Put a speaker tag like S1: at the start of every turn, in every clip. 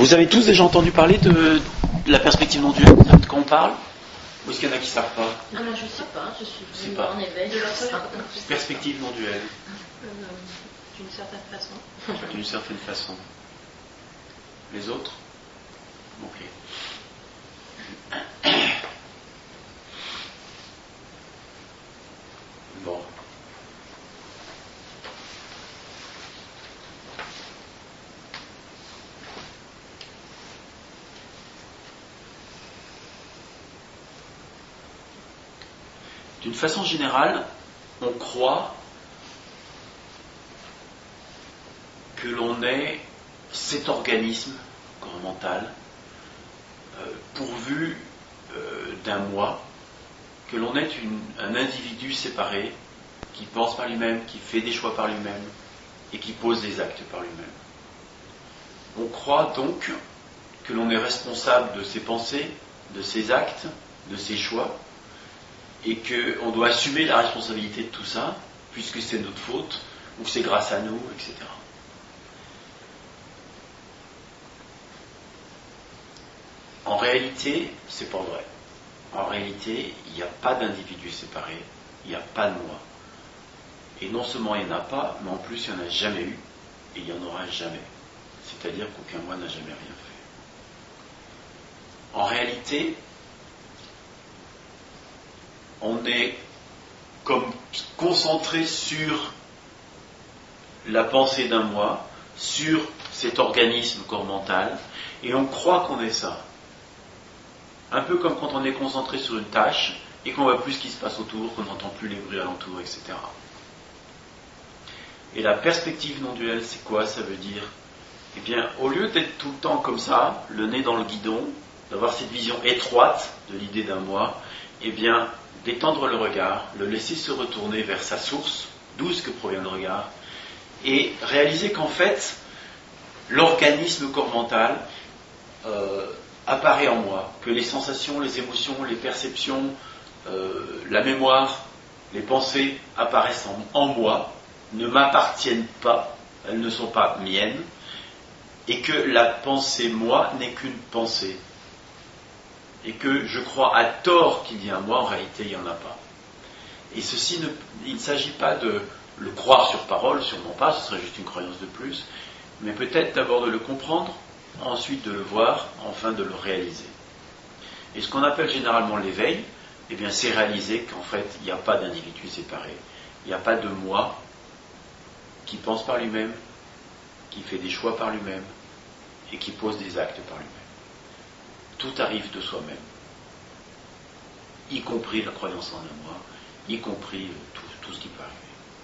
S1: Vous avez tous déjà entendu parler de la perspective non duelle? Vous savez de quoi on parle? Ou est-ce qu'il y en a qui ne savent pas?
S2: Ah, moi je ne sais pas, je suis
S1: venue en
S2: éveil de la
S1: perspective non duelle.
S2: D'une certaine façon.
S1: D'une certaine façon. Les autres? Ok. Bon. D'une façon générale, on croit que l'on est cet organisme corps mental pourvu d'un moi, que l'on est un individu séparé qui pense par lui-même, qui fait des choix par lui-même et qui pose des actes par lui-même. On croit donc que l'on est responsable de ses pensées, de ses actes, de ses choix, et qu'on doit assumer la responsabilité de tout ça, puisque c'est notre faute, ou que c'est grâce à nous, etc. En réalité, c'est pas vrai. En réalité, il n'y a pas d'individu séparé, il n'y a pas de moi. Et non seulement il n'y en a pas, mais en plus il n'y en a jamais eu, et il n'y en aura jamais. C'est-à-dire qu'aucun moi n'a jamais rien fait. En réalité, on est comme concentré sur la pensée d'un moi, sur cet organisme corps mental, et on croit qu'on est ça. Un peu comme quand on est concentré sur une tâche et qu'on voit plus ce qui se passe autour, qu'on n'entend plus les bruits alentours, etc. Et la perspective non duelle, c'est quoi? Ça veut dire, eh bien, au lieu d'être tout le temps comme ça, le nez dans le guidon, d'avoir cette vision étroite de l'idée d'un moi, eh bien, d'étendre le regard, le laisser se retourner vers sa source, d'où est-ce que provient le regard, et réaliser qu'en fait, l'organisme corps mental apparaît en moi, que les sensations, les émotions, les perceptions, la mémoire, les pensées apparaissent en moi, ne m'appartiennent pas, elles ne sont pas miennes, et que la pensée moi n'est qu'une pensée. Et que je crois à tort qu'il y a un moi, en réalité il n'y en a pas. Et ceci, il ne s'agit pas de le croire sur parole, sûrement pas, ce serait juste une croyance de plus, mais peut-être d'abord de le comprendre, ensuite de le voir, enfin de le réaliser. Et ce qu'on appelle généralement l'éveil, eh bien c'est réaliser qu'en fait il n'y a pas d'individu séparé, il n'y a pas de moi qui pense par lui-même, qui fait des choix par lui-même et qui pose des actes par lui-même. Tout arrive de soi-même, y compris la croyance en un moi, y compris tout ce qui peut arriver.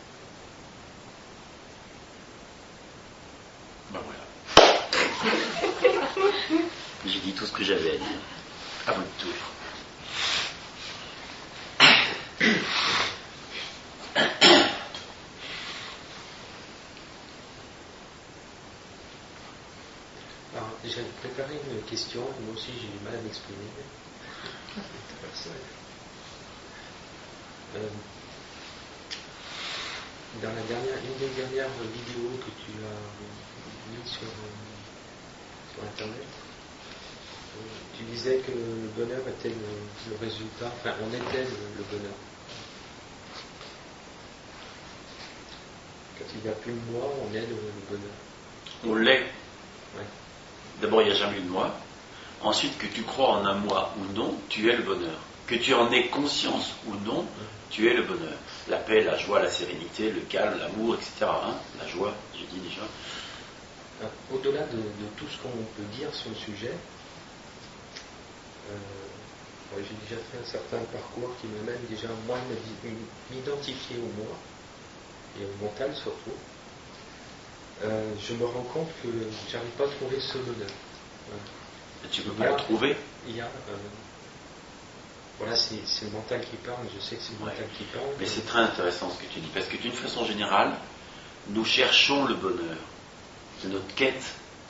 S1: Ben voilà. J'ai dit tout ce que j'avais à dire. À votre tour.
S3: Alors, j'ai préparé une question, moi aussi j'ai du mal à m'exprimer. Dans une des dernières vidéos que tu as mis sur Internet, tu disais que le bonheur était le résultat, enfin on était le bonheur. Quand il n'y a plus de moi, on est le bonheur.
S1: On l'est.
S3: Ouais.
S1: D'abord, il n'y a jamais eu de moi. Ensuite, que tu crois en un moi ou non, tu es le bonheur. Que tu en aies conscience ou non, tu es le bonheur. La paix, la joie, la sérénité, le calme, l'amour, etc. La joie, j'ai dit déjà.
S3: Au-delà de tout ce qu'on peut dire sur le sujet, j'ai déjà fait un certain parcours qui me mène déjà moi m'identifier au moi et au mental surtout. Je me rends compte que j'arrive pas à trouver ce bonheur.
S1: Tu peux pas le trouver.
S3: Il y a voilà, c'est le mental qui parle, je sais que c'est le mental qui parle.
S1: Mais c'est très intéressant ce que tu dis, parce que d'une façon générale, nous cherchons le bonheur. C'est notre quête.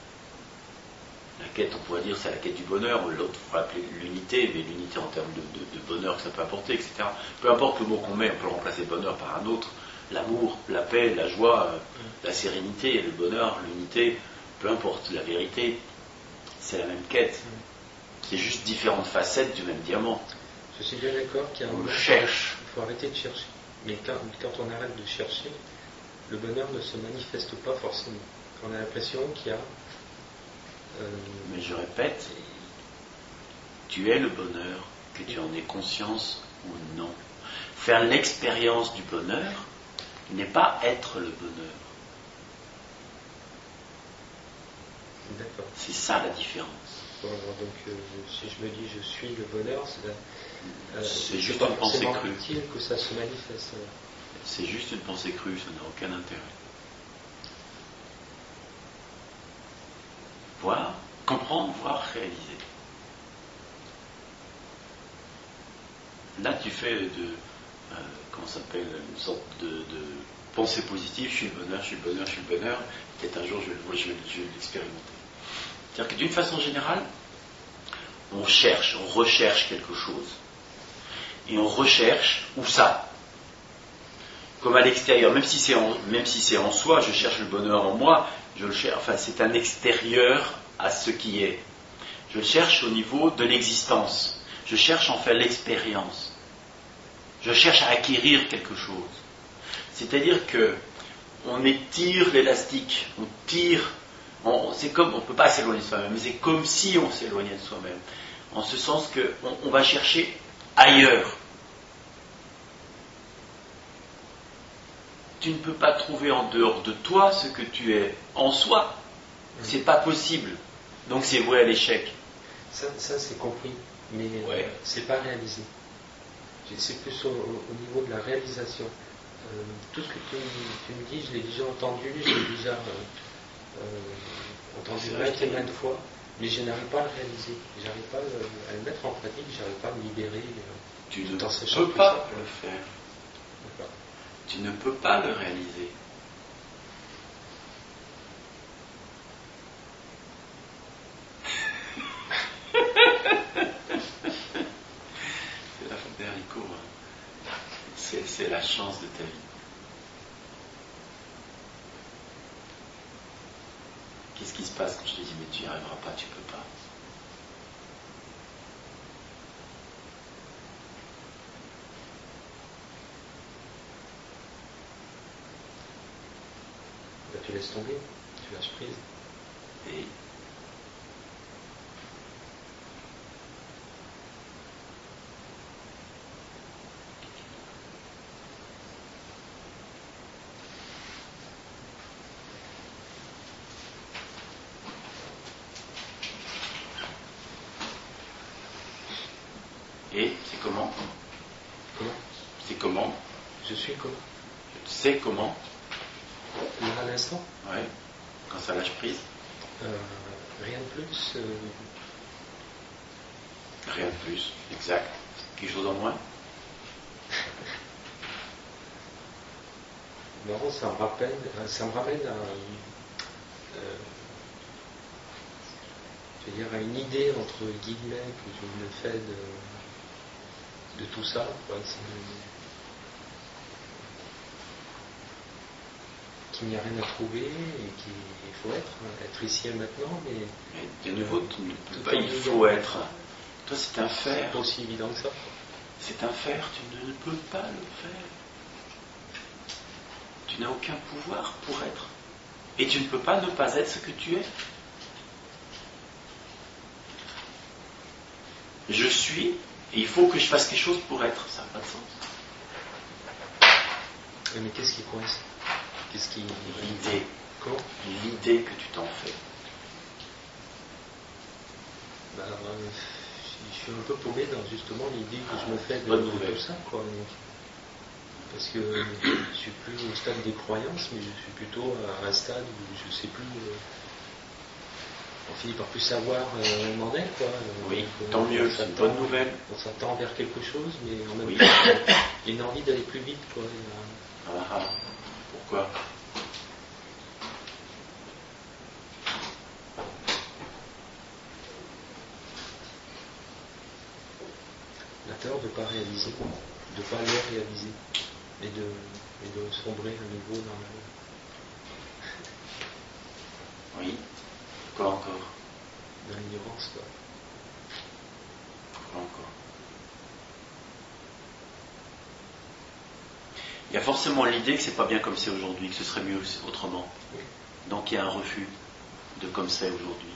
S1: La quête, on pourrait dire, c'est la quête du bonheur, ou l'autre, on pourrait appeler l'unité, mais l'unité en termes de bonheur que ça peut apporter, etc. Peu importe le mot qu'on met, on peut remplacer bonheur par un autre. L'amour, la paix, la joie, la sérénité, le bonheur, l'unité, peu importe, la vérité, c'est la même quête. C'est juste différentes facettes du même diamant.
S3: Je suis bien d'accord qu'il y a un
S1: On
S3: moment,
S1: le cherche.
S3: il faut arrêter de chercher. Mais quand on arrête de chercher, le bonheur ne se manifeste pas forcément. On a l'impression qu'il y a...
S1: Mais je répète, tu es le bonheur, que tu en aies conscience ou non. Faire l'expérience du bonheur n'est pas être le bonheur.
S3: D'accord.
S1: C'est ça la différence.
S3: Bon, alors, donc, si je me dis je suis le bonheur,
S1: C'est juste
S3: pas
S1: une pensée
S3: forcément
S1: crue.
S3: utile que ça se manifeste.
S1: C'est juste une pensée crue, ça n'a aucun intérêt. Voir, comprendre, voir, réaliser. Là, tu fais comment ça s'appelle, une sorte de pensée positive, je suis le bonheur, je suis le bonheur, je suis le bonheur, peut-être un jour je vais l'expérimenter. C'est-à-dire que d'une façon générale, on recherche quelque chose. Et on recherche où ça? Comme à l'extérieur, même si c'est en soi, je cherche le bonheur en moi, je le cherche, enfin c'est un extérieur à ce qui est. Je le cherche au niveau de l'existence. Je cherche en fait l'expérience. Je cherche à acquérir quelque chose. C'est-à-dire que on étire l'élastique, on tire, c'est comme, on ne peut pas s'éloigner de soi-même, mais c'est comme si on s'éloignait de soi-même. En ce sens qu'on va chercher ailleurs. Tu ne peux pas trouver en dehors de toi ce que tu es en soi. C'est pas possible. Donc c'est voué à l'échec.
S3: Ça c'est compris, mais
S1: Ouais.
S3: c'est pas réalisé. C'est plus au niveau de la réalisation. Tout ce que tu me dis, je l'ai déjà entendu, je l'ai déjà entendu maintes et maintes fois, mais je n'arrive pas à le réaliser. J'arrive pas à le mettre en pratique, j'arrive pas à me libérer.
S1: Tu ne
S3: dans ces
S1: peux
S3: choses
S1: pas
S3: comme ça.
S1: le faire.
S3: D'accord.
S1: Tu ne peux pas le réaliser. C'est la faute des haricots. Hein. C'est la chance de ta vie. Qu'est-ce qui se passe quand je te dis mais tu n'y arriveras pas, tu peux pas?
S3: Ben, tu laisses tomber, tu lâches prise.
S1: Et c'est comment?
S3: Comment?
S1: C'est comment?
S3: Je suis comment?
S1: Tu sais comment?
S3: Là à l'instant,
S1: Ouais. Quand ça lâche prise?
S3: rien de plus.
S1: Rien de plus. Exact. Quelque chose en moins?
S3: Non, ça me ramène à, je veux dire, à une idée entre guillemets que je me fais de tout ça. Quoi. Qu'il n'y a rien à trouver et qu'il faut être ici et maintenant, mais
S1: de nouveau, tu ne peux pas,
S3: en
S1: il
S3: vivant.
S1: faut être. Toi, c'est un faire.
S3: c'est pas aussi évident que ça.
S1: C'est un faire, tu ne peux pas le faire. Tu n'as aucun pouvoir pour être. Et tu ne peux pas ne pas être ce que tu es. Je suis, et il faut que je fasse quelque chose pour être. Ça n'a pas de sens.
S3: Mais qu'est-ce qui coince? Qu'est-ce qui...
S1: L'idée.
S3: Comment?
S1: L'idée que tu t'en fais.
S3: Ben, je suis un peu paumé dans justement l'idée que je me fais
S1: bonne
S3: de
S1: nouvelle.
S3: tout ça, quoi. Parce que je suis plus au stade des croyances, mais je suis plutôt à un stade où je sais plus. On finit par plus savoir où on en est, quoi.
S1: Oui,
S3: Donc,
S1: tant mieux, c'est une bonne nouvelle.
S3: On s'attend vers quelque chose, mais en même
S1: Oui.
S3: temps, il y a une envie d'aller plus vite, quoi.
S1: Pourquoi?
S3: La peur de ne pas réaliser, de ne pas le réaliser, et de sombrer à nouveau dans
S1: Oui. Quoi encore?
S3: l'ignorance.
S1: il y a forcément l'idée que c'est pas bien comme c'est aujourd'hui, que ce serait mieux autrement. Donc il y a un refus de comme c'est aujourd'hui.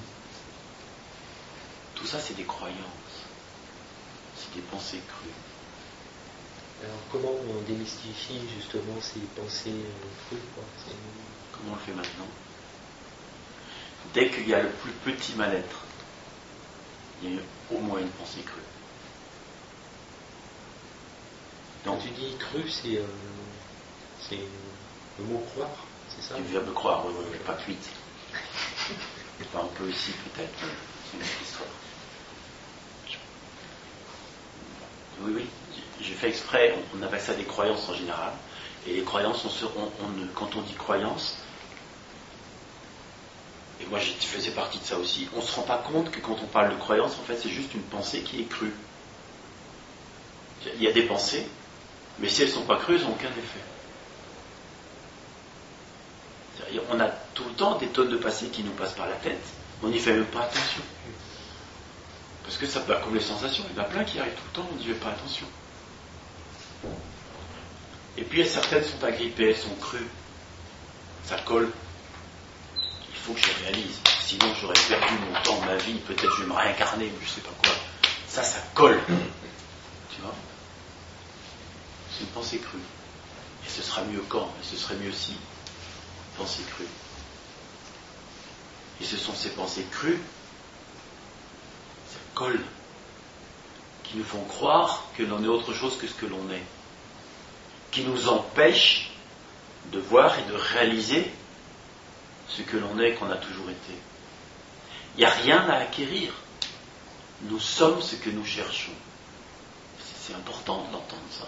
S1: Tout ça, c'est des croyances, c'est des pensées crues.
S3: Alors comment on démystifie justement ces pensées crues, quoi?
S1: Comment on le fait maintenant? Dès qu'il y a le plus petit mal-être, il y a au moins une pensée crue.
S3: Quand tu dis cru, c'est le mot croire, c'est ça?
S1: Du verbe croire, oui, pas cuite. Enfin, on peut aussi peut-être, c'est une autre histoire. Oui, j'ai fait exprès, on appelle ça des croyances en général. Et les croyances, quand on dit croyances, et moi je faisais partie de ça aussi, on ne se rend pas compte que quand on parle de croyance, en fait c'est juste une pensée qui est crue. Il y a des pensées, mais si elles ne sont pas crues, elles n'ont aucun effet. On a tout le temps des tonnes de pensées qui nous passent par la tête, on n'y fait même pas attention. Parce que ça peut comme les sensations, il y en a plein qui arrivent tout le temps, on n'y fait pas attention. Et puis certaines sont agrippées, elles sont crues, ça colle. Il faut que je réalise, sinon j'aurais perdu mon temps, ma vie, peut-être je vais me réincarner, ou je sais pas quoi. Ça colle. Tu vois? C'est une pensée crue. Et ce sera mieux quand? Et ce serait mieux si. Pensée crue. Et ce sont ces pensées crues, ça colle, qui nous font croire que l'on est autre chose que ce que l'on est, qui nous empêchent de voir et de réaliser ce que l'on est, qu'on a toujours été. Il n'y a rien à acquérir. Nous sommes ce que nous cherchons. C'est important de l'entendre, ça.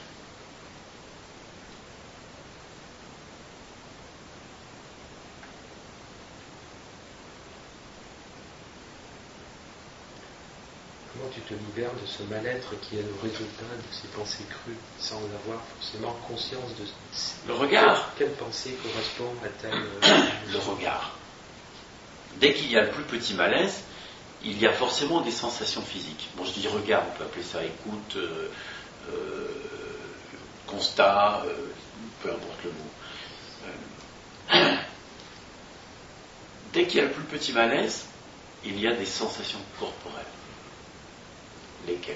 S3: Comment tu te libères de ce mal-être qui est le résultat de ces pensées crues, sans avoir forcément conscience de
S1: le regard.
S3: Quelle pensée correspond à telle...
S1: Le regard. Dès qu'il y a le plus petit malaise, il y a forcément des sensations physiques. Bon, je dis regard, on peut appeler ça écoute, constat, peu importe le mot. Dès qu'il y a le plus petit malaise, il y a des sensations corporelles. Lesquelles?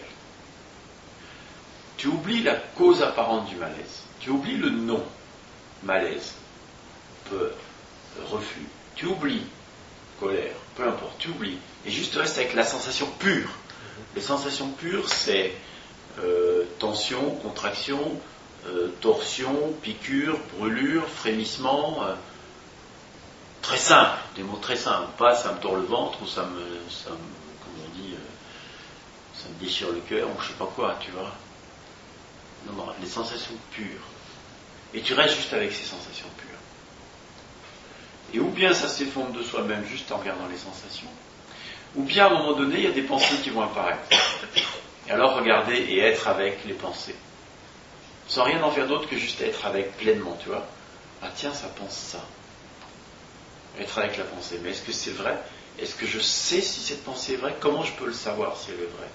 S1: Tu oublies la cause apparente du malaise. Tu oublies le nom. Malaise, peur, refus. Tu oublies colère, peu importe, tu oublies. Et juste reste avec la sensation pure. Les sensations pures, c'est tension, contraction, torsion, piqûre, brûlure, frémissement. Très simple, des mots très simples. Pas ça me tord le ventre ou ça me comment on dit, ça me déchire le cœur ou je sais pas quoi, tu vois. Non, les sensations pures. Et tu restes juste avec ces sensations pures. Et ou bien ça s'effondre de soi-même juste en regardant les sensations, ou bien à un moment donné, il y a des pensées qui vont apparaître. Et alors regarder et être avec les pensées. Sans rien en faire d'autre que juste être avec pleinement, tu vois. Ah tiens, ça pense ça. Être avec la pensée. Mais est-ce que c'est vrai? Est-ce que je sais si cette pensée est vraie? Comment je peux le savoir si elle est vraie?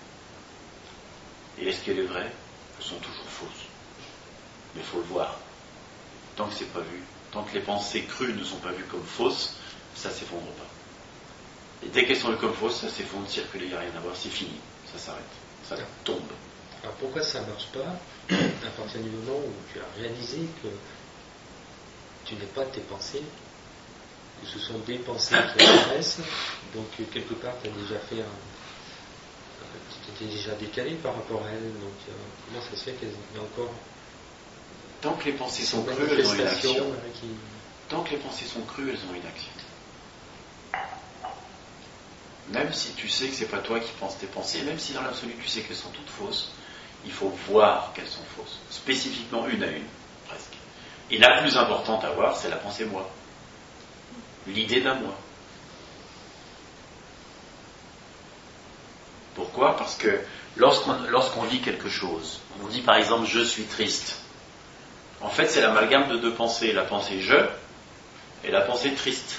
S1: Et est-ce qu'elle est vraie? Elles sont toujours fausses. Mais il faut le voir. Tant que c'est pas vu, tant que les pensées crues ne sont pas vues comme fausses, ça ne s'effondre pas. Et dès qu'elles sont vues comme fausses, ça s'effondre, circuler, il n'y a rien à voir, c'est fini, ça s'arrête, ça tombe.
S3: Alors pourquoi ça ne marche pas à partir du moment où tu as réalisé que tu n'es pas tes pensées, que ce sont des pensées qui apparaissent, donc quelque part tu as déjà fait tu t'es déjà décalé par rapport à elles, donc comment ça se fait qu'elles ont encore...
S1: Tant que les pensées sont crues, elles ont une action. Tant que les pensées sont crues, elles ont une action. Même si tu sais que c'est pas toi qui penses tes pensées, même si dans l'absolu tu sais qu'elles sont toutes fausses, il faut voir qu'elles sont fausses. Spécifiquement une à une, presque. Et la plus importante à voir, c'est la pensée moi. L'idée d'un moi. Pourquoi? Parce que lorsqu'on dit quelque chose, on dit par exemple je suis triste. En fait, c'est l'amalgame de deux pensées, la pensée je et la pensée triste.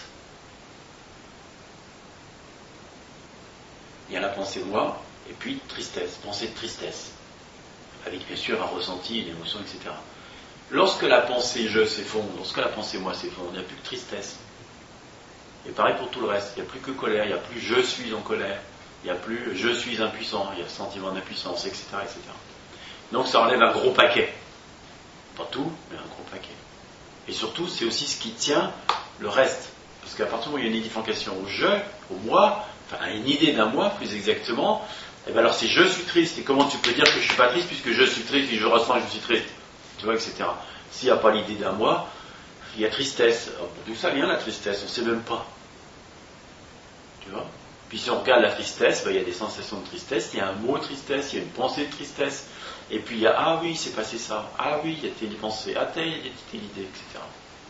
S1: Il y a la pensée moi et puis tristesse, pensée de tristesse. avec bien sûr un ressenti, une émotion, etc. Lorsque la pensée je s'effondre, lorsque la pensée moi s'effondre, il n'y a plus que tristesse. Et pareil pour tout le reste, il n'y a plus que colère, il n'y a plus je suis en colère, il n'y a plus je suis impuissant, il y a sentiment d'impuissance, etc., etc. Donc ça enlève un gros paquet. Pas tout, mais un gros paquet. Et surtout, c'est aussi ce qui tient le reste. Parce qu'à partir du moment où il y a une identification au je, au moi, enfin une idée d'un moi plus exactement, et bien alors si je suis triste, et comment tu peux dire que je ne suis pas triste puisque je suis triste et je ressens que je suis triste, tu vois, etc. S'il n'y a pas l'idée d'un moi, il y a tristesse. D'où ça vient la tristesse? On ne sait même pas. Tu vois? Puis si on regarde la tristesse, ben, il y a des sensations de tristesse, il y a un mot tristesse, il y a une pensée de tristesse, et puis il y a ah oui, c'est passé ça, ah oui, il y a telle pensée, ah telle idée, etc.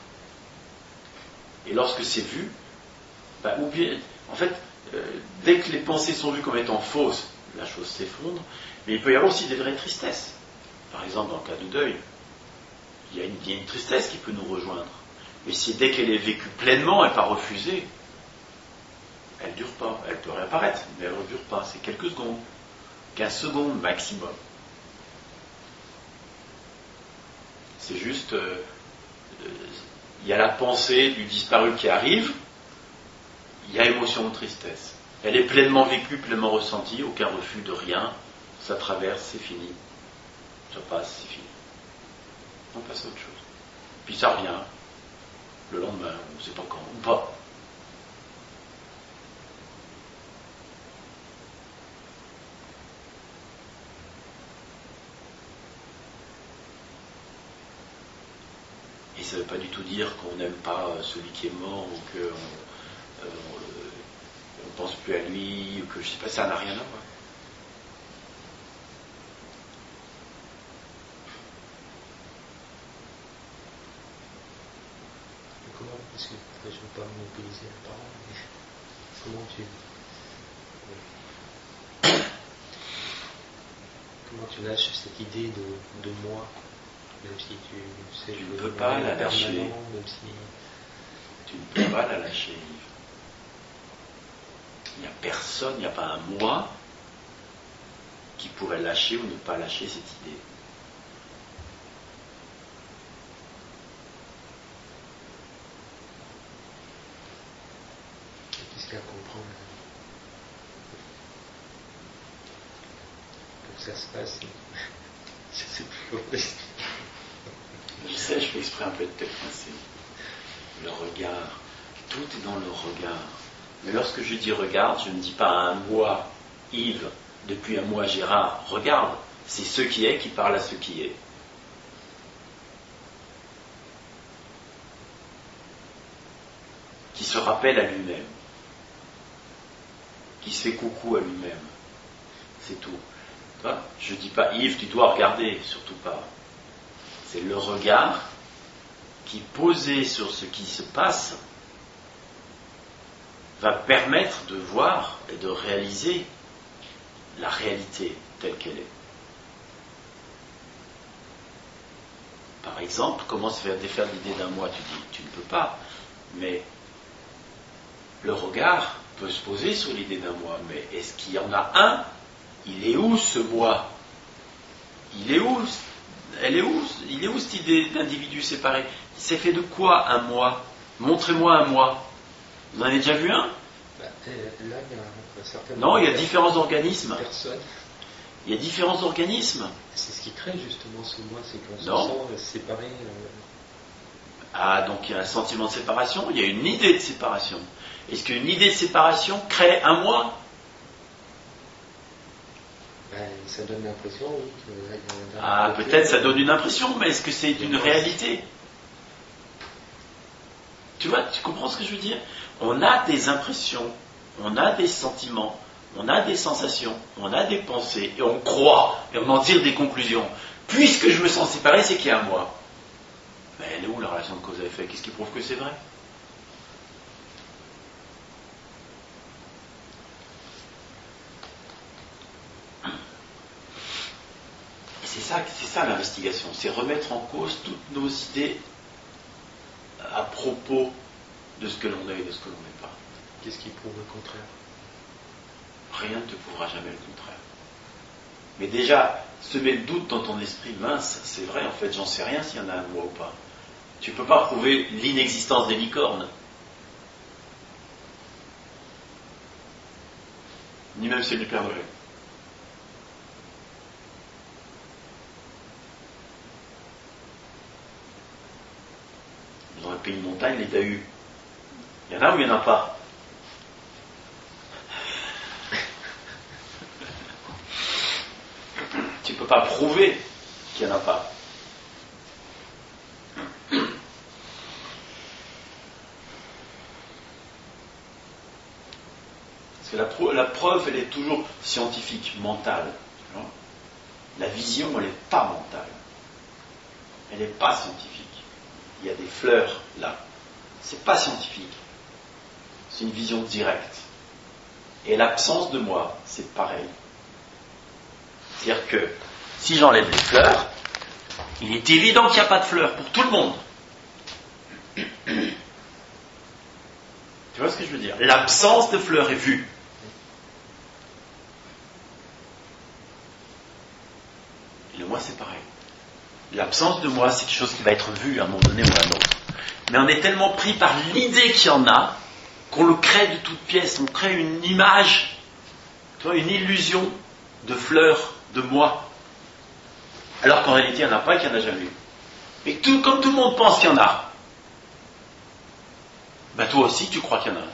S1: Et lorsque c'est vu, ben, ou bien, en fait, dès que les pensées sont vues comme étant fausses, la chose s'effondre, mais il peut y avoir aussi des vraies tristesses. Par exemple, dans le cas du deuil, il y a une tristesse qui peut nous rejoindre. Mais si dès qu'elle est vécue pleinement et pas refusée, elle ne dure pas. Elle peut réapparaître, mais elle ne dure pas. C'est quelques secondes. 15 secondes maximum. C'est juste, il y a la pensée du disparu qui arrive, il y a émotion de tristesse. Elle est pleinement vécue, pleinement ressentie, aucun refus de rien. Ça traverse, c'est fini. Ça passe, c'est fini. On passe à autre chose. Puis ça revient. Le lendemain, on ne sait pas quand, ou pas. Et ça ne veut pas du tout dire qu'on n'aime pas celui qui est mort ou qu'on ne pense plus à lui, ou que je ne sais pas, ça n'a rien à voir.
S3: Comment, parce que je ne veux pas mobiliser la parole, mais comment tu lâches cette idée de moi, même si tu sais
S1: Tu
S3: que
S1: ne peux pas la lâcher.
S3: même si...
S1: Tu ne peux pas la lâcher. Il n'y a personne, il n'y a pas un moi qui pourrait lâcher ou ne pas lâcher cette idée.
S3: Qu'est-ce qu'il y a à comprendre pour que ça se passe? Je sais plus comment l'expliquer.
S1: Je sais, je fais exprès un peu de tête coincée. Le regard, tout est dans le regard. Mais lorsque je dis regarde, je ne dis pas à un moi, Yves, depuis un moi, Gérard, regarde, c'est ce qui est qui parle à ce qui est. Qui se rappelle à lui-même. Qui se fait coucou à lui-même. C'est tout. Je ne dis pas Yves, tu dois regarder, surtout pas. C'est le regard qui, posé sur ce qui se passe, va permettre de voir et de réaliser la réalité telle qu'elle est. Par exemple, comment se faire défaire l'idée d'un moi? Tu dis, tu ne peux pas. Mais le regard peut se poser sur l'idée d'un moi. Mais est-ce qu'il y en a un? Il est où ce moi? Il est où? Elle est où? Il est où cette idée d'individu séparé? C'est fait de quoi un moi? Montrez-moi un moi. Vous en avez déjà vu un?
S3: Là, il y a certainement...
S1: Non, il y a différents organismes.
S3: Personne.
S1: Il y a différents organismes.
S3: C'est ce qui crée justement ce moi, c'est qu'on se
S1: Non.
S3: sent séparé.
S1: Ah, donc il y a un sentiment de séparation, il y a une idée de séparation. Est-ce qu'une idée de séparation crée un moi?
S3: Ça donne l'impression, oui.
S1: Ah, peut-être ça donne une impression, mais est-ce que c'est une réalité? Tu vois, tu comprends ce que je veux dire? On a des impressions, on a des sentiments, on a des sensations, on a des pensées, et on croit, et on en tire des conclusions. Puisque je me sens séparé, c'est qu'il y a un moi. Mais elle est où la relation de cause à effet? Qu'est-ce qui prouve que c'est vrai? C'est ça l'investigation, c'est remettre en cause toutes nos idées à propos de ce que l'on est et de ce que l'on n'est pas.
S3: Qu'est-ce qui prouve le contraire?
S1: Rien ne te prouvera jamais le contraire. Mais déjà, semer le doute dans ton esprit, mince, c'est vrai, en fait, j'en sais rien s'il y en a un de moi ou pas. Tu ne peux pas prouver l'inexistence des licornes. Ni même celle du Père Noël. Dans un pays de montagne, les Dahus, il y en a ou il n'y en a pas? Tu ne peux pas prouver qu'il n'y en a pas. Parce que la preuve, elle est toujours scientifique, mentale. La vision, elle n'est pas mentale. Elle n'est pas scientifique. Il y a des fleurs là. C'est pas scientifique. C'est une vision directe. Et l'absence de moi, c'est pareil. C'est-à-dire que si j'enlève les fleurs, il est évident qu'il n'y a pas de fleurs pour tout le monde. Tu vois ce que je veux dire? L'absence de fleurs est vue. Et le moi, c'est pareil. L'absence de moi, c'est quelque chose qui va être vu à un moment donné ou à un autre. Mais on est tellement pris par l'idée qu'il y en a, qu'on le crée de toutes pièces. On crée une image, tu vois, une illusion de fleurs, de moi. Alors qu'en réalité, il n'y en a pas et qu'il n'y en a jamais eu. Et comme tout le monde pense qu'il y en a, ben toi aussi, tu crois qu'il y en a.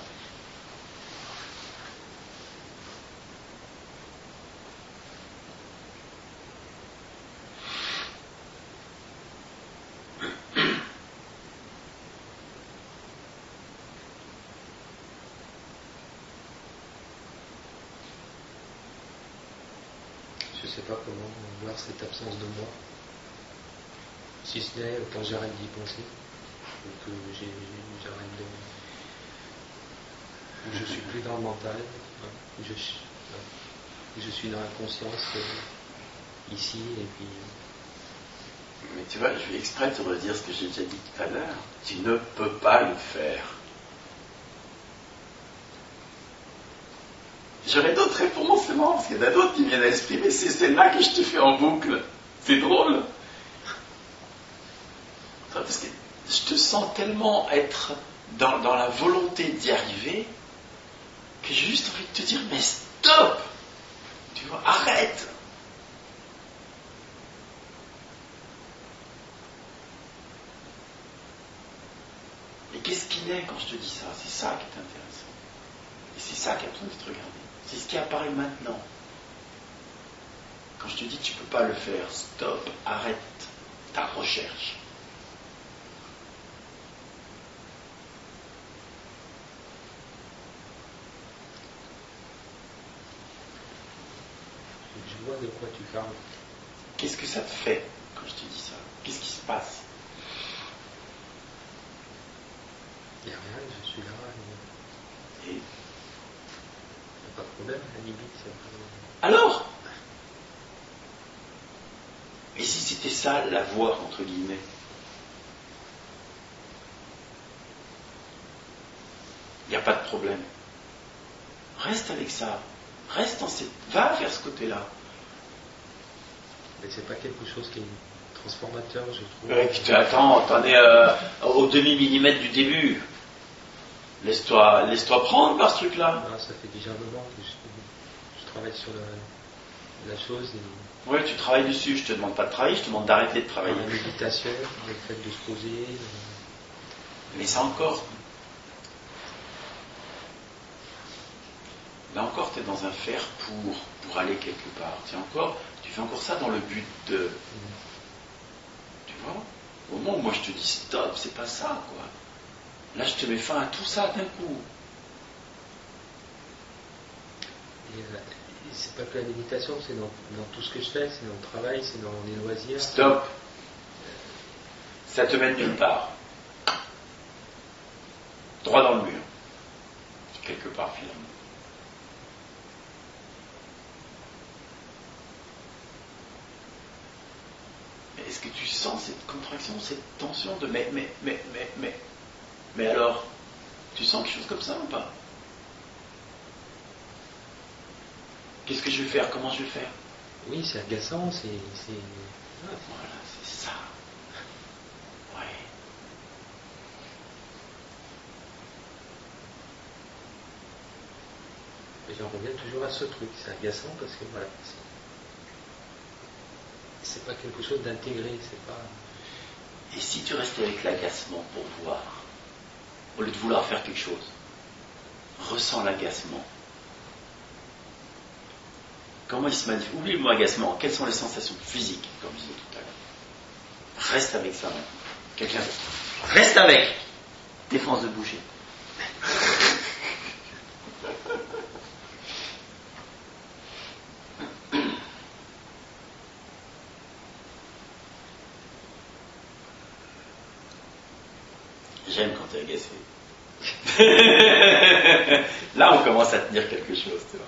S3: Je ne sais pas comment voir cette absence de moi, si ce n'est quand j'arrête d'y penser, ou que j'arrête de... où je suis plus dans le mental, où je suis dans la conscience ici et puis...
S1: Mais tu vois, je vais exprès te redire ce que j'ai déjà dit tout à l'heure. Tu ne peux pas le faire. J'aurais d'autres réponses, c'est marrant, parce qu'il y en a d'autres qui viennent à l'esprit, mais c'est celle-là que je te fais en boucle. C'est drôle. Parce que je te sens tellement être dans la volonté d'y arriver, que j'ai juste envie de te dire, mais stop! Tu vois, arrête! Et qu'est-ce qui naît quand je te dis ça? C'est ça qui est intéressant. Et c'est ça qui a besoin d'être regardé. C'est ce qui apparaît maintenant. Quand je te dis tu ne peux pas le faire, stop, arrête ta recherche.
S3: Je vois de quoi tu parles.
S1: Qu'est-ce que ça te fait quand je te dis ça? Qu'est-ce qui se passe?
S3: Il n'y a rien, je suis là.
S1: Et...
S3: il n'y a pas de problème, à la limite.
S1: Alors? Et si c'était ça la voie, entre guillemets? Il n'y a pas de problème. Reste avec ça. Reste dans cette... Va vers ce côté-là.
S3: Mais c'est pas quelque chose qui est transformateur, je trouve.
S1: Ouais, puis attends, t'en es au demi-millimètre du début. Laisse-toi prendre par ce truc-là.
S3: Ah, ça fait déjà un moment que je travaille sur la chose. Et...
S1: Oui, tu travailles dessus. Je te demande pas de travailler, je te demande d'arrêter de travailler.
S3: La méditation, le fait de se poser.
S1: Mais ça encore. Là encore, tu es dans un faire pour aller quelque part. Tu fais encore ça dans le but de... Tu vois? Au moment où moi je te dis stop, c'est pas ça, quoi. Là, je te mets fin à tout ça d'un coup.
S3: Et c'est pas que la méditation, c'est dans tout ce que je fais, c'est dans le travail, c'est dans les loisirs.
S1: Stop. Ça te mène nulle part. Droit dans le mur. Quelque part, finalement. Est-ce que tu sens cette contraction, cette tension de mais alors, tu sens quelque chose comme ça ou pas? Qu'est-ce que je vais faire? Comment je vais faire?
S3: Oui, c'est agaçant, c'est...
S1: Voilà, c'est ça. Ouais.
S3: J'en reviens toujours à ce truc, c'est agaçant parce que voilà, c'est pas quelque chose d'intégré, c'est pas...
S1: Et si tu restais avec l'agacement pour voir, au lieu de vouloir faire quelque chose, ressens l'agacement. Comment il se manifeste? Oublie le mot agacement. Quelles sont les sensations physiques, comme je disais tout à l'heure? Reste avec ça maintenant. Quelqu'un d'autre. Reste avec. Défense de bouger. J'aime quand t'es agacé. Là, on commence à tenir quelque chose, tu vois.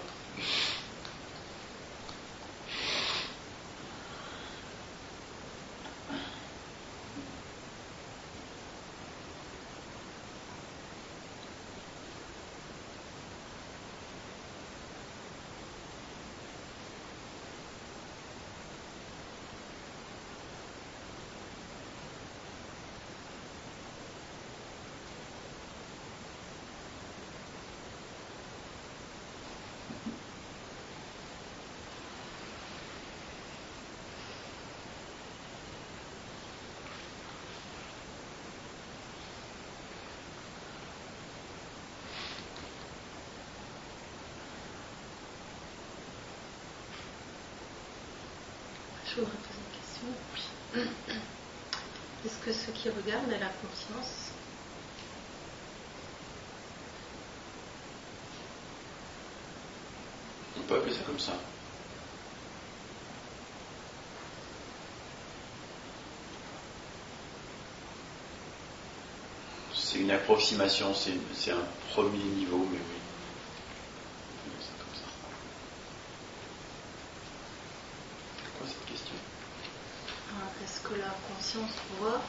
S2: Je voudrais poser une question. Est-ce que ce qui regarde a la conscience?
S1: On peut appeler ça comme ça. C'est une approximation, c'est un premier niveau, mais oui. C'est comme ça. C'est quoi cette question?
S2: Est-ce que la conscience voit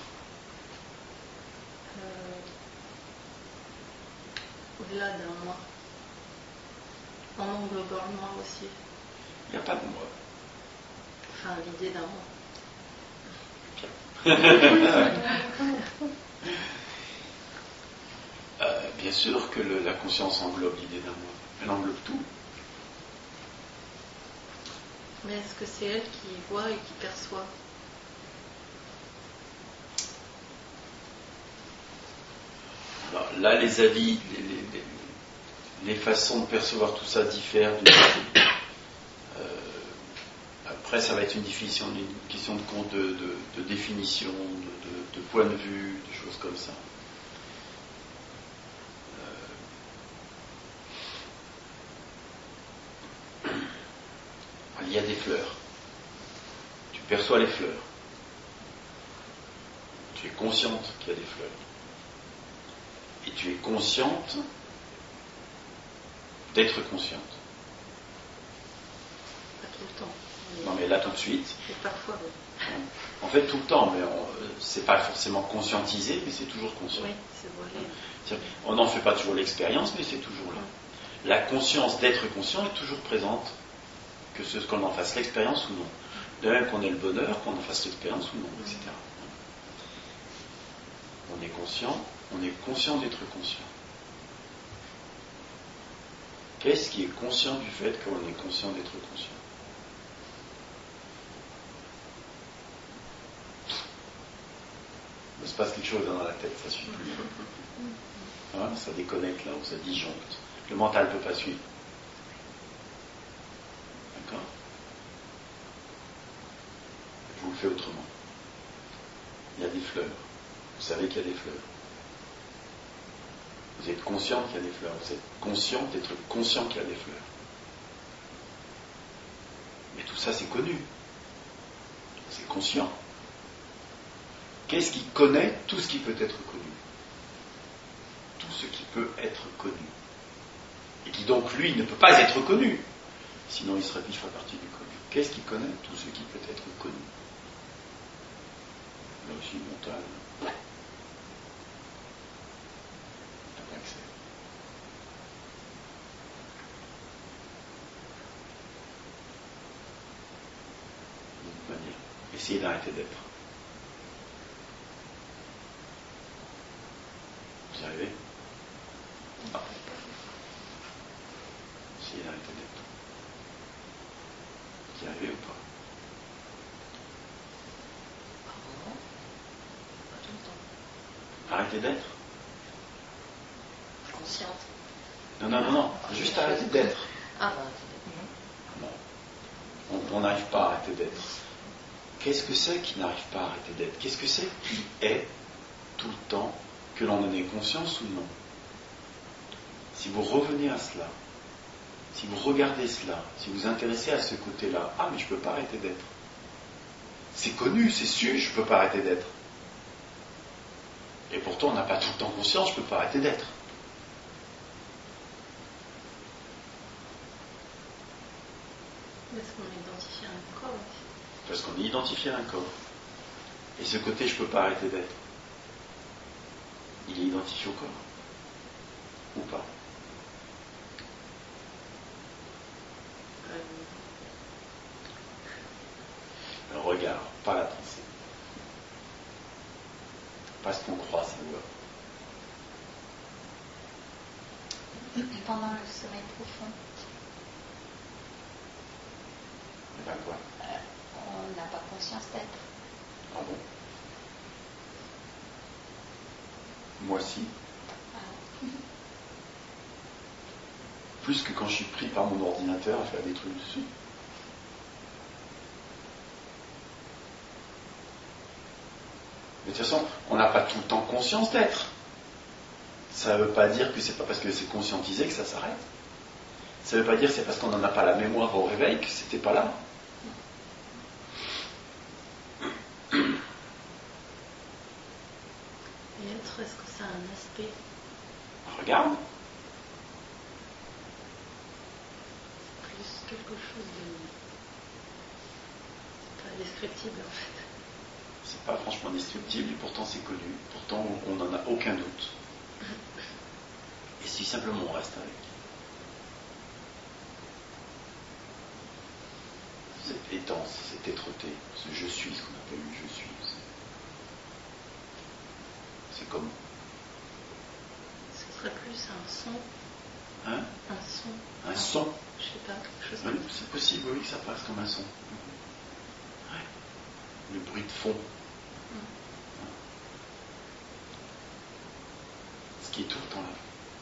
S2: au-delà d'un moi, en englobant le moi aussi?
S1: Il n'y a pas de moi.
S2: Enfin, l'idée d'un moi.
S1: Bien sûr que la conscience englobe l'idée d'un moi. Elle englobe tout.
S2: Mais est-ce que c'est elle qui voit et qui perçoit?
S1: Alors, là, les avis, les façons de percevoir tout ça diffèrent. Après, ça va être une définition, une question de définition, de point de vue, de choses comme ça. Il y a des fleurs. Tu perçois les fleurs. Tu es consciente qu'il y a des fleurs. Et tu es consciente d'être consciente.
S2: Pas tout le temps.
S1: Non mais là tout de suite.
S2: Et parfois, oui.
S1: En fait tout le temps, mais c'est pas forcément conscientisé, mais c'est toujours conscient.
S2: Oui, c'est voilé.
S1: On n'en fait pas toujours l'expérience, mais c'est toujours là. La conscience d'être conscient est toujours présente, que ce qu'on en fasse l'expérience ou non. De même qu'on ait le bonheur, qu'on en fasse l'expérience ou non, etc. On est conscient d'être conscient. Qu'est-ce qui est conscient du fait qu'on est conscient d'être conscient? Il se passe quelque chose dans la tête, ça ne suit plus. Hein, ça déconnecte là, ou ça disjoncte. Le mental ne peut pas suivre. D'accord? Je vous le fais autrement. Il y a des fleurs. Vous savez qu'il y a des fleurs. Vous êtes conscient qu'il y a des fleurs. Vous êtes conscient d'être conscient qu'il y a des fleurs. Mais tout ça, c'est connu. C'est conscient. Qu'est-ce qui connaît tout ce qui peut être connu? Tout ce qui peut être connu. Et qui donc, lui, ne peut pas être connu. Sinon, il ferait partie du connu. Qu'est-ce qui connaît tout ce qui peut être connu? Là aussi, montagne. T'as pas accès. Essayez d'arrêter d'être. Vous y arrivez? Non. Essayez d'arrêter d'être. Vous y arrivez ou pas?
S4: Pas tout le temps.
S1: Arrêtez d'être?
S4: Consciente.
S1: Non. Juste arrêter d'être.
S4: Ah.
S1: Non. On n'arrive pas à arrêter d'être. Qu'est-ce que c'est qui n'arrive pas à arrêter d'être? Qu'est-ce que c'est qui est tout le temps, que l'on en ait conscience ou non? Si vous revenez à cela, si vous regardez cela, si vous vous intéressez à ce côté-là, ah mais je ne peux pas arrêter d'être. C'est connu, c'est sûr, je ne peux pas arrêter d'être. Et pourtant on n'a pas tout le temps conscience, je ne peux pas arrêter d'être.
S2: Parce qu'on est identifié à un corps aussi.
S1: Parce qu'on est identifié à un corps. Et ce côté je ne peux pas arrêter d'être, il est identifié au corps. Ou pas? Le regard, pas la pensée. Pas ce qu'on croit savoir.
S4: Pendant le sommeil profond,
S1: Et ben quoi?
S4: on n'a pas conscience d'être.
S1: Ah bon? Moi si. Plus que quand je suis pris par mon ordinateur à faire des trucs dessus. Mais de toute façon, on n'a pas tout le temps conscience d'être. Ça ne veut pas dire que c'est pas parce que c'est conscientisé que ça s'arrête. Ça ne veut pas dire que c'est parce qu'on n'en a pas la mémoire au réveil que c'était pas là.
S2: Et être, est-ce que ça a un aspect?
S1: Regarde.
S2: Plus quelque chose de... C'est pas descriptible en fait.
S1: C'est pas franchement destructible et pourtant c'est connu. Pourtant on n'en a aucun doute. Et si simplement on reste avec. Cette étance, cette êtreté, ce je suis, ce qu'on appelle le je suis. C'est comment?
S2: Ce serait plus un son.
S1: Hein?
S2: Un son.
S1: Un son.
S2: Je sais pas, quelque chose
S1: Oui,
S2: comme ça.
S1: c'est possible, oui, que ça passe comme un son. Ouais. Le bruit de fond. Ce qui est tout le temps là.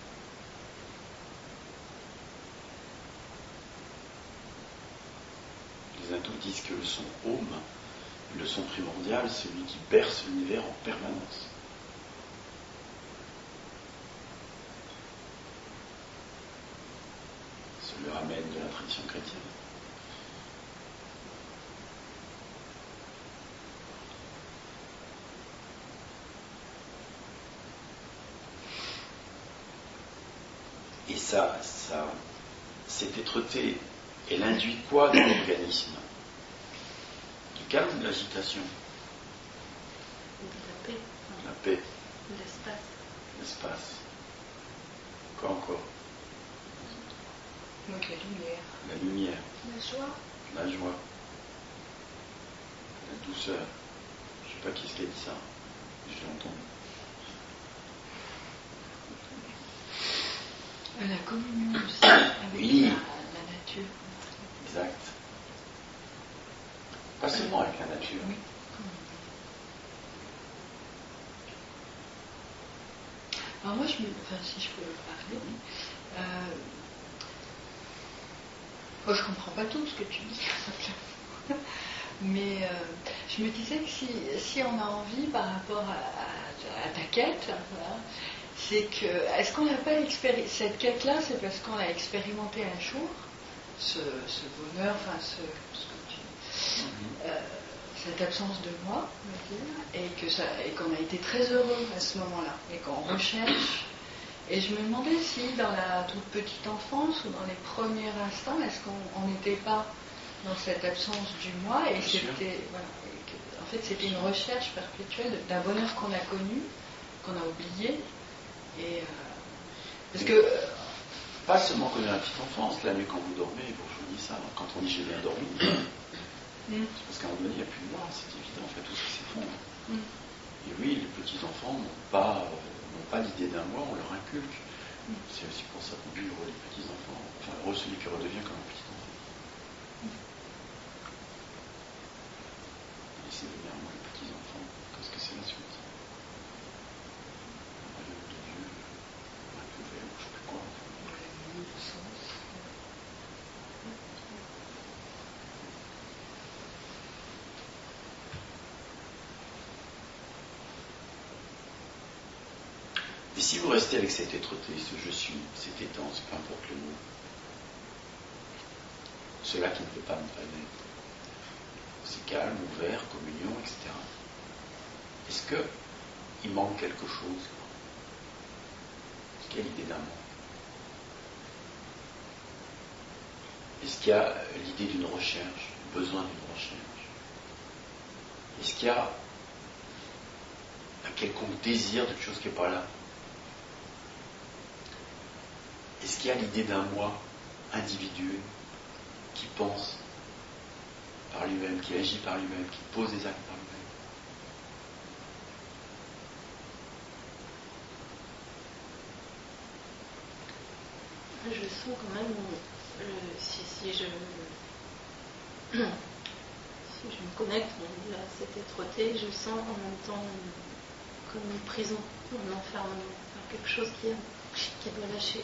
S1: Les hindous disent que le son Om, le son primordial, celui qui berce l'univers en permanence. Ça le ramène de la tradition chrétienne. Et ça, cette êtreté, elle induit quoi dans l'organisme? Du calme ou de l'agitation?
S2: De la paix.
S1: La paix,
S2: De l'espace.
S1: l'espace. Quoi encore?
S4: Donc la lumière.
S1: La lumière,
S4: La joie.
S1: la joie, la douceur. Je ne sais pas qui a dit ça. Je l'ai entendu.
S4: La communion aussi avec
S1: Oui.
S4: la nature.
S1: Exact. Pas seulement avec la nature.
S4: Oui. Alors moi, si je peux parler, moi je comprends pas tout ce que tu dis, mais je me disais que si on a envie par rapport à ta quête, voilà, c'est que, est-ce qu'on n'a pas cette quête-là, c'est parce qu'on a expérimenté un jour ce bonheur, enfin cette absence de moi, on va dire, et qu'on a été très heureux à ce moment-là, et qu'on recherche. Et je me demandais si dans la toute petite enfance ou dans les premiers instants, est-ce qu'on n'était pas dans cette absence du moi, et c'était, voilà, en fait c'était une recherche perpétuelle d'un bonheur qu'on a connu, qu'on a oublié. Et parce que
S1: pas seulement connaître la petite enfance, la nuit quand vous dormez, vous dis ça, quand on dit j'ai bien dormi, C'est parce qu'à un moment donné, il n'y a plus de moi, c'est évident, en fait, tout ça s'effondre. Et oui, les petits-enfants n'ont pas l'idée d'un moi, on leur inculque. C'est aussi pour ça qu'on dit heureux les petits-enfants, enfin heureux celui qui redevient comme un petit-enfant. Laissez venir moi les petits-enfants, qu'est-ce que c'est la suite? Le royaume de Dieu, un peu ouvert, je ne sais plus quoi. Et si vous restez avec cette êtreté, ce je suis, cette étance, peu importe le mot, cela qui ne peut pas ne pas l'être, c'est calme, ouvert, communion, etc. Est-ce qu'il manque quelque chose? Est-ce qu'il y a l'idée d'un moi? Est-ce qu'il y a l'idée d'une recherche, le besoin d'une recherche? Est-ce qu'il y a un quelconque désir de quelque chose qui n'est pas là? Est-ce qu'il y a l'idée d'un moi individuel qui pense par lui-même, qui agit par lui-même, qui pose des actes par lui-même?
S2: Je sens quand même, si je me connecte à cette êtreté, je sens en même temps comme une prison, un enfermement, quelque chose qui doit lâcher.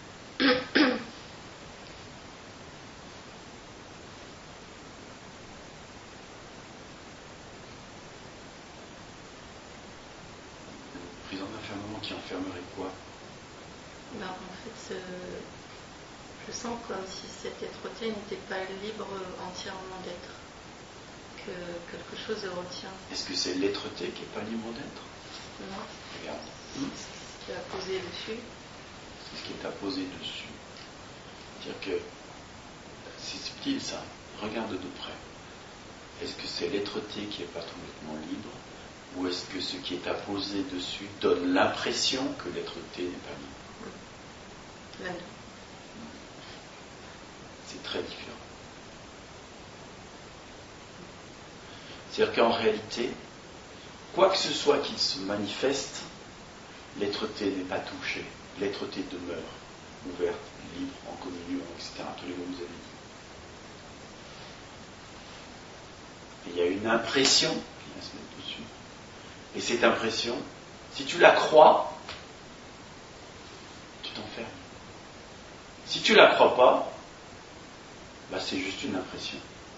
S1: Prison d'enfermement qui enfermerait quoi?
S2: En fait, je sens comme si cette êtreté n'était pas libre entièrement d'être, que quelque chose le retient.
S1: Est-ce que c'est l'êtreté qui n'est pas libre d'être?
S2: Non.
S1: Regarde.
S2: Ce qui est apposé dessus.
S1: C'est ce qui est apposé dessus. C'est-à-dire que c'est subtil ça. Regarde de près. Est-ce que c'est l'êtreté qui n'est pas complètement libre, ou est-ce que ce qui est apposé dessus donne l'impression que l'êtreté n'est pas libre?
S2: Là.
S1: C'est très différent. C'est-à-dire qu'en réalité, quoi que ce soit qui se manifeste, l'êtreté n'est pas touchée. L'êtreté demeure ouverte, libre, en communion, etc. Tous les mots que vous avez dit. Et il y a une impression qui va se mettre dessus. Et cette impression, si tu la crois, tu t'enfermes. Si tu la crois pas, c'est juste une impression.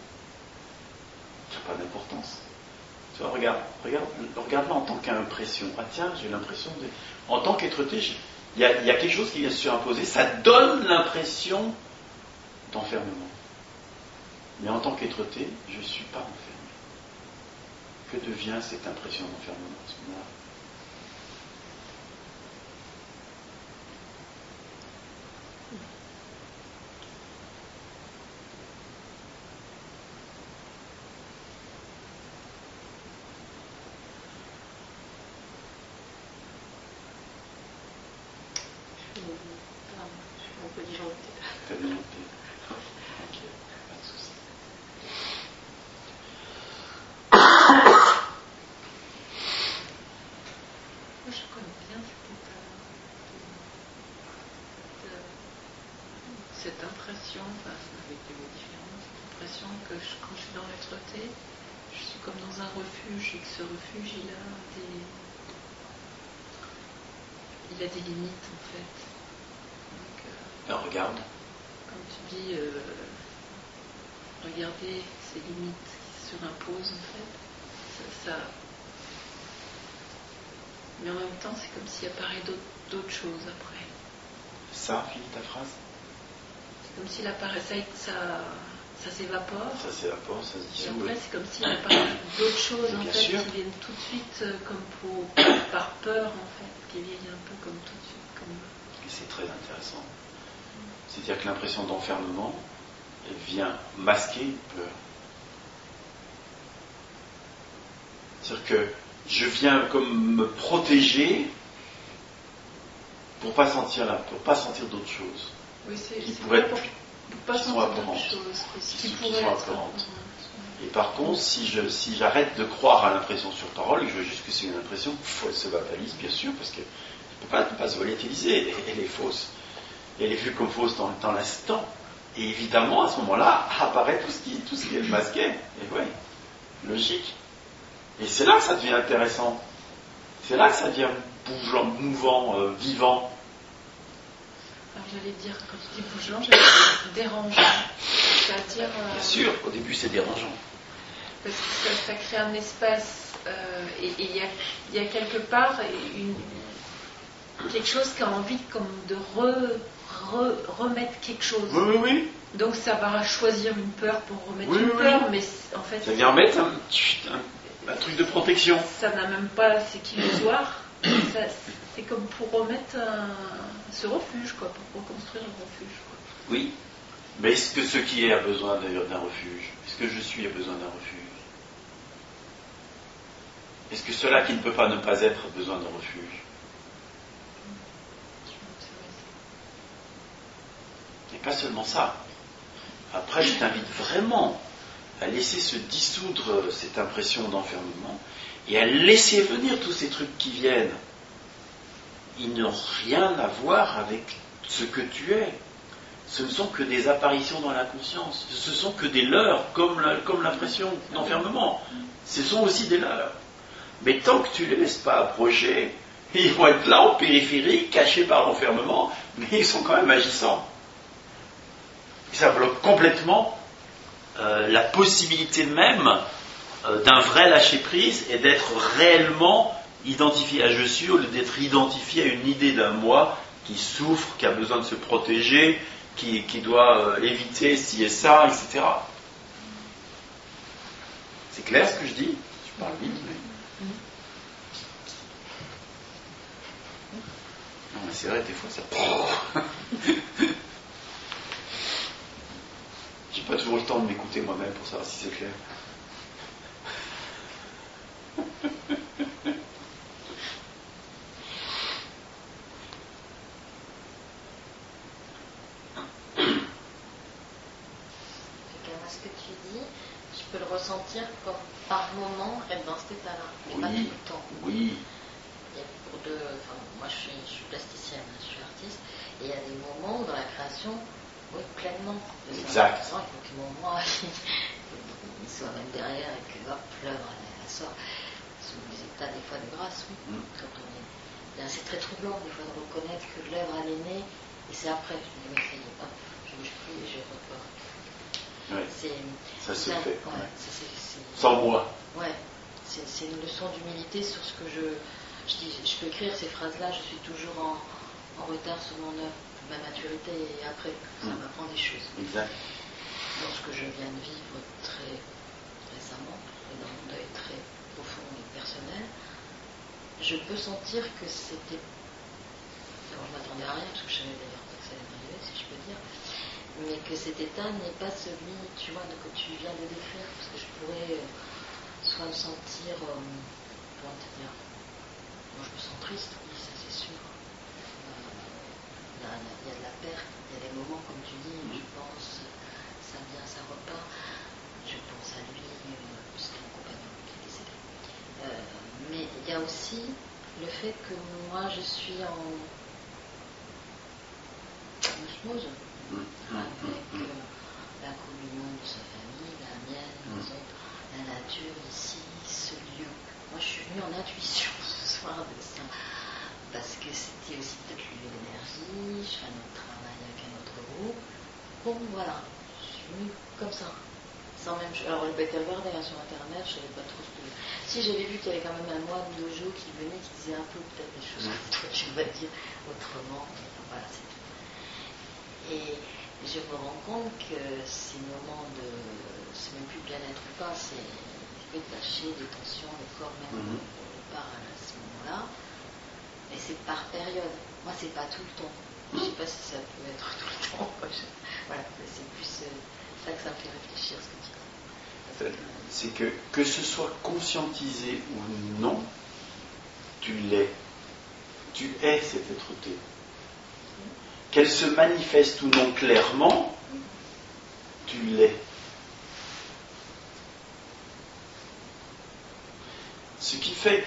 S1: Ça n'a pas d'importance. Tu vois, regarde-la en tant qu'impression. Ah tiens, j'ai l'impression de... En tant qu'êtreté, il y a quelque chose qui vient se surimposer, ça donne l'impression d'enfermement. Mais en tant qu'êtreté, je ne suis pas enfermé. Que devient cette impression d'enfermement à ce moment-là?
S2: Je suis un peu disjonctée.
S1: T'as bien noté. Ok, pas de souci.
S5: Moi, je connais bien cette impression, avec des mots différents, cette impression que quand je suis dans l'êtreté, je suis comme dans un refuge et que ce refuge, il a des limites en fait. Donc,
S1: Alors regarde.
S5: comme tu dis, regardez ces limites qui se surimposent en fait. Mais en même temps, c'est comme s'il apparaît d'autres choses après.
S1: Ça, finis ta phrase.
S5: C'est comme s'il apparaît, ça s'évapore.
S1: Ça s'évapore, ça se
S5: Et
S1: dissout.
S5: après, c'est comme s'il apparaît d'autres choses en
S1: Bien
S5: fait
S1: sûr.
S5: qui viennent tout de suite par peur en fait, qui viennent un peu comme tout de suite.
S1: Et c'est très intéressant. C'est-à-dire que l'impression d'enfermement vient masquer une peur. C'est-à-dire que je viens comme me protéger pour pas sentir d'autres choses.
S5: Oui,
S1: Qui
S5: c'est
S1: pourraient
S5: pas
S1: être
S5: pour pas
S1: qui sont
S5: sentir
S1: apparentes.
S5: d'autres choses,
S1: Qui
S5: qui
S1: sont
S5: pourraient être
S1: apparentes. Et par contre, si j'arrête de croire à l'impression sur parole, et que je veux juste que c'est une impression, elle se vaporise, bien sûr, parce qu'elle ne peut pas se volatiliser, elle est fausse. Elle est vue comme fausse dans l'instant. Et évidemment, à ce moment-là, apparaît tout ce qui est masqué. Et oui, logique. Et c'est là que ça devient intéressant. C'est là que ça devient bougeant, mouvant, vivant.
S5: Alors j'allais dire, quand tu dis bougeant, j'allais dire dérangeant. C'est-à-dire.
S1: Bien sûr, au début c'est dérangeant.
S5: Parce que ça crée un espace, et il y a quelque part quelque chose qui a envie comme de remettre quelque chose.
S1: Oui.
S5: Donc ça va choisir une peur pour remettre une peur, mais en fait.
S1: Ça vient mettre un truc de protection.
S5: Ça n'a même pas, c'est illusoire. C'est comme pour remettre ce refuge, quoi, pour reconstruire un refuge. Quoi.
S1: Oui. Mais est-ce que ce qui est a besoin d'un refuge? Est-ce que je suis a besoin d'un refuge? Est-ce que cela qui ne peut pas ne pas être a besoin d'un refuge? Et pas seulement ça. Après, je t'invite vraiment à laisser se dissoudre cette impression d'enfermement et à laisser venir tous ces trucs qui viennent. Ils n'ont rien à voir avec ce que tu es. Ce ne sont que des apparitions dans la conscience. Ce sont que des leurres, comme l'impression d'enfermement. Ce sont aussi des leurres. Mais tant que tu ne les laisses pas approcher, ils vont être là en périphérie, cachés par l'enfermement, mais ils sont quand même agissants. Et ça bloque complètement la possibilité même d'un vrai lâcher-prise et d'être réellement identifié à je suis au lieu d'être identifié à une idée d'un moi qui souffre, qui a besoin de se protéger, qui doit éviter ci et ça, etc. C'est clair ce que je dis? Je parle vite, mais... Non, mais c'est vrai, des fois ça... J'ai pas toujours le temps de m'écouter moi-même pour savoir si c'est clair.
S6: Ce que tu dis, je peux le ressentir comme par moment être dans cet état-là, mais pas tout le temps.
S1: Oui.
S6: Il y a moi je suis plasticienne, je suis artiste, et il y a des moments où dans la création, oui, pleinement.
S1: Exact.
S6: Il faut que mon moi il soit même derrière et que hop, l'œuvre elle sort. Sous des états des fois de grâce, oui. Quand on est... C'est très troublant des fois de reconnaître que l'œuvre elle est née, et c'est après, je me dis, mais ça y est, hop, je bouge plus et je repars.
S1: Ouais. Ça se fait.
S6: Ouais.
S1: Sans moi.
S6: Ouais. C'est une leçon d'humilité sur ce que je dis. Je peux écrire ces phrases-là, je suis toujours en retard sur mon œuvre, ma maturité, et après, ça m'apprend des choses.
S1: Exact.
S6: Dans ce que je viens de vivre très récemment, et dans mon deuil très profond et personnel, je peux sentir que c'était... Alors, je m'attendais à rien, parce que je savais d'ailleurs pas que ça allait m'arriver, si je peux dire, mais que cet état n'est pas celui, tu vois, que tu viens de décrire, parce que je pourrais soit me sentir, comment te dire, moi je me sens triste, oui, ça c'est sûr. Il y a de la perte, il y a des moments, comme tu dis, je pense, ça vient, ça repart, je pense à lui, c'était mon compagnon qui est décédé. Mais il y a aussi le fait que moi je suis en osmose avec la communion de sa famille, la mienne, les autres, la nature ici, ce lieu. Moi je suis venue en intuition ce soir de ça, parce que c'était aussi peut-être le lieu d'énergie, je fais un autre travail avec un autre groupe. Bon voilà, je suis venue comme ça. Sans même, alors je vais te regarder sur internet, je ne savais pas trop ce que... Si j'avais vu qu'il y avait quand même un moine dojo qui venait, qui disait un peu peut-être des choses que toi tu vas dire autrement, voilà, c'est tout. Et je me rends compte que ces moments de... c'est même plus bien-être ou pas, c'est détaché des tensions, le corps même part à ce moment-là. Et c'est par période. Moi, c'est pas tout le temps. Je sais pas si ça peut être tout le temps. Voilà, c'est plus ça que ça me fait réfléchir, ce que tu dis.
S1: C'est que ce soit conscientisé ou non, tu l'es. Tu es cette être-té. Qu'elle se manifeste ou non clairement, tu l'es. fait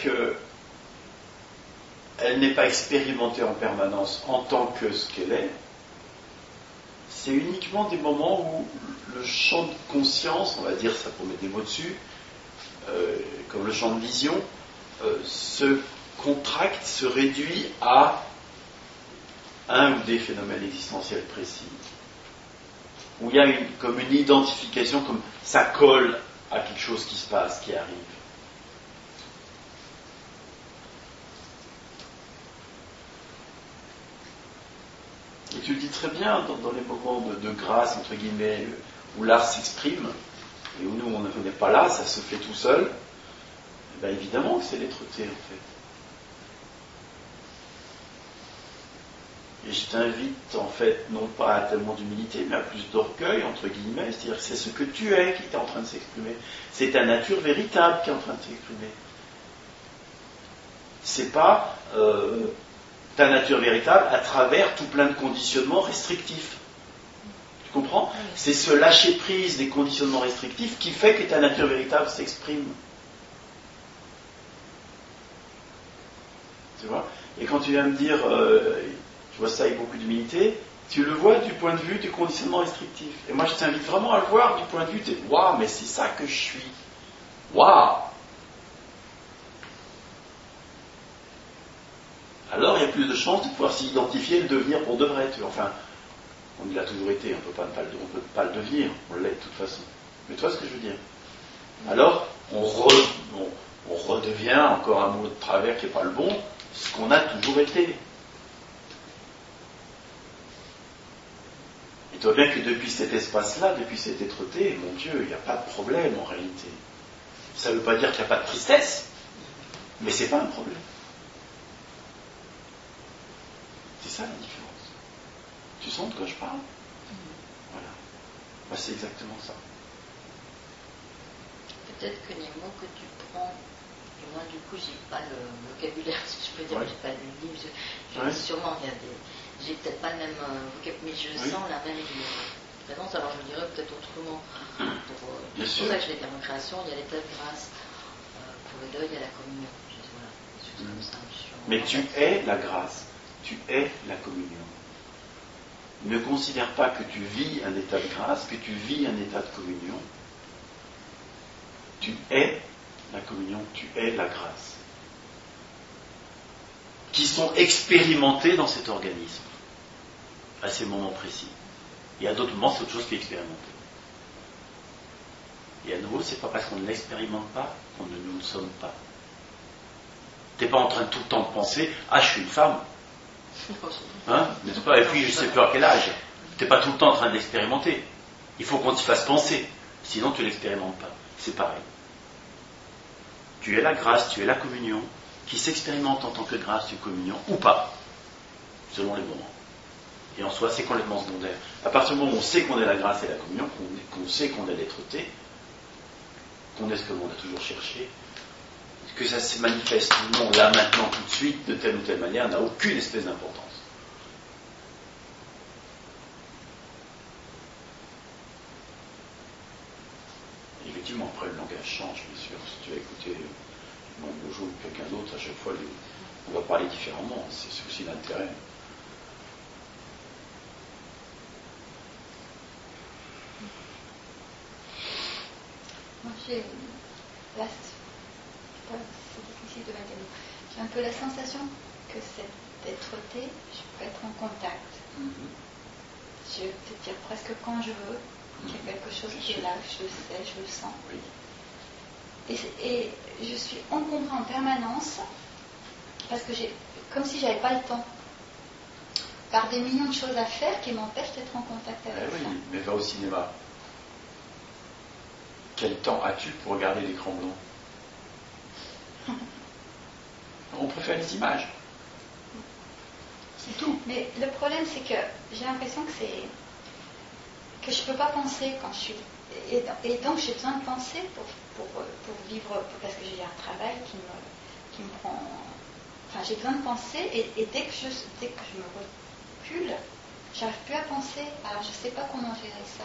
S1: qu'elle n'est pas expérimentée en permanence en tant que ce qu'elle est, c'est uniquement des moments où le champ de conscience, on va dire ça pour mettre des mots dessus, comme le champ de vision, se contracte, se réduit à un ou des phénomènes existentiels précis, où il y a comme une identification, comme ça colle à quelque chose qui se passe, qui arrive. Et tu le dis très bien, dans les moments de grâce, entre guillemets, où l'art s'exprime, et où nous, on n'est pas là, ça se fait tout seul, et bien évidemment que c'est l'être-té, en fait. Et je t'invite, en fait, non pas à tellement d'humilité, mais à plus d'orgueil, entre guillemets, c'est-à-dire que c'est ce que tu es qui est en train de s'exprimer. C'est ta nature véritable qui est en train de s'exprimer. C'est pas ta nature véritable à travers tout plein de conditionnements restrictifs. Tu comprends ? C'est ce lâcher-prise des conditionnements restrictifs qui fait que ta nature véritable s'exprime. Tu vois ? Et quand tu viens me dire, je vois ça avec beaucoup d'humilité, tu le vois du point de vue du conditionnement restrictif. Et moi, je t'invite vraiment à le voir du point de vue de « Waouh, mais c'est ça que je suis. Waouh !» Alors, il y a plus de chances de pouvoir s'identifier et le devenir pour de vrai. Tu vois. Enfin, on l'a toujours été, on ne peut pas le devenir, on l'est de toute façon. Mais tu vois ce que je veux dire ? Alors, on redevient, encore un mot de travers qui n'est pas le bon, ce qu'on a toujours été. Et tu vois bien que depuis cet espace-là, depuis cet être-té, mon Dieu, il n'y a pas de problème en réalité. Ça ne veut pas dire qu'il n'y a pas de tristesse, mais c'est pas un problème. C'est ça la différence. Tu sens de quoi je parle ? Voilà. Bah, c'est exactement ça.
S6: Peut-être que les mots que tu prends, et moi du coup j'ai pas le vocabulaire, si je peux dire, j'ai pas lu le livre, sûrement il y a des... J'ai peut-être pas le même vocabulaire, mais je sens la même présence, alors je dirais peut-être autrement. C'est pour ça que je vais dire en création, il y a l'état de grâce, pour le deuil, il y a la communion. Voilà, comme ça,
S1: mais tu es la grâce. Tu es la communion. Ne considère pas que tu vis un état de grâce, que tu vis un état de communion. Tu es la communion, tu es la grâce. Qui sont expérimentés dans cet organisme, à ces moments précis. Et à d'autres moments, c'est autre chose qui est expérimenté. Et à nouveau, c'est pas parce qu'on ne l'expérimente pas qu'on ne nous le sommes pas. Tu n'es pas en train de tout le temps de penser « Ah, je suis une femme ». Hein, n'est-ce pas ? Et puis je ne sais plus à quel âge. Tu n'es pas tout le temps en train de l'expérimenter. Il faut qu'on t'y fasse penser, sinon tu ne l'expérimentes pas. C'est pareil. Tu es la grâce, tu es la communion, qui s'expérimente en tant que grâce, une communion, ou pas, selon les moments. Et en soi, c'est complètement secondaire. À partir du moment où on sait qu'on est la grâce et la communion, qu'on sait qu'on est l'être-té, qu'on est ce que l'on a toujours cherché, que ça se manifeste ou non, là, maintenant, tout de suite, de telle ou telle manière, n'a aucune espèce d'importance. Et effectivement, après, le langage change, bien sûr. Si tu as écouté mon Bojo ou quelqu'un d'autre, à chaque fois, on va parler différemment. C'est aussi l'intérêt.
S2: Moi, j'ai c'est difficile de mettre des mots. J'ai un peu la sensation que cet être-té, je peux être en contact. Je peux dire presque quand je veux, qu'il y a quelque chose qui est là, je le sais, je le sens. Et je suis encombrée en permanence parce que comme si j'avais pas le temps, par des millions de choses à faire qui m'empêchent d'être en contact avec ça.
S1: Oui, mais va au cinéma. Quel temps as-tu pour regarder l'écran blanc ? On préfère les images. C'est tout.
S2: Mais le problème, c'est que j'ai l'impression que je ne peux pas penser quand je suis... Et donc, j'ai besoin de penser pour vivre, parce que j'ai un travail qui me prend... Enfin, j'ai besoin de penser, et dès que je me recule, j'arrive plus à penser. Alors, je ne sais pas comment gérer ça.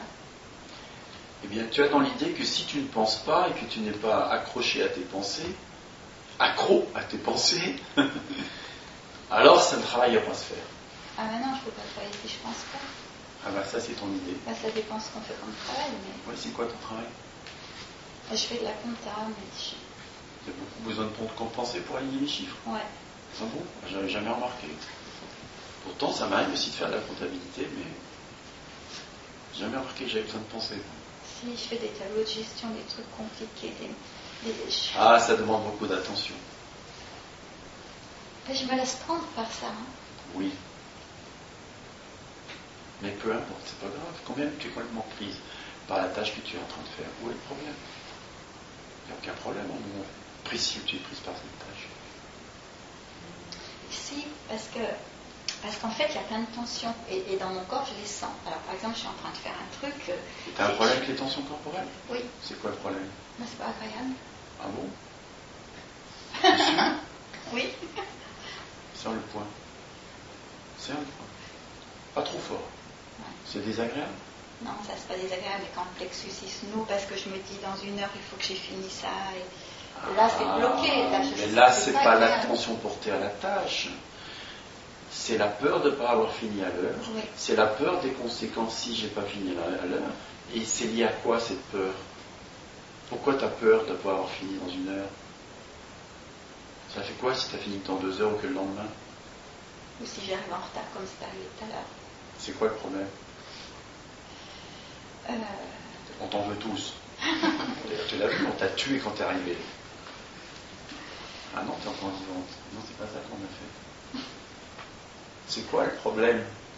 S1: Eh bien, tu as dans l'idée que si tu ne penses pas et que tu n'es pas accroché à tes pensées, accro à tes pensées, alors ça ne travaille pas se faire.
S2: Ah ben non, je ne peux pas travailler si je pense pas.
S1: Ah bah ça c'est ton idée.
S2: Ben, ça dépend ce qu'on fait comme travail, mais
S1: Ouais, c'est quoi ton travail?
S2: je fais de la compta, mais
S1: Il y a beaucoup besoin de penser pour aligner les chiffres.
S2: ouais.
S1: Ah bon? J'avais jamais remarqué. Pourtant ça m'arrive aussi de faire de la comptabilité, mais j'ai jamais remarqué que j'avais besoin de penser.
S2: Si je fais des tableaux de gestion, des trucs compliqués,
S1: Ah, ça demande beaucoup d'attention.
S2: Je me laisse prendre par ça. Hein.
S1: Oui. Mais peu importe, c'est pas grave. Quand même tu es complètement prise par la tâche que tu es en train de faire. Où est le problème? Il n'y a aucun problème en moment précis où tu es prise par cette tâche.
S2: Si, parce qu'en fait, il y a plein de tensions. Et dans mon corps, je les sens. Alors, par exemple, je suis en train de faire un truc.
S1: Tu as un problème avec les tensions corporelles?
S2: Oui.
S1: C'est quoi le problème?
S2: Mais c'est pas agréable.
S1: Ah bon? T'es sûr?
S2: Oui.
S1: Serre le poing. Serre le poing. Pas trop fort.
S2: Ouais.
S1: C'est désagréable?
S2: Non, ça c'est pas désagréable, mais quand le plexus il se noue, parce que je me dis dans 1 heure, il faut que j'ai fini ça. Et là, c'est bloqué. Là,
S1: mais là, c'est pas
S2: agréable.
S1: l'attention portée à la tâche. C'est la peur de ne pas avoir fini à l'heure.
S2: Oui.
S1: C'est la peur des conséquences si j'ai pas fini à l'heure. Et c'est lié à quoi cette peur? Pourquoi tu as peur de ne pas avoir fini dans 1 heure? Ça fait quoi si tu as fini que dans 2 heures ou que le lendemain?
S2: Ou si j'arrive en retard, comme c'est arrivé tout à l'heure.
S1: C'est quoi le problème? On t'en veut tous. Tu l'as vu, on t'a tué quand t'es arrivé. Ah non, t'es encore vivante. Non, c'est pas ça qu'on a fait. C'est quoi le problème?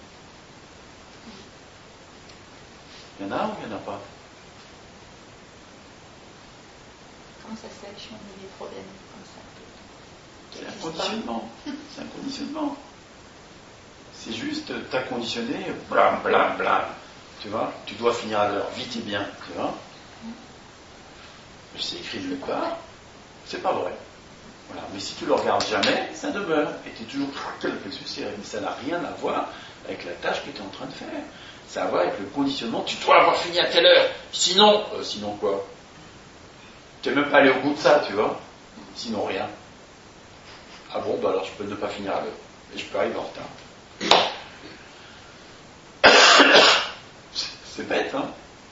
S1: Il y en a ou il n'y en a pas?
S2: Comment ça se fait que je suis en des problèmes comme ça?
S1: C'est un conditionnement. C'est un conditionnement. C'est juste, t'as conditionné, blam, blam, blam. Tu vois, tu dois finir à l'heure, vite et bien, tu vois. C'est écrit nulle part, c'est pas vrai. Voilà. Mais si tu le regardes jamais, ça demeure. Et tu es toujours le plexus serré. Mais ça n'a rien à voir avec la tâche que tu es en train de faire. Ça a à voir avec le conditionnement. Tu dois avoir fini à telle heure. Sinon, sinon quoi? Tu n'es même pas allé au bout de ça, tu vois. Sinon rien. Ah bon, bah alors je peux ne pas finir à l'heure. Et je peux arriver en retard. C'est bête, hein?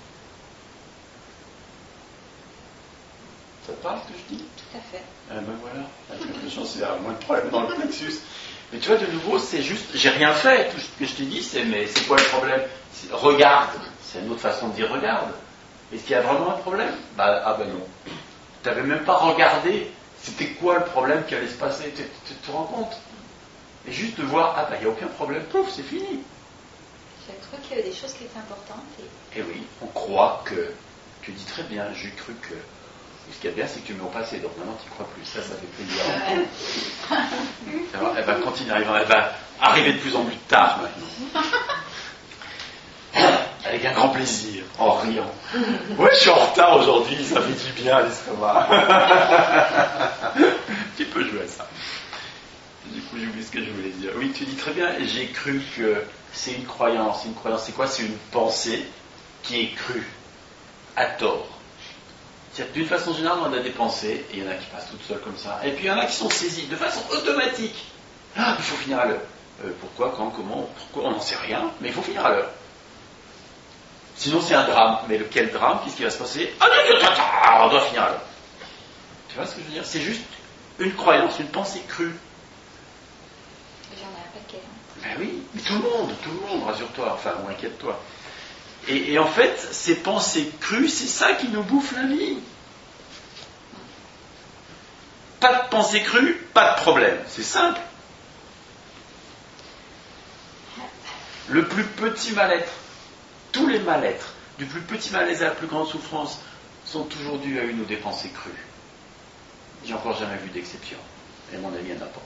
S1: Ça te parle ce que je dis?
S2: Tout à fait.
S1: Ben voilà, avec l'impression c'est moins de problème dans le plexus. Mais tu vois, de nouveau, c'est juste, j'ai rien fait. Tout ce que je te dis, mais c'est quoi le problème? Regarde. C'est une autre façon de dire regarde. Est-ce qu'il y a vraiment un problème? Ah ben non. Tu n'avais même pas regardé. C'était quoi le problème qui allait se passer? Tu te rends compte? Et juste de voir, il n'y a aucun problème, pouf, c'est fini.
S2: J'ai cru qu'il y avait des choses qui étaient importantes.
S1: Et oui, on croit que, tu dis très bien, j'ai cru que. Et ce qu'il y a bien, c'est que tu ne m'en pas assez, donc maintenant tu ne crois plus. Ça fait plaisir. Elle va continuer, elle va arriver de plus en plus tard maintenant. Avec un grand plaisir, en riant. Ouais, je suis en retard aujourd'hui, ça fait du bien à l'estomac. Tu peux jouer à ça. Du coup, j'ai oublié ce que je voulais dire. Oui, tu dis très bien, j'ai cru que c'est une croyance. Une croyance, c'est quoi? C'est une pensée qui est crue, à tort. D'une façon générale, on a des pensées, et il y en a qui passent toutes seules comme ça, et puis il y en a qui sont saisies de façon automatique. Ah, il faut finir à l'heure. Pourquoi, quand, comment, pourquoi, on n'en sait rien, mais il faut finir à l'heure. Sinon, c'est un drame. Mais lequel drame? Qu'est-ce qui va se passer? On doit finir à l'heure. Tu vois ce que je veux dire? C'est juste une croyance, une pensée crue.
S2: J'en ai un paquet.
S1: Ben oui, mais tout le monde, rassure-toi, enfin, ou inquiète-toi. Et en fait, ces pensées crues, c'est ça qui nous bouffe la vie. Pas de pensée crue, pas de problème. C'est simple. Le plus petit mal-être, tous les mal-être, du plus petit malaise à la plus grande souffrance, sont toujours dus à une ou des pensées crues. J'ai encore jamais vu d'exception. Et à mon avis, il n'y en a pas.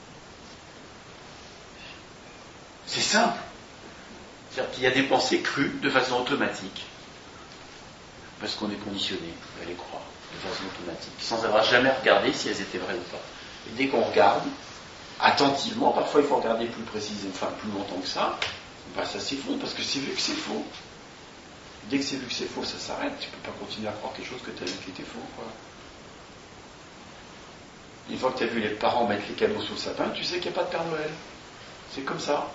S1: C'est simple. C'est-à-dire qu'il y a des pensées crues de façon automatique, parce qu'on est conditionné à les croire de façon automatique, sans avoir jamais regardé si elles étaient vraies ou pas. Et dès qu'on regarde, attentivement, parfois il faut regarder plus précisément, enfin plus longtemps que ça, ça s'effondre, parce que c'est vu que c'est faux. Dès que c'est vu que c'est faux, ça s'arrête. Tu ne peux pas continuer à croire quelque chose que tu as vu qui était faux, quoi. Une fois que tu as vu les parents mettre les cadeaux sous le sapin, tu sais qu'il n'y a pas de Père Noël. C'est comme ça.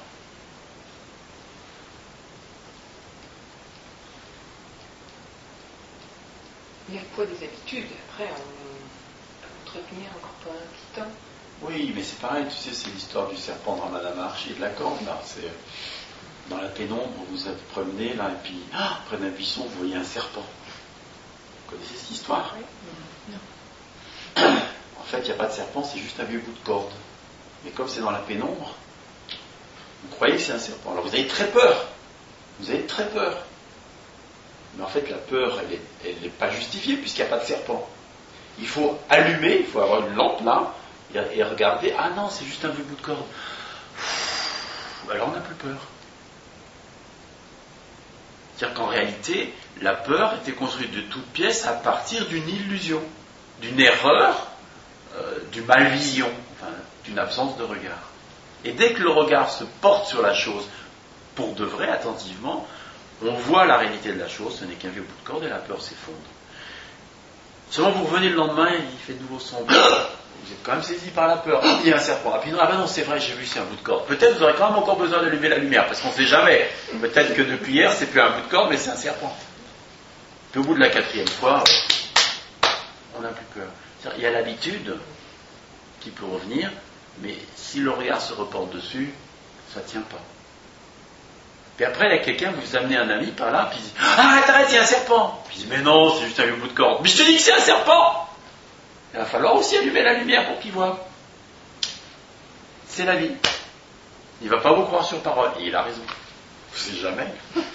S5: Il y a le poids des habitudes. Après, on entretenir encore pas un petit temps.
S1: Oui, mais c'est pareil, tu sais, c'est l'histoire du serpent dans Madame Archie et de la corde, là. C'est dans la pénombre, vous vous êtes promené, là, et puis, près d'un buisson, vous voyez un serpent. Vous connaissez cette histoire?
S5: Oui.
S1: Non. En fait, il n'y a pas de serpent, c'est juste un vieux bout de corde. Mais comme c'est dans la pénombre, vous croyez que c'est un serpent. Alors vous avez très peur. Vous avez très peur. Mais en fait, la peur, elle n'est pas justifiée puisqu'il n'y a pas de serpent. Il faut allumer, il faut avoir une lampe là, et regarder, ah non, c'est juste un vieux bout de corde. Alors on n'a plus peur. C'est-à-dire qu'en réalité, la peur était construite de toutes pièces à partir d'une illusion, d'une erreur, d'une malvision, enfin, d'une absence de regard. Et dès que le regard se porte sur la chose, pour de vrai, attentivement, on voit la réalité de la chose, ce n'est qu'un vieux bout de corde et la peur s'effondre. Seulement vous revenez le lendemain et il fait de nouveau sombre. Vous êtes quand même saisi par la peur. Il y a un serpent. Ah ben non, c'est vrai, j'ai vu, c'est un bout de corde. Peut-être vous aurez quand même encore besoin d'allumer la lumière, parce qu'on ne sait jamais. Peut-être que depuis hier, c'est plus un bout de corde, mais c'est un serpent. Puis au bout de la 4e fois, on n'a plus peur. C'est-à-dire, il y a l'habitude qui peut revenir, mais si le regard se reporte dessus, ça ne tient pas. Puis après, il y a quelqu'un, vous amenez un ami par là, puis il dit, arrête, il y a un serpent. Puis il dit, mais non, c'est juste un vieux bout de corde. Mais je te dis que c'est un serpent. Il va falloir aussi allumer la lumière pour qu'il voit. C'est la vie. Il ne va pas vous croire sur parole. Et il a raison. Vous ne savez jamais.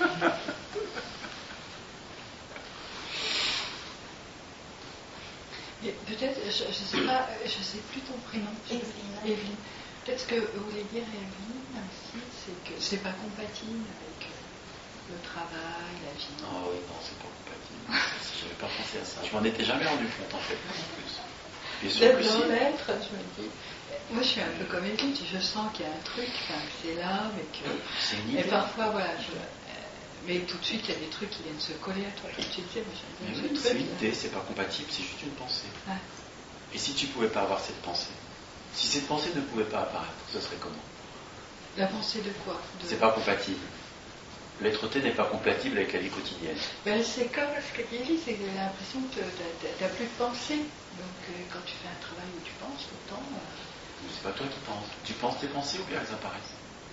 S4: Et peut-être, je ne sais plus ton prénom. Evelyne. Peut-être ce que voulait dire Evelyne aussi, c'est que c'est pas compatible avec le travail, la vie.
S1: Ah oui, non, c'est pas compatible. Je n'avais pas pensé à ça. Je m'en étais jamais rendu compte en fait.
S4: D'être dans l'être, je me dis. Moi, je suis un peu comme Evelyne, je sens qu'il y a un truc, enfin, que c'est là, mais que.
S1: C'est une idée.
S4: Et parfois, voilà, mais tout de suite, il y a des trucs qui viennent se coller à toi. Comme tu disais, moi, j'aime bien ce
S1: C'est
S4: truc.
S1: une idée, c'est pas compatible, c'est juste une pensée.
S4: Ouais.
S1: Et si tu ne pouvais pas avoir cette pensée, si cette pensée ne pouvait pas apparaître, ce serait comment?
S4: La pensée de quoi?
S1: C'est pas compatible. L'être-té n'est pas compatible avec la vie quotidienne.
S4: Ben, c'est comme ce que tu dis, c'est que j'ai l'impression que tu n'as plus de pensée. Donc quand tu fais un travail où tu penses autant.
S1: C'est pas toi qui penses. Tu penses tes pensées ou bien elles apparaissent?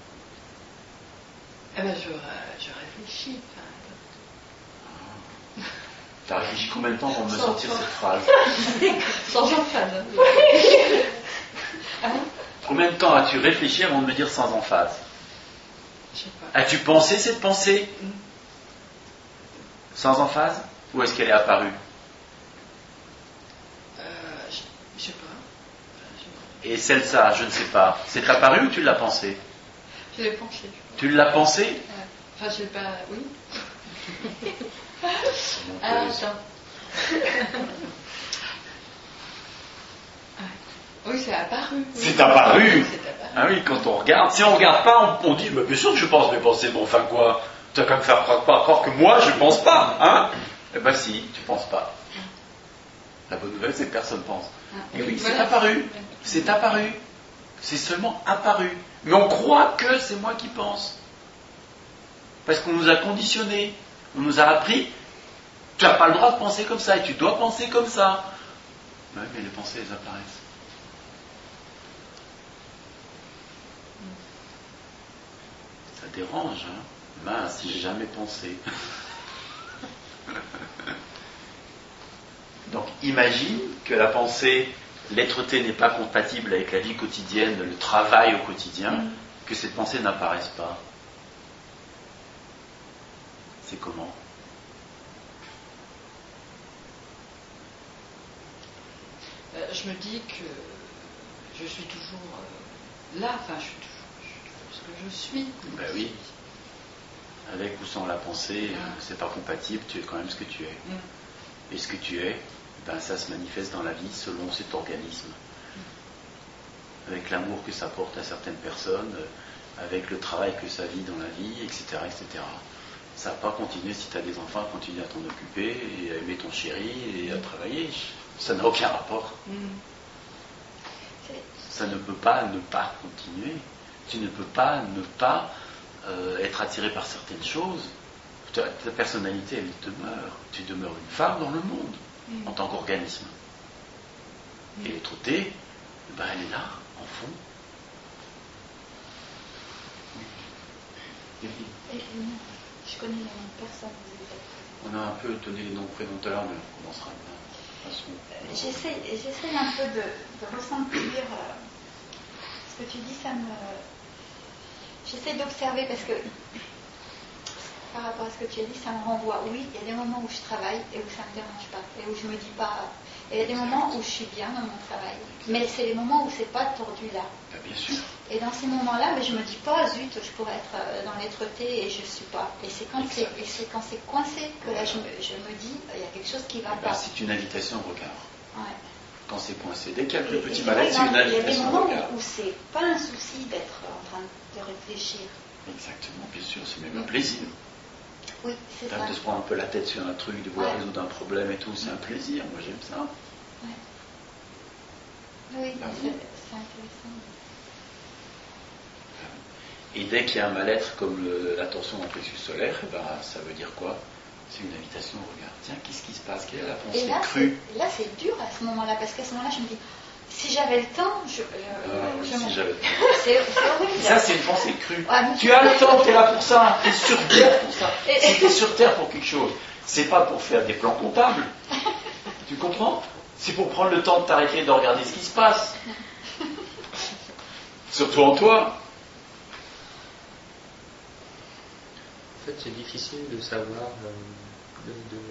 S4: Eh ben, je réfléchis.
S1: Tu as réfléchi combien de temps avant de me sortir cette phrase?
S4: Sans emphase. Hein?
S1: Combien de temps as-tu réfléchi avant de me dire sans emphase?
S4: Je sais pas.
S1: As-tu pensé cette pensée sans emphase? Ou est-ce qu'elle est apparue?
S4: Je sais pas.
S1: Et celle-là, je ne sais pas. C'est apparu ou tu l'as pensé?
S4: Je l'ai pensé.
S1: Tu l'as pensé?
S4: Enfin, je sais pas. Oui.
S1: Attends.
S4: Oui, c'est apparu. Oui.
S1: C'est apparu.
S4: C'est apparu.
S1: Ah oui, quand on regarde. Si on ne regarde pas, on dit, bien sûr que je pense mes pensées, mais enfin quoi? Tu vas quand même faire croire que moi, je ne pense pas, hein? Eh ben si, tu ne penses pas. La bonne nouvelle, c'est que personne ne pense. Et oui, c'est apparu. C'est apparu. C'est seulement apparu. Mais on croit que c'est moi qui pense. Parce qu'on nous a conditionnés. On nous a appris, tu n'as pas le droit de penser comme ça et tu dois penser comme ça. Oui, mais les pensées, elles apparaissent. Ça dérange, hein? Mince, j'ai jamais pensé. Donc imagine que la pensée, l'être-té n'est pas compatible avec la vie quotidienne, le travail au quotidien, que cette pensée n'apparaisse pas. C'est comment?
S4: Je me dis que je suis toujours là, enfin je suis toujours ce que je suis.
S1: Ben oui. Avec ou sans la pensée, c'est pas compatible, tu es quand même ce que tu es. Et ce que tu es, ben ça se manifeste dans la vie selon cet organisme. Avec l'amour que ça porte à certaines personnes, avec le travail que ça vit dans la vie, etc. etc. Ça va pas continuer, si tu as des enfants, à continuer à t'en occuper, et à aimer ton chéri, et à travailler. Ça n'a aucun rapport. Ça ne peut pas ne pas continuer. Tu ne peux pas ne pas être attiré par certaines choses. Ta personnalité, elle demeure. Tu demeures une femme dans le monde, en tant qu'organisme. Et l'être-té, ben, elle est là, en fond.
S2: Je connais les noms de personnes.
S1: On a un peu donné les noms prénoms tout à l'heure, mais on commencera.
S2: J'essaie un peu de ressentir ce que tu dis, j'essaie d'observer parce que par rapport à ce que tu as dit, ça me renvoie. Oui, il y a des moments où je travaille et où ça ne me dérange pas et où je me dis pas. Et il y a des moments où je suis bien dans mon travail. Mais c'est les moments où c'est pas tordu là.
S1: Bien sûr.
S2: Et dans ces moments-là, mais je me dis pas, zut, je pourrais être dans l'être-té et je suis pas. Et c'est quand c'est coincé que là je me dis, il y a quelque chose qui va pas.
S1: C'est une invitation au regard.
S2: Ouais.
S1: Quand c'est coincé, dès qu'il y a le petit malaise, c'est une invitation au regard.
S2: Il y a des moments où c'est pas un souci d'être en train de réfléchir.
S1: Exactement, bien sûr, c'est même un plaisir.
S2: Oui, c'est ça.
S1: De se prendre un peu la tête sur un truc, de vouloir résoudre un problème et tout, c'est un plaisir. Moi, j'aime ça.
S2: Ouais. Oui, c'est intéressant.
S1: Et dès qu'il y a un mal-être comme la tension en plexus solaire, ben, ça veut dire quoi? C'est une invitation au regard. Tiens, qu'est-ce qui se passe? Quelle est la pensée crue?
S2: Là, c'est dur à ce moment-là, parce qu'à ce moment-là, je me dis, si j'avais le temps,
S1: si j'avais le temps.
S2: C'est horrible.
S1: Ça, c'est une pensée crue. Tu as le temps, tu es là pour ça, tu es sur Terre pour ça. Si tu es sur Terre pour quelque chose, c'est pas pour faire des plans comptables. Tu comprends? C'est pour prendre le temps de t'arrêter et de regarder ce qui se passe. Surtout en toi.
S3: En fait, c'est difficile de savoir. Je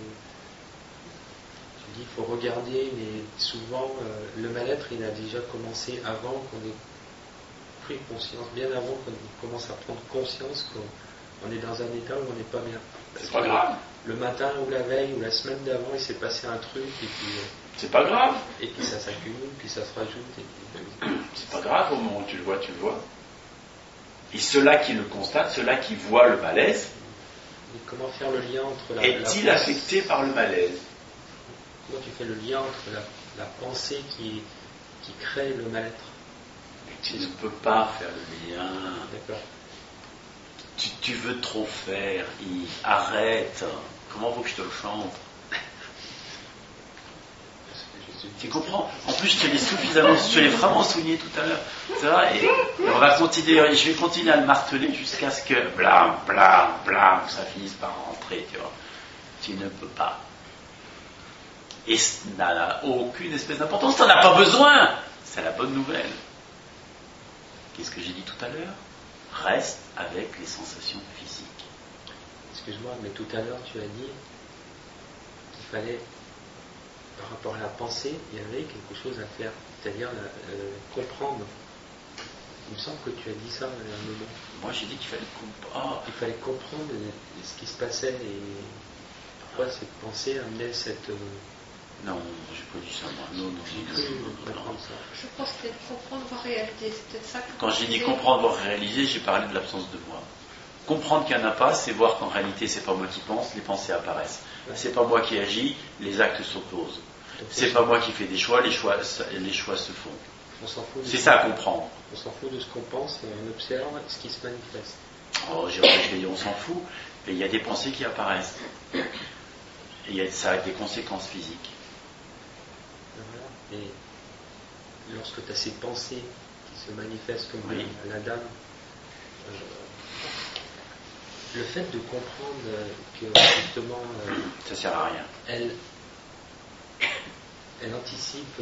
S3: dis, il faut regarder, mais souvent, le mal-être, il a déjà commencé avant qu'on ait pris conscience, bien avant qu'on commence à prendre conscience qu'on est dans un état où on n'est pas bien.
S1: C'est pas grave.
S3: Le matin ou la veille ou la semaine d'avant, il s'est passé un truc, et puis.
S1: C'est pas grave.
S3: Et puis ça s'accumule, puis ça se rajoute.
S1: C'est pas grave, au moment où tu le vois, tu le vois. Et ceux-là qui le constatent, ceux-là qui voient le malaise,
S3: et comment faire le lien entre
S1: est-il affecté par le malaise?
S3: Comment tu fais le lien entre la pensée qui crée le mal-être?
S1: Tu ne peux pas faire le lien.
S3: D'accord.
S1: Tu veux trop faire, arrête. Comment faut que je te le chante? Tu comprends? En plus, je te l'ai vraiment souligné tout à l'heure. Ça va? Et on va continuer, je vais continuer à le marteler jusqu'à ce que blam, blam, blam, ça finisse par rentrer, tu vois. Tu ne peux pas. Et ça n'a aucune espèce d'importance, t'en as pas besoin. C'est la bonne nouvelle. Qu'est-ce que j'ai dit tout à l'heure? Reste avec les sensations physiques.
S3: Excuse-moi, mais tout à l'heure, tu as dit qu'il fallait, par rapport à la pensée, il y avait quelque chose à faire, c'est-à-dire comprendre. Il me semble que tu as dit ça à un moment.
S1: Moi, j'ai dit qu'il fallait comprendre.
S3: Il fallait comprendre ce qui se passait et pourquoi cette pensée amenait cette...
S1: Non, j'ai pas dit ça, moi. Non.
S5: Je pense que c'est comprendre, voir réaliser. C'est peut-être ça que
S1: quand j'ai dit comprendre, voir réaliser, j'ai parlé de l'absence de moi. Comprendre qu'il n'y en a pas, c'est voir qu'en réalité, c'est pas moi qui pense, les pensées apparaissent. C'est pas moi qui agis, les actes s'opposent. C'est pas moi qui fais des choix, les choix se font.
S3: On s'en fout.
S1: C'est ça à comprendre.
S3: On s'en fout de ce qu'on pense et on observe ce qui se manifeste.
S1: Oh, je vais dire on s'en fout, mais il y a des pensées qui apparaissent. Et ça a des conséquences physiques.
S3: Voilà. Et lorsque tu as ces pensées qui se manifestent comme la dame, le fait de comprendre que justement
S1: ça sert à rien.
S3: Elle anticipe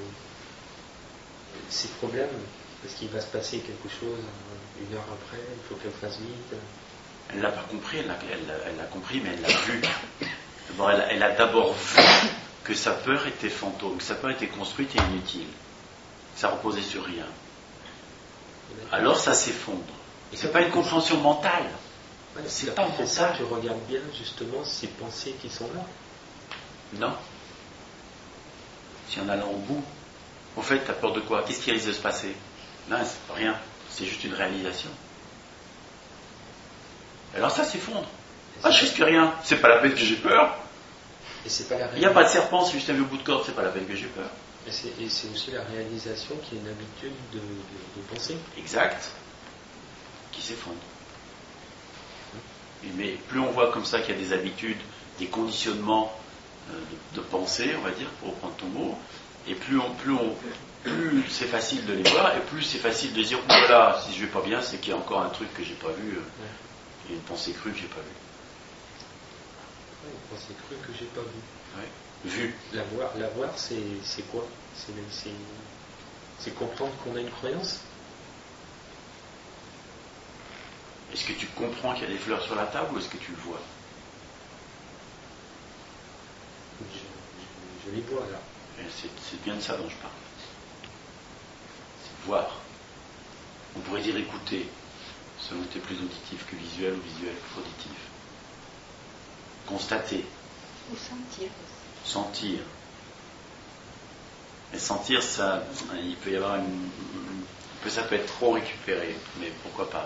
S3: ses problèmes, parce qu'il va se passer quelque chose une heure après, il faut qu'elle fasse vite.
S1: Elle ne l'a pas compris, elle l'a compris, mais elle l'a vu. D'abord, elle a d'abord vu que sa peur était fantôme, que sa peur était construite et inutile. Ça reposait sur rien. Alors ça s'effondre. Et c'est pas une compréhension mentale.
S3: C'est pas mental. Ça, tu regardes bien justement ces pensées qui sont là.
S1: Non. S'il y en a là au bout. Au fait, t'as peur de quoi? Qu'est-ce qui risque de se passer? Non, c'est rien. C'est juste une réalisation. Alors ça s'effondre. Je risque rien. C'est pas la peine que j'ai peur.
S3: Et c'est pas la
S1: il n'y a pas de serpent, si je t'avais au bout de corde, c'est pas la peine que j'ai peur.
S3: Et c'est aussi la réalisation qui est une habitude de penser.
S1: Exact. Qui s'effondre. Mais plus on voit comme ça qu'il y a des habitudes, des conditionnements de pensée, on va dire, pour reprendre ton mot, et plus c'est facile de les voir, et plus c'est facile de dire, voilà, si je vais pas bien, c'est qu'il y a encore un truc que j'ai pas vu, il y a une pensée crue que j'ai pas vue.
S3: Une pensée crue que j'ai pas vue.
S1: Ouais. Vue.
S3: La voir, c'est quoi? C'est comprendre qu'on a une croyance.
S1: Est-ce que tu comprends qu'il y a des fleurs sur la table ou est-ce que tu le vois?
S3: Je les vois là.
S1: Et c'est bien de ça dont je parle. C'est voir. On pourrait dire écouter, selon que tu es plus auditif que visuel ou visuel que auditif. Constater.
S2: Ou sentir.
S1: Sentir. Mais sentir, ça, il peut y avoir ça peut être trop récupéré, mais pourquoi pas.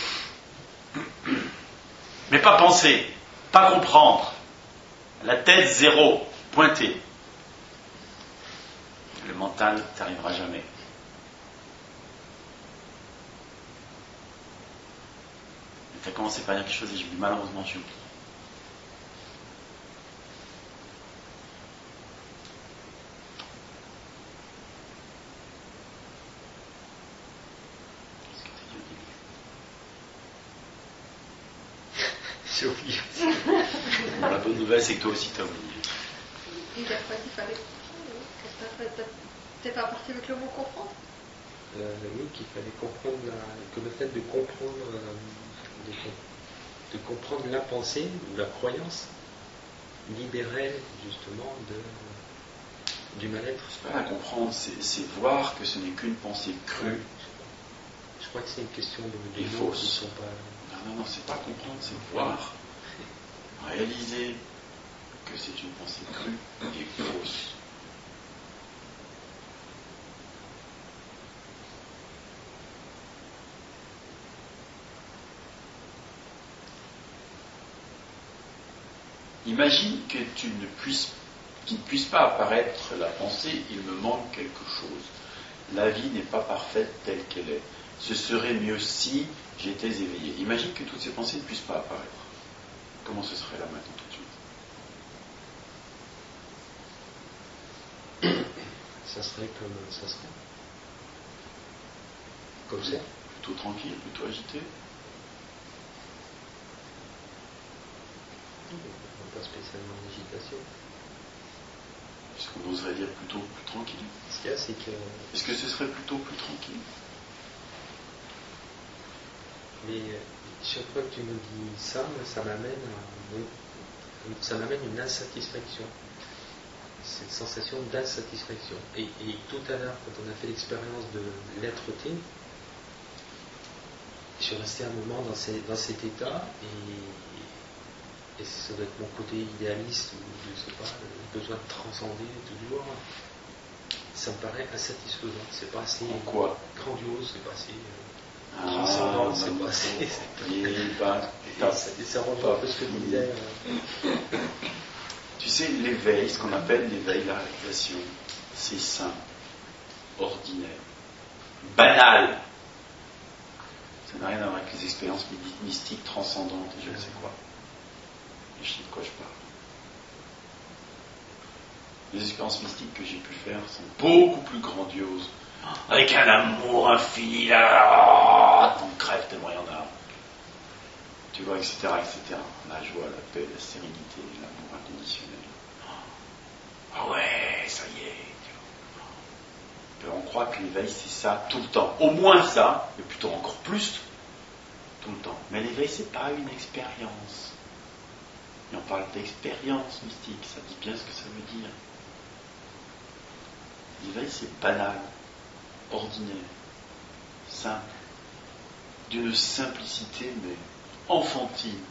S1: Mais pas penser, pas comprendre. La tête zéro, pointée. Le mental, t'arrivera jamais. Tu as commencé par dire quelque chose et j'ai malheureusement j'ai oublié. Qu'est-ce que tu as dit au début? J'ai oublié. Bon, la bonne nouvelle, c'est que toi aussi tu as oublié.
S7: Il a pas dit qu'il fallait comprendre. T'es pas parti avec le mot comprendre?
S3: Oui, qu'il fallait comprendre que le fait de comprendre la pensée ou la croyance libérait justement du mal-être.
S1: C'est pas la comprendre, c'est voir que ce n'est qu'une pensée crue.
S3: Je crois que c'est une question de
S1: et
S3: mots qui
S1: fausse.
S3: sont pas.
S1: Non, c'est pas comprendre, c'est voir, réaliser que c'est une pensée crue et fausse. Imagine que qu'il ne puisse pas apparaître la pensée, il me manque quelque chose. La vie n'est pas parfaite telle qu'elle est. Ce serait mieux si j'étais éveillé. Imagine que toutes ces pensées ne puissent pas apparaître. Comment ce serait là maintenant tout de suite?
S3: Ça serait comme ça serait. Comme ça.
S1: Plutôt tranquille, plutôt agité.
S3: Pas spécialement en agitation.
S1: Est-ce qu'on oserait dire plutôt plus tranquille?
S3: Ce qu'il y a, c'est que.
S1: Est-ce que ce serait plutôt plus tranquille?
S3: Mais chaque fois que tu me dis ça, ça m'amène une insatisfaction. Cette sensation d'insatisfaction. Et tout à l'heure, quand on a fait l'expérience de l'être-té, je suis resté un moment dans cet état et ça doit être mon côté idéaliste ou je sais pas, le besoin de transcender toujours. Ça me paraît insatisfaisant. C'est pas assez grandiose, c'est pas assez transcendant, c'est pas assez. Et ça rejoint un peu ce que tu disais.
S1: Tu sais, l'éveil, ce qu'on appelle l'éveil, la réalisation, c'est simple, ordinaire, banal. Ça n'a rien à voir avec les expériences mystiques transcendantes et je ne sais quoi. Et je sais de quoi je parle. Les expériences mystiques que j'ai pu faire sont beaucoup plus grandioses, avec un amour infini, là, t'en crèves tellement il y en a. Tu vois, etc., etc. La joie, la paix, la sérénité, l'amour inconditionnel. Ah ouais, ça y est. On croit que l'éveil, c'est ça tout le temps. Au moins ça, et plutôt encore plus, tout le temps. Mais l'éveil, c'est pas une expérience. Et on parle d'expérience mystique, ça dit bien ce que ça veut dire. L'éveil, c'est banal, ordinaire, simple, d'une simplicité, mais enfantine.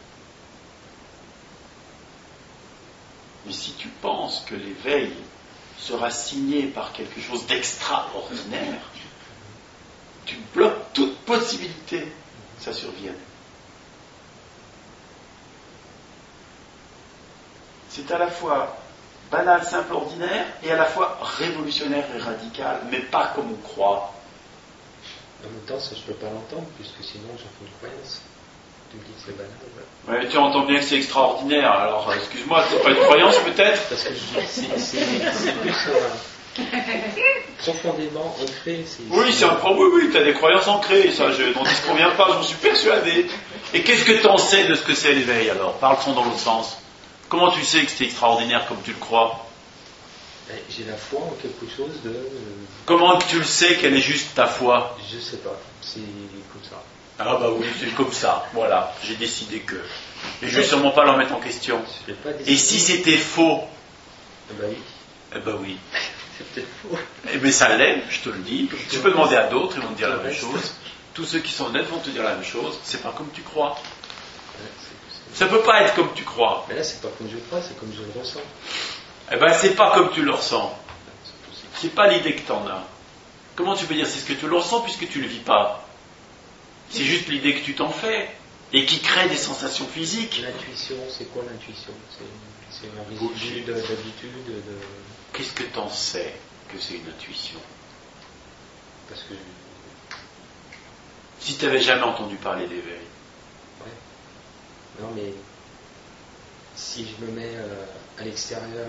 S1: Mais si tu penses que l'éveil sera signé par quelque chose d'extraordinaire, tu bloques toute possibilité que ça survienne. C'est à la fois banal, simple, ordinaire, et à la fois révolutionnaire et radical, mais pas comme on croit.
S3: En même temps, ça je peux pas l'entendre, puisque sinon j'en fais une croyance. Tu me dis que c'est banal,
S1: Ouais, tu entends bien que c'est extraordinaire, alors excuse-moi, c'est pas une croyance peut-être?
S3: Parce que c'est plus profondément ancré.
S1: Oui, oui, tu as des croyances ancrées, ça, je n'en disconviens pas, j'en suis persuadé. Et qu'est-ce que tu en sais de ce que c'est l'éveil alors? Parle-t-on dans l'autre sens. Comment tu sais que c'est extraordinaire comme tu le crois?
S3: J'ai la foi en quelque chose de...
S1: Comment tu le sais qu'elle est juste ta foi?
S3: Je sais pas, c'est comme ça.
S1: Ah bah oui, c'est comme ça, voilà, j'ai décidé que... Et je vais sûrement pas leur mettre en question. Et si c'était faux?
S3: Eh ben oui.
S1: Eh ben oui.
S3: C'est peut-être faux.
S1: Eh bien ça l'est, je te le dis. Tu peux demander à d'autres, ils vont te dire la même chose. Tous ceux qui sont honnêtes vont te dire la même chose. C'est pas comme tu crois. Ça peut pas être comme tu crois.
S3: Mais là, c'est pas comme je crois, c'est comme je le ressens.
S1: Eh ben c'est pas comme tu le ressens. C'est pas l'idée que t'en as. Comment tu peux dire c'est ce que tu le ressens puisque tu le vis pas? C'est juste l'idée que tu t'en fais et qui crée des sensations physiques.
S3: L'intuition, c'est quoi l'intuition? C'est un résidu d'habitude de...
S1: Qu'est-ce que t'en sais que c'est une intuition?
S3: Parce que...
S1: Si tu n'avais jamais entendu parler d'éveil.
S3: Ouais. Non mais si je me mets à l'extérieur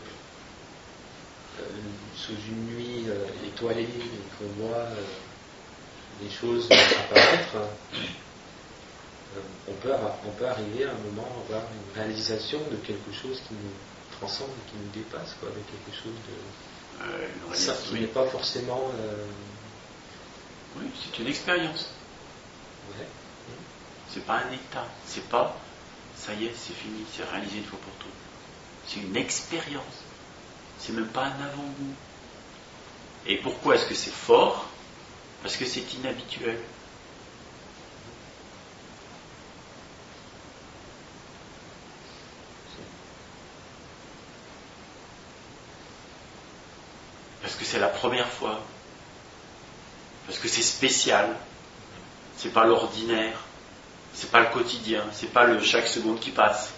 S3: sous une nuit étoilée et qu'on voit des choses apparaître, on peut arriver à un moment à avoir une réalisation de quelque chose qui nous transcende, qui nous dépasse, quoi, de quelque chose de... ça qui n'est pas forcément...
S1: Oui, c'est une expérience.
S3: Ouais.
S1: C'est pas un état, c'est pas ça y est, c'est fini, c'est réalisé une fois pour toutes. C'est une expérience. C'est même pas un avant-goût. Et pourquoi est-ce que c'est fort? Parce que c'est inhabituel. Parce que c'est la première fois. Parce que c'est spécial. C'est pas l'ordinaire. C'est pas le quotidien. C'est pas le chaque seconde qui passe.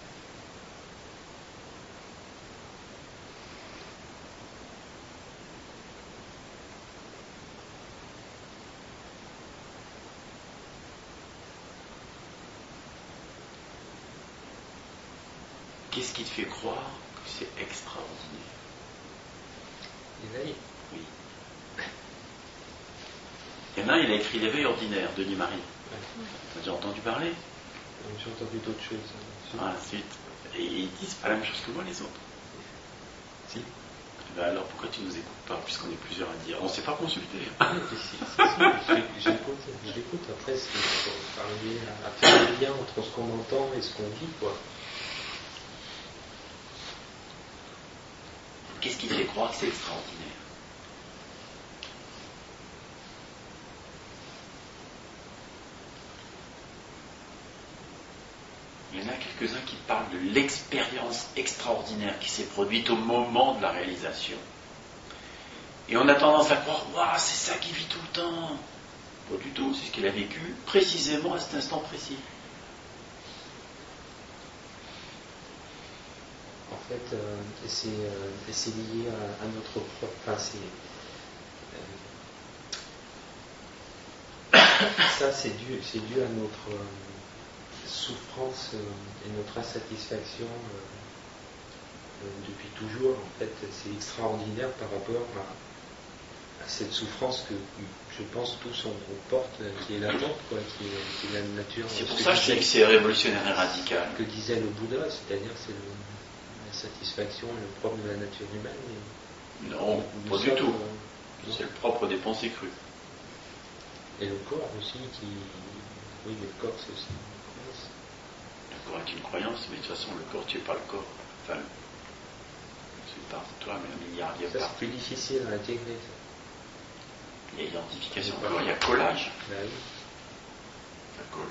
S1: Qu'est-ce qui te fait croire que c'est extraordinaire?
S3: L'éveil.
S1: Oui. Il y en a un, il a écrit L'éveil ordinaire, Denis Marie.
S3: Ouais.
S1: Tu as déjà entendu parler?
S3: J'ai entendu d'autres choses.
S1: Ensuite, et ils disent pas la même chose que moi les autres.
S3: Si.
S1: Ben alors pourquoi tu nous écoutes pas, puisqu'on est plusieurs à dire? On ne s'est pas consulté.
S3: J'écoute. Après, c'est pour arriver à faire le lien entre ce qu'on entend et ce qu'on vit, quoi.
S1: Qu'est-ce qui te fait croire que c'est extraordinaire? Il y en a quelques-uns qui parlent de l'expérience extraordinaire qui s'est produite au moment de la réalisation. Et on a tendance à croire, waouh, c'est ça qu'il vit tout le temps. Pas du tout, c'est ce qu'il a vécu précisément à cet instant précis.
S3: En fait, c'est lié à notre propre... Enfin, ça, c'est dû à notre souffrance et notre insatisfaction depuis toujours. En fait, c'est extraordinaire par rapport à cette souffrance que je pense tous on porte, qui est latente, quoi, qui est la nature.
S1: C'est pour ça que je dis que c'est révolutionnaire et radical.
S3: Que disait le Bouddha, c'est-à-dire c'est la satisfaction et le propre de la nature humaine.
S1: Non, pas du tout. C'est le propre des pensées crues.
S3: Et le corps aussi, oui, mais le corps c'est aussi une croyance.
S1: Le corps est une croyance, mais de toute façon, le corps, tu n'es pas le corps. Enfin, c'est une partie de toi, mais un milliard de
S3: ça,
S1: parties.
S3: c'est plus difficile à intégrer.
S1: Il y a identification de corps, il y a collage.
S3: Ben oui.
S1: Ça colle.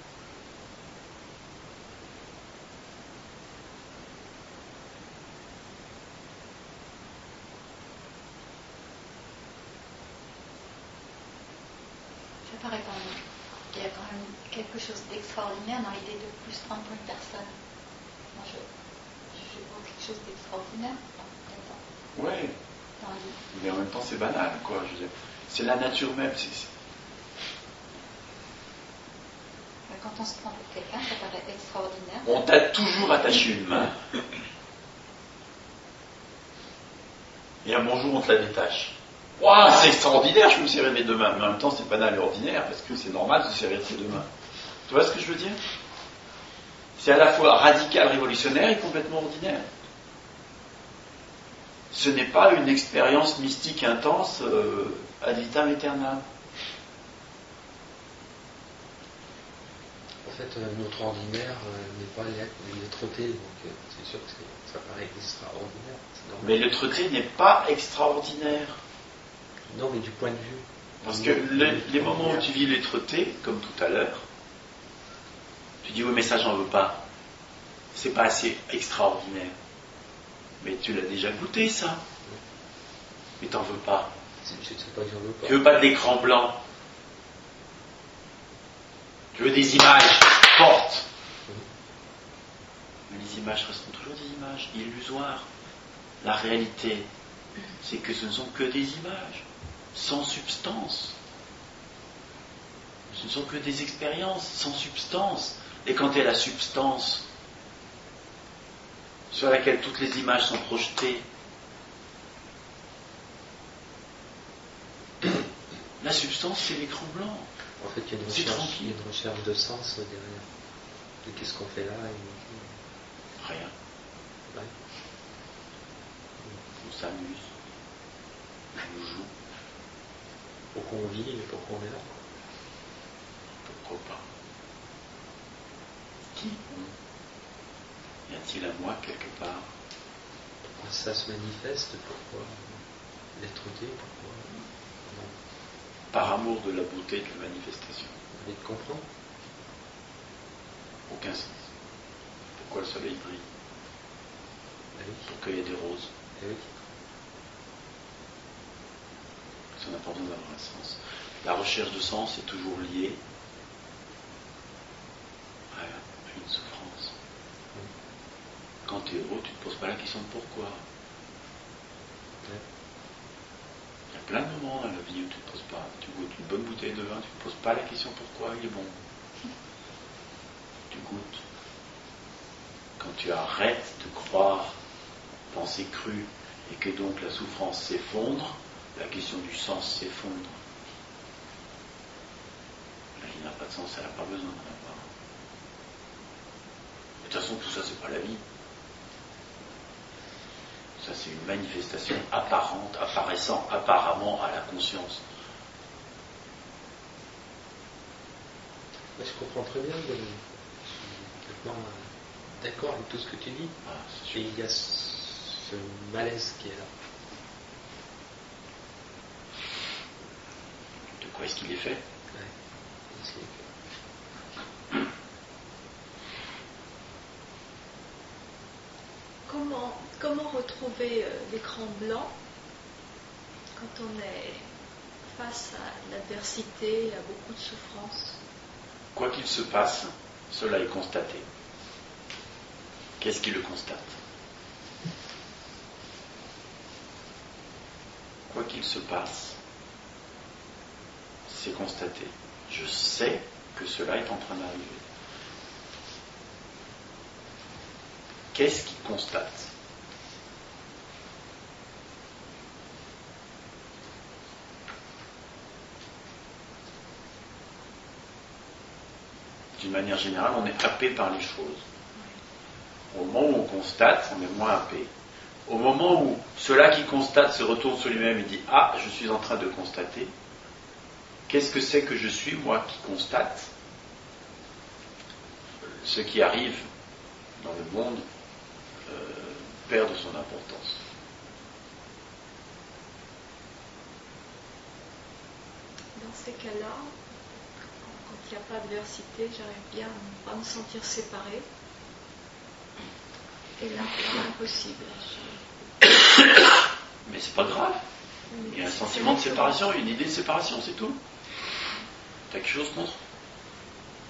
S2: Ça paraît quand même. Il y a quand même quelque chose d'extraordinaire dans l'idée de plus prendre pour une personne. Moi, je vois quelque quelque chose d'extraordinaire
S1: Ouais.
S2: dans la vie.
S1: Mais en même temps, c'est banal, quoi. Je veux dire. C'est la nature même.
S2: Quand on se prend pour quelqu'un, ça paraît extraordinaire.
S1: On t'a toujours attaché une main. Et un bonjour, on te la détache. Waouh, c'est extraordinaire, je me serrais mes deux mains. Mais en même temps, c'est banal et ordinaire, parce que c'est normal de se serrer ses deux mains. Tu vois ce que je veux dire? C'est à la fois radical, révolutionnaire et complètement ordinaire. Ce n'est pas une expérience mystique intense ad vitam aeternam.
S3: En fait, notre ordinaire n'est pas l'être-té, donc c'est sûr que ça paraît extraordinaire.
S1: Mais l'être-té n'est pas extraordinaire.
S3: Non, mais du point de vue.
S1: Parce que les moments où tu vis l'être-té, comme tout à l'heure, tu dis oui, mais ça, j'en veux pas. C'est pas assez extraordinaire. Mais tu l'as déjà goûté, ça. Mais t'en veux pas.
S3: Je ne sais pas que j'en veux pas.
S1: Tu veux pas de l'écran blanc. Tu veux des images fortes. Mais les images resteront toujours des images illusoires. La réalité, c'est que ce ne sont que des images, sans substance. Ce ne sont que des expériences sans substance. Et quand il y a la substance sur laquelle toutes les images sont projetées, la substance, c'est l'écran blanc.
S3: En fait, il y a une recherche de sens derrière. De qu'est-ce qu'on fait là
S1: Rien.
S3: Ouais.
S1: On s'amuse. On joue.
S3: Pourquoi on vit et pourquoi on est là?
S1: Pourquoi pas? Qui on? Y a-t-il un moi quelque part?
S3: Pourquoi ça se manifeste? Pourquoi l'être-té? Pourquoi non?
S1: Par amour de la beauté de la manifestation.
S3: Vous allez comprendre?
S1: Aucun sens. Pourquoi le soleil brille? Pourquoi il y a des roses? Ça n'a pas besoin d'avoir un sens. La recherche de sens est toujours liée à une souffrance. Quand tu es heureux, tu ne te poses pas la question de pourquoi. Il y a plein de moments dans la vie où tu ne te poses pas. Tu goûtes une bonne bouteille de vin, tu ne te poses pas la question pourquoi il est bon. Tu goûtes. Quand tu arrêtes de croire, penser cru, et que donc la souffrance s'effondre, la question du sens s'effondre. La vie n'a pas de sens, elle n'a pas besoin d'en avoir. De toute façon, tout ça, c'est pas la vie. Ça, c'est une manifestation apparente, apparaissant apparemment à la conscience.
S3: Je comprends très bien. Je suis complètement d'accord avec tout ce que tu dis. Et il y a ce malaise qui est là.
S1: De quoi est-ce qu'il est fait?
S3: Ouais.
S7: Comment retrouver l'écran blanc quand on est face à l'adversité, à beaucoup de souffrance?
S1: Quoi qu'il se passe, cela est constaté. Qu'est-ce qui le constate? Quoi qu'il se passe, c'est constaté. Je sais que cela est en train d'arriver. Qu'est-ce qui constate? D'une manière générale, on est happé par les choses. Au moment où on constate, on est moins happé. Au moment où celui qui constate se retourne sur lui-même et dit « Ah, je suis en train de constater », qu'est-ce que c'est que je suis, moi, qui constate? Ce qui arrive dans le monde perd de son importance.
S7: Dans ces cas-là, quand il n'y a pas d'adversité, j'arrive bien à ne pas me sentir séparée. Et là, c'est impossible.
S1: Mais c'est pas grave. Il y a un sentiment de séparation, une idée de séparation, c'est tout. T'as quelque chose contre?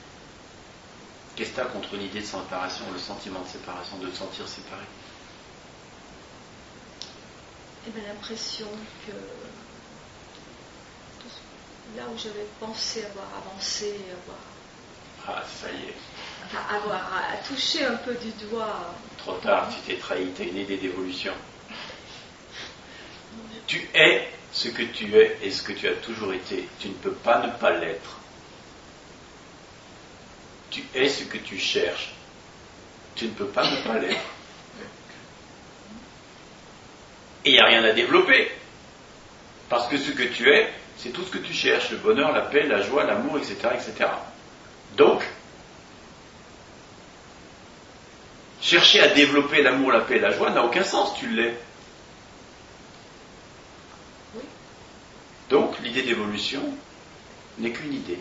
S1: Qu'est-ce que t'as contre l'idée de séparation, le sentiment de séparation, de te sentir séparé?
S7: l'impression que là où j'avais pensé avoir avancé,
S1: Ah, ça y est.
S7: avoir touché un peu du doigt.
S1: Trop tard, tu t'es trahi, tu as une idée d'évolution. Tu es ce que tu es et ce que tu as toujours été. Tu ne peux pas ne pas l'être. Tu es ce que tu cherches. Tu ne peux pas ne pas l'être. Et il n'y a rien à développer. Parce que ce que tu es, c'est tout ce que tu cherches. Le bonheur, la paix, la joie, l'amour, etc., etc. Donc, chercher à développer l'amour, la paix, la joie n'a aucun sens, tu l'es.
S7: Oui.
S1: Donc, l'idée d'évolution n'est qu'une idée.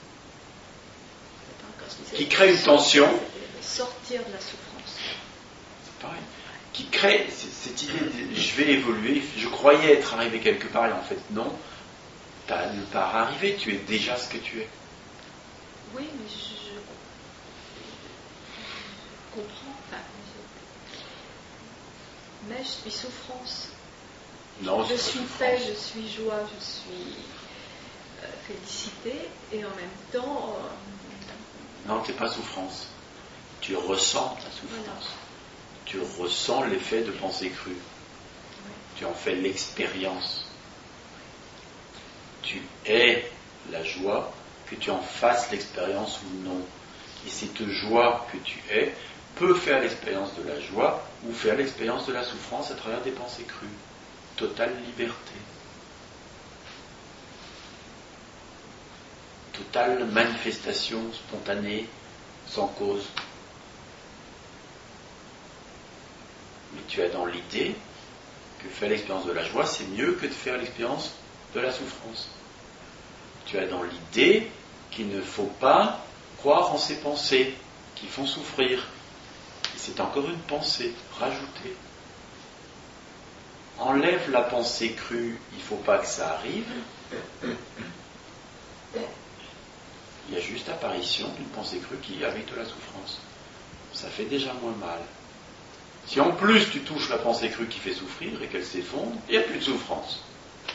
S1: Qui crée une tension.
S7: Sortir de la souffrance.
S1: C'est pareil. Qui crée cette idée de je vais évoluer, je croyais être arrivé quelque part et en fait non, tu n'as nulle part à arriver, tu es déjà ce que tu es.
S7: Oui, mais je comprends. Mais je suis souffrance.
S1: Non,
S7: je suis paix, je suis joie, je suis félicité et en même temps.
S1: Non, tu n'es pas souffrance. Tu ressens ta souffrance.
S7: Voilà.
S1: Tu ressens l'effet de pensée crue.
S7: Oui.
S1: Tu en fais l'expérience. Tu es la joie, que tu en fasses l'expérience ou non. Et cette joie que tu es peut faire l'expérience de la joie ou faire l'expérience de la souffrance à travers des pensées crues. Totale liberté. Totale manifestation spontanée, sans cause. Mais tu as dans l'idée que faire l'expérience de la joie, c'est mieux que de faire l'expérience de la souffrance. Tu as dans l'idée qu'il ne faut pas croire en ces pensées qui font souffrir. Et c'est encore une pensée rajoutée. Enlève la pensée crue, il ne faut pas que ça arrive. Il y a juste apparition d'une pensée crue qui avec de la souffrance. Ça fait déjà moins mal. Si en plus tu touches la pensée crue qui fait souffrir et qu'elle s'effondre, il n'y a plus de souffrance.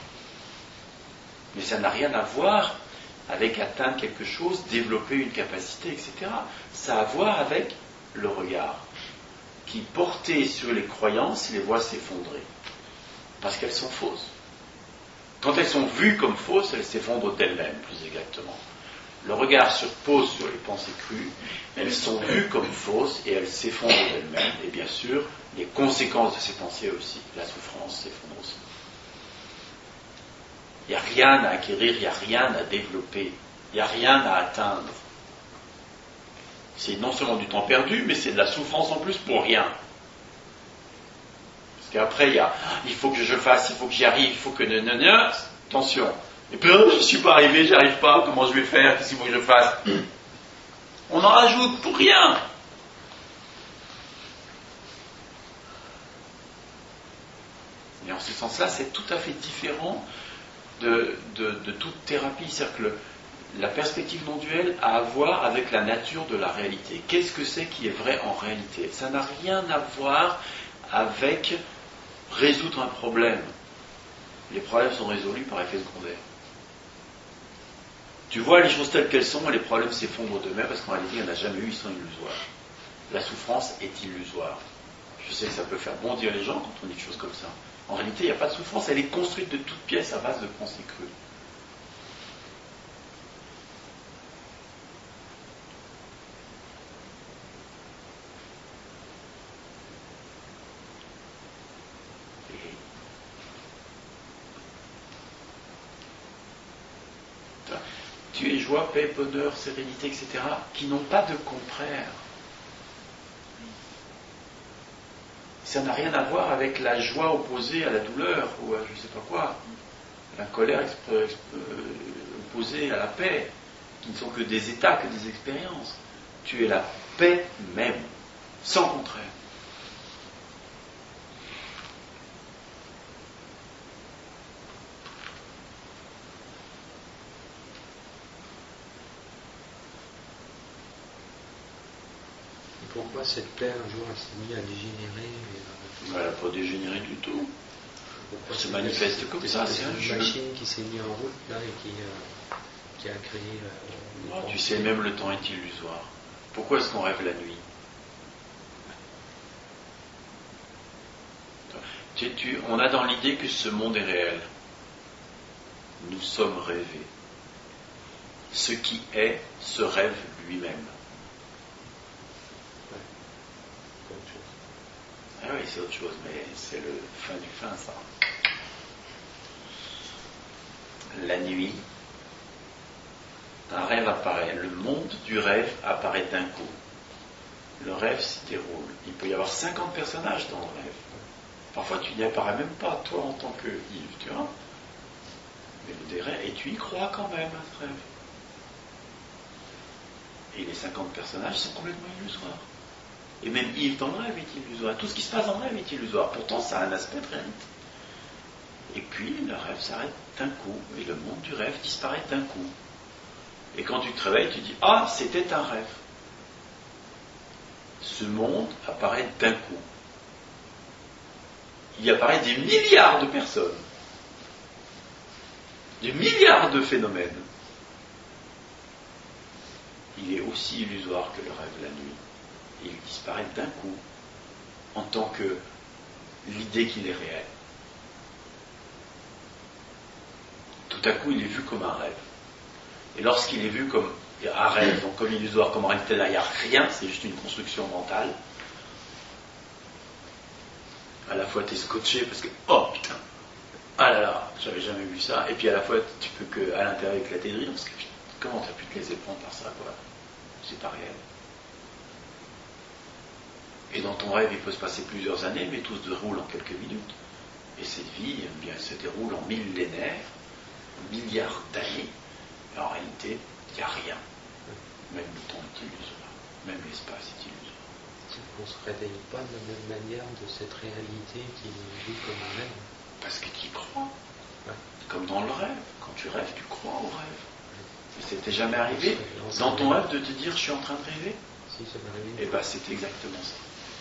S1: Mais ça n'a rien à voir avec atteindre quelque chose, développer une capacité, etc. Ça a à voir avec le regard, qui porté sur les croyances les voit s'effondrer. Parce qu'elles sont fausses. Quand elles sont vues comme fausses, elles s'effondrent d'elles-mêmes, plus exactement. Le regard se pose sur les pensées crues, elles sont vues comme fausses et elles s'effondrent d'elles-mêmes. Et bien sûr, les conséquences de ces pensées aussi. La souffrance s'effondre aussi. Il n'y a rien à acquérir, il n'y a rien à développer, il n'y a rien à atteindre. C'est non seulement du temps perdu, mais c'est de la souffrance en plus pour rien. Parce qu'après, il faut que je le fasse, il faut que j'y arrive, il faut que... Attention. Et puis, je ne suis pas arrivé, j'y arrive pas, comment je vais faire, qu'est-ce qu'il faut que je fasse? On en rajoute pour rien. Et en ce sens-là, c'est tout à fait différent de toute thérapie. C'est-à-dire que la perspective non duelle a à voir avec la nature de la réalité. Qu'est-ce que c'est qui est vrai en réalité? Ça n'a rien à voir avec résoudre un problème. Les problèmes sont résolus par effet secondaire. Tu vois les choses telles qu'elles sont et les problèmes s'effondrent d'eux-mêmes parce qu'en réalité, il n'y en a jamais eu, ils sont illusoires. La souffrance est illusoire. Je sais que ça peut faire bondir les gens quand on dit des choses comme ça. En réalité, il n'y a pas de souffrance, elle est construite de toutes pièces à base de pensées crues. Tu es joie, paix, bonheur, sérénité, etc., qui n'ont pas de contraire. Ça n'a rien à voir avec la joie opposée à la douleur, ou à je ne sais pas quoi, la colère opposée à la paix, qui ne sont que des états, que des expériences. Tu es la paix même, sans contraire.
S3: Pourquoi cette paix un jour elle s'est mise à dégénérer
S1: Elle n'a pas dégénéré du tout.
S3: pourquoi
S1: se manifeste comme ça, c'est un
S3: une
S1: jeu.
S3: machine qui s'est mise en route là et qui a créé.
S1: Tu sais, même le temps est illusoire. Pourquoi est-ce qu'on rêve la nuit? On a dans l'idée que ce monde est réel. Nous sommes rêvés. Ce qui est se rêve lui-même. Ah oui, c'est autre chose, mais c'est le fin du fin, ça. La nuit, un rêve apparaît. Le monde du rêve apparaît d'un coup. Le rêve s'y déroule. Il peut y avoir 50 personnages dans le rêve. Parfois, tu n'y apparais même pas, toi, en tant que Yves, tu vois. Mais des rêves, et tu y crois quand même à ce rêve. Et les 50 personnages sont complètement illusoires. Et même Yves dans le rêve est illusoire. Tout ce qui se passe dans le rêve est illusoire. Pourtant, ça a un aspect de réalité. Et puis, le rêve s'arrête d'un coup. Et le monde du rêve disparaît d'un coup. Et quand tu te réveilles, tu dis « Ah, c'était un rêve ». Ce monde apparaît d'un coup. Il y apparaît des milliards de personnes. Des milliards de phénomènes. Il est aussi illusoire que le rêve la nuit. Et il disparaît d'un coup, en tant que l'idée qu'il est réel. Tout à coup, il est vu comme un rêve. Et lorsqu'il est vu comme un rêve, donc comme illusoire, comme en réalité là, il n'y a rien, c'est juste une construction mentale, à la fois tu es scotché parce que, oh putain, ah là là, j'avais jamais vu ça, et puis à la fois tu peux qu'à l'intérieur éclater de rire, parce que comment tu as pu te laisser prendre par ça, quoi? C'est pas réel. Et dans ton rêve, il peut se passer plusieurs années, mais tout se déroule en quelques minutes. Et cette vie, eh bien, se déroule en millénaires, milliards d'années. Et en réalité, il n'y a rien. Même le temps est illusoire. Même l'espace est illusoire.
S3: C'est qu'on ne se réveille pas de la même manière de cette réalité qui nous vit comme un rêve.
S1: Parce que tu y crois.
S3: Ouais.
S1: Comme dans le rêve. Quand tu rêves, tu crois au rêve. Ça t'est jamais arrivé dans ton rêve de te dire je suis en train de rêver?
S3: Si, ça m'est arrivé.
S1: Eh bien, c'est exactement ça.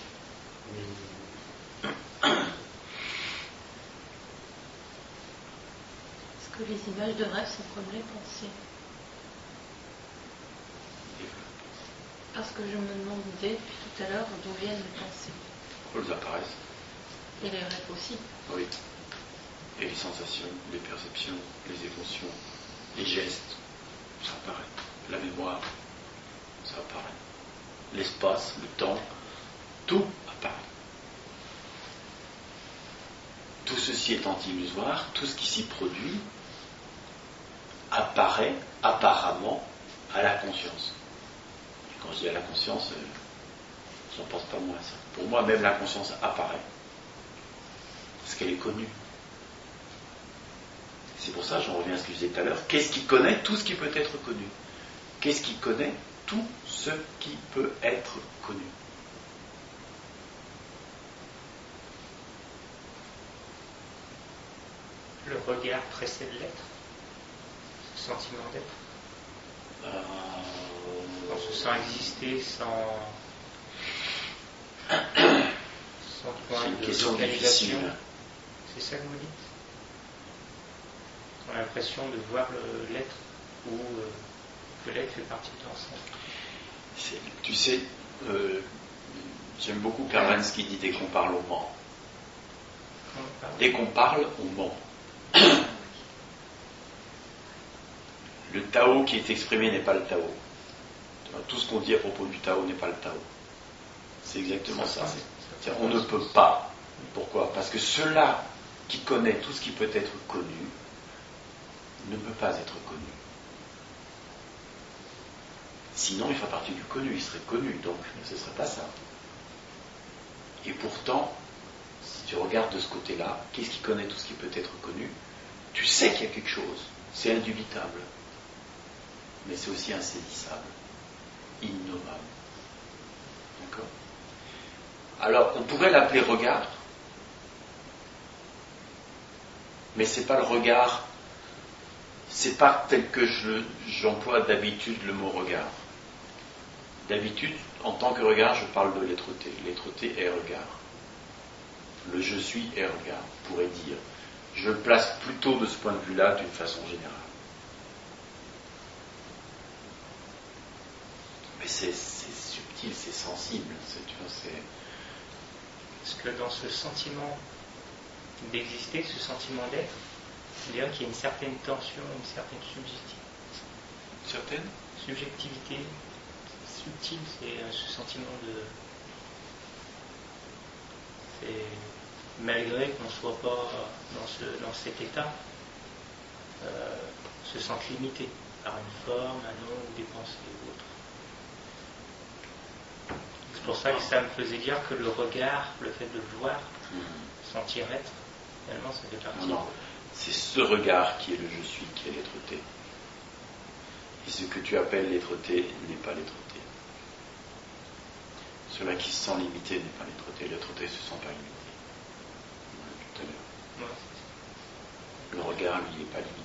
S6: Est-ce que les images de rêve sont comme les pensées? Parce que je me demandais depuis tout à l'heure d'où viennent les pensées.
S1: Elles apparaissent.
S6: Et les rêves aussi.
S1: Oui. Et les sensations, les perceptions, les émotions, les gestes, ça apparaît. La mémoire, ça apparaît. L'espace, le temps, tout apparaît. Tout ceci étant illusoire, tout ce qui s'y produit apparaît apparemment à la conscience. Et quand je dis à la conscience, je n'en pense pas moins à ça. Pour moi, même la conscience apparaît. Parce qu'elle est connue. C'est pour ça, j'en reviens à ce que je disais tout à l'heure, qu'est-ce qui connaît tout ce qui peut être connu? Qu'est-ce qui connaît tout ce qui peut être connu?
S8: Le regard précède l'être, ce sentiment d'être. On se sent exister sans point
S1: c'est une
S8: de
S1: question
S8: localisation.
S1: difficile.
S8: C'est ça que vous dites? On a l'impression de voir l'être ou que l'être fait partie de l'ensemble.
S1: Tu sais, j'aime beaucoup Perlens qui dit dès qu'on parle, on ment. Dès qu'on parle, on ment. Le Tao qui est exprimé n'est pas le Tao. Tout ce qu'on dit à propos du Tao n'est pas le Tao. C'est exactement ça. C'est-à-dire, on ne peut pas. Pourquoi? Parce que ceux-là qui connaît tout ce qui peut être connu ne peut pas être connu. Sinon, il ferait partie du connu, il serait connu, donc ce ne serait pas ça. Et pourtant, si tu regardes de ce côté-là, qu'est-ce qui connaît tout ce qui peut être connu? Tu sais qu'il y a quelque chose, c'est indubitable, mais c'est aussi insaisissable, innommable. D'accord? Alors, on pourrait l'appeler regard, mais c'est pas le regard, c'est pas tel que j'emploie d'habitude le mot regard. D'habitude, en tant que regard, je parle de l'être-té. L'être-té est regard. le je suis et regard, on pourrait dire. Je le place plutôt de ce point de vue-là d'une façon générale. Mais c'est subtil, c'est sensible, tu vois, c'est...
S8: Parce que dans ce sentiment d'exister, ce sentiment d'être, c'est-à-dire qu'il y a une certaine tension, une certaine subjectivité subtile, c'est ce sentiment de... C'est malgré qu'on ne soit pas dans cet état, se sentent limités par une forme, un nom, des pensées ou autre. C'est pour ça que ça me faisait dire que le regard, le fait de le voir, sentir être, finalement ça fait partie.
S1: Non, c'est ce regard qui est le je suis, qui est l'être-té. Et ce que tu appelles l'être-té n'est pas l'être-té. Cela qui se sent limité n'est pas l'être-té. L'être-té ne se sent pas limité. Tout à l'heure. Le regard, lui, n'est pas limité.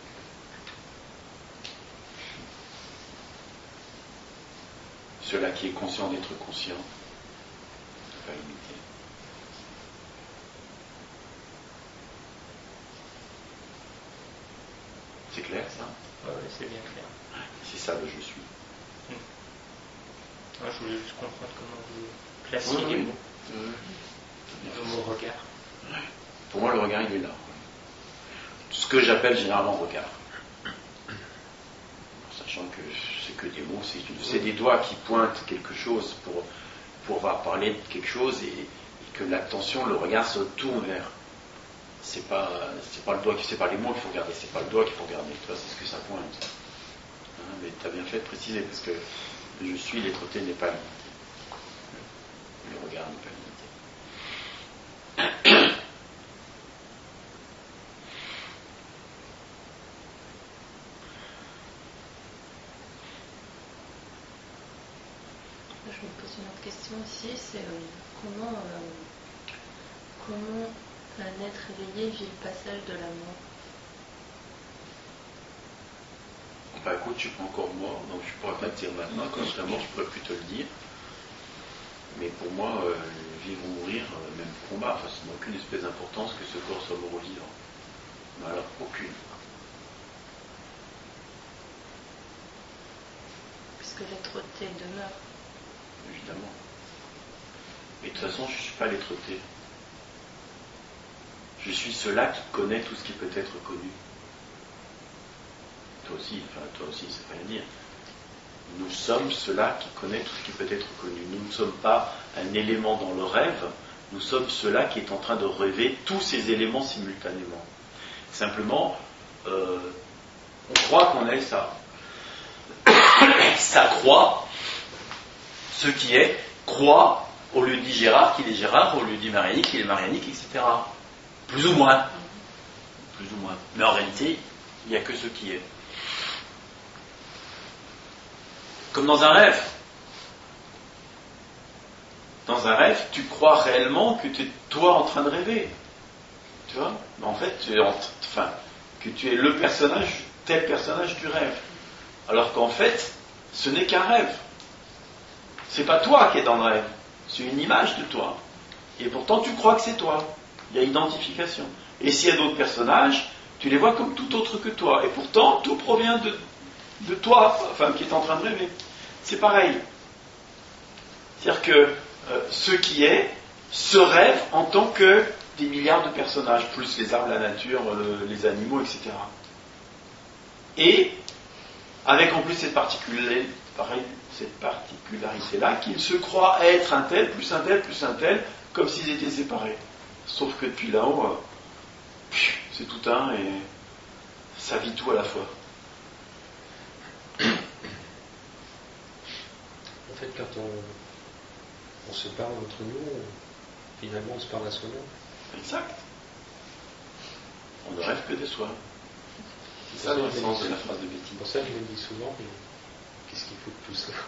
S1: Cela qui est conscient d'être conscient n'est pas limité. C'est clair, ça?
S8: Oui, c'est bien clair.
S1: C'est ça le je suis.
S8: Moi, je voulais juste comprendre comment vous placez les mots. Le mot regard.
S1: Pour moi, le regard, il est là. Ce que j'appelle généralement regard. Sachant que c'est que des mots, c'est des doigts qui pointent quelque chose pour pouvoir parler de quelque chose et que l'attention, le regard se tourne vers. C'est pas le doigt, c'est pas les mots qu'il faut regarder, c'est pas le doigt qu'il faut regarder. Tu vois, c'est ce que ça pointe. Mais tu as bien fait de préciser parce que je suis, l'être-té n'est pas limité. Le regard n'est pas limité.
S6: Je me pose une autre question aussi, c'est comment un être éveillé vit le passage de la mort.
S1: Bah écoute, je suis pas encore mort, donc je pourrais pas te dire maintenant. Quand je serai mort, je pourrais plus te le dire. Mais pour moi, vivre ou mourir, même combat, ça n'a aucune espèce d'importance que ce corps soit mort ou vivant. Mais alors, aucune.
S6: Puisque l'être-té demeure.
S1: Évidemment. Mais de toute façon, je ne suis pas l'être-té. Je suis cela qui connaît tout ce qui peut être connu. Toi aussi, ça veut rien dire. Nous sommes cela qui connaît tout ce qui peut être connu. Nous ne sommes pas un élément dans le rêve, nous sommes cela qui est en train de rêver tous ces éléments simultanément. Simplement, on croit qu'on est ça. Ça croit, ce qui est, croit, au lieu dit Gérard qu'il est Gérard, au lieu dit Marianique qu'il est Marianique, etc. Plus ou moins. Plus ou moins. Mais en réalité, il n'y a que ce qui est. Comme dans un rêve. Dans un rêve, tu crois réellement que tu es toi en train de rêver. Tu vois? Mais en fait, que tu es le personnage, tel personnage du rêve. Alors qu'en fait, ce n'est qu'un rêve. C'est pas toi qui es dans le rêve. C'est une image de toi. Et pourtant, tu crois que c'est toi. Il y a identification. Et s'il y a d'autres personnages, tu les vois comme tout autre que toi. Et pourtant, tout provient de toi, qui est en train de rêver. C'est pareil. C'est-à-dire que ce qui est, se rêve en tant que des milliards de personnages, plus les arbres, la nature, les animaux, etc. Et avec en plus cette particularité-là, qu'ils se croient être un tel, plus un tel, plus un tel, comme s'ils étaient séparés. Sauf que depuis là-haut, c'est tout un et ça vit tout à la fois.
S3: En fait, quand on se parle entre nous, finalement on se parle à soi-même.
S1: Exact. On ne rêve que de soi. C'est ça le sens de la phrase de Betty.
S3: C'est pour ça que je me dis souvent, mais qu'est-ce qu'il faut de tout ça?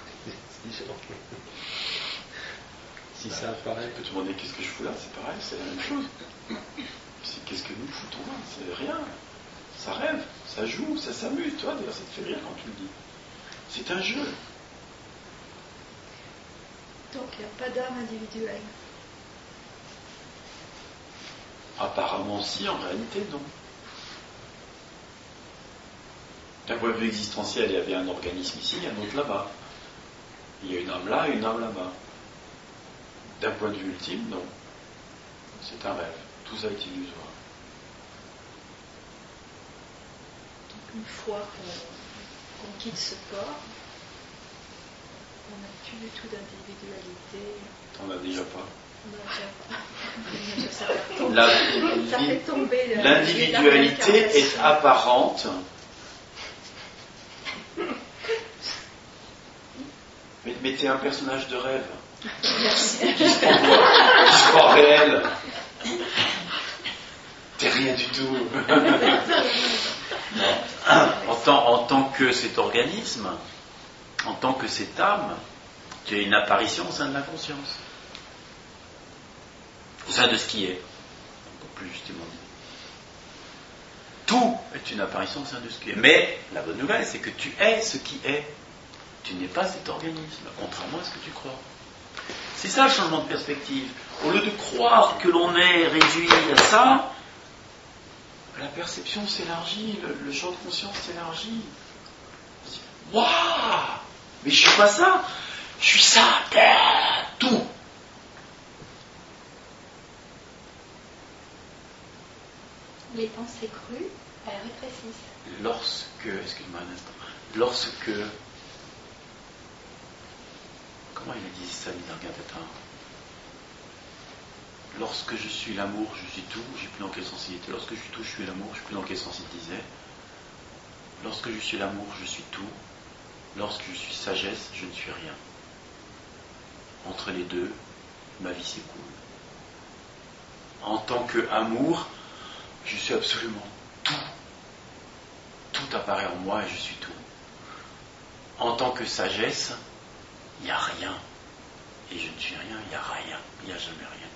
S3: Si ça apparaît.
S1: Je peux te demander qu'est-ce que je fous là, c'est pareil, c'est la même chose. Qu'est-ce que nous foutons là? C'est rien. Ça rêve, ça joue, ça s'amuse. Toi, d'ailleurs, ça te fait rire quand tu le dis. C'est un jeu.
S7: Donc il n'y a pas d'âme individuelle.
S1: Apparemment si, en réalité non. D'un point de vue existentiel, il y avait un organisme ici, un autre là-bas. Il y a une âme là et une âme là-bas. D'un point de vue ultime, non. C'est un rêve. Tout ça est illusoire.
S7: Donc une fois qu'on quitte ce corps, on n'a plus du tout d'individualité.
S1: T'en as déjà pas.
S7: On n'a déjà pas. Ça fait tomber
S1: l'individualité est apparente. Mais t'es un personnage de rêve. Qui se croit réel. T'es rien du tout. En tant que cet organisme, en tant que cette âme, tu es une apparition au sein de la conscience. Au sein de ce qui est. Encore plus justement dit. Tout est une apparition au sein de ce qui est. Mais la bonne nouvelle, c'est que tu es ce qui est. Tu n'es pas cet organisme, contrairement à ce que tu crois. C'est ça le changement de perspective. Au lieu de croire que l'on est réduit à ça, la perception s'élargit, le champ de conscience s'élargit. Waouh! Mais je suis pas ça, je suis ça, tout.
S2: Les pensées crues, elles rétrécissent.
S1: Excuse-moi un instant, comment il a dit ça, Nisargadatta? Lorsque je suis l'amour, je suis tout, j'ai plus dans quel sens il était. Lorsque je suis tout, je suis l'amour, je sais plus dans quel sens il disait. Lorsque je suis l'amour, je suis tout. Lorsque je suis sagesse, je ne suis rien. Entre les deux, ma vie s'écoule. En tant qu'amour, je suis absolument tout. Tout apparaît en moi et je suis tout. En tant que sagesse, il n'y a rien. Et je ne suis rien, il n'y a rien. Il n'y a jamais rien.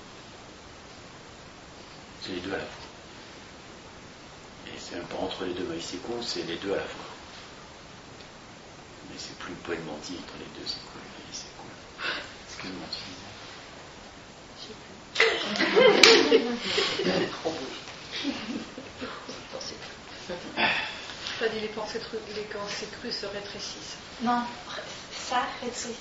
S1: C'est les deux à la fois. Et c'est même pas entre les deux, ma vie s'écoule, c'est les deux à la fois. Mais c'est plus poètement dit, entre les deux s'écoule, ma vie s'écoule. Excuse-moi, tu disais.
S6: Trop beau.
S7: Pas dit les pensées crues se rétrécissent.
S2: Non, ça rétrécit.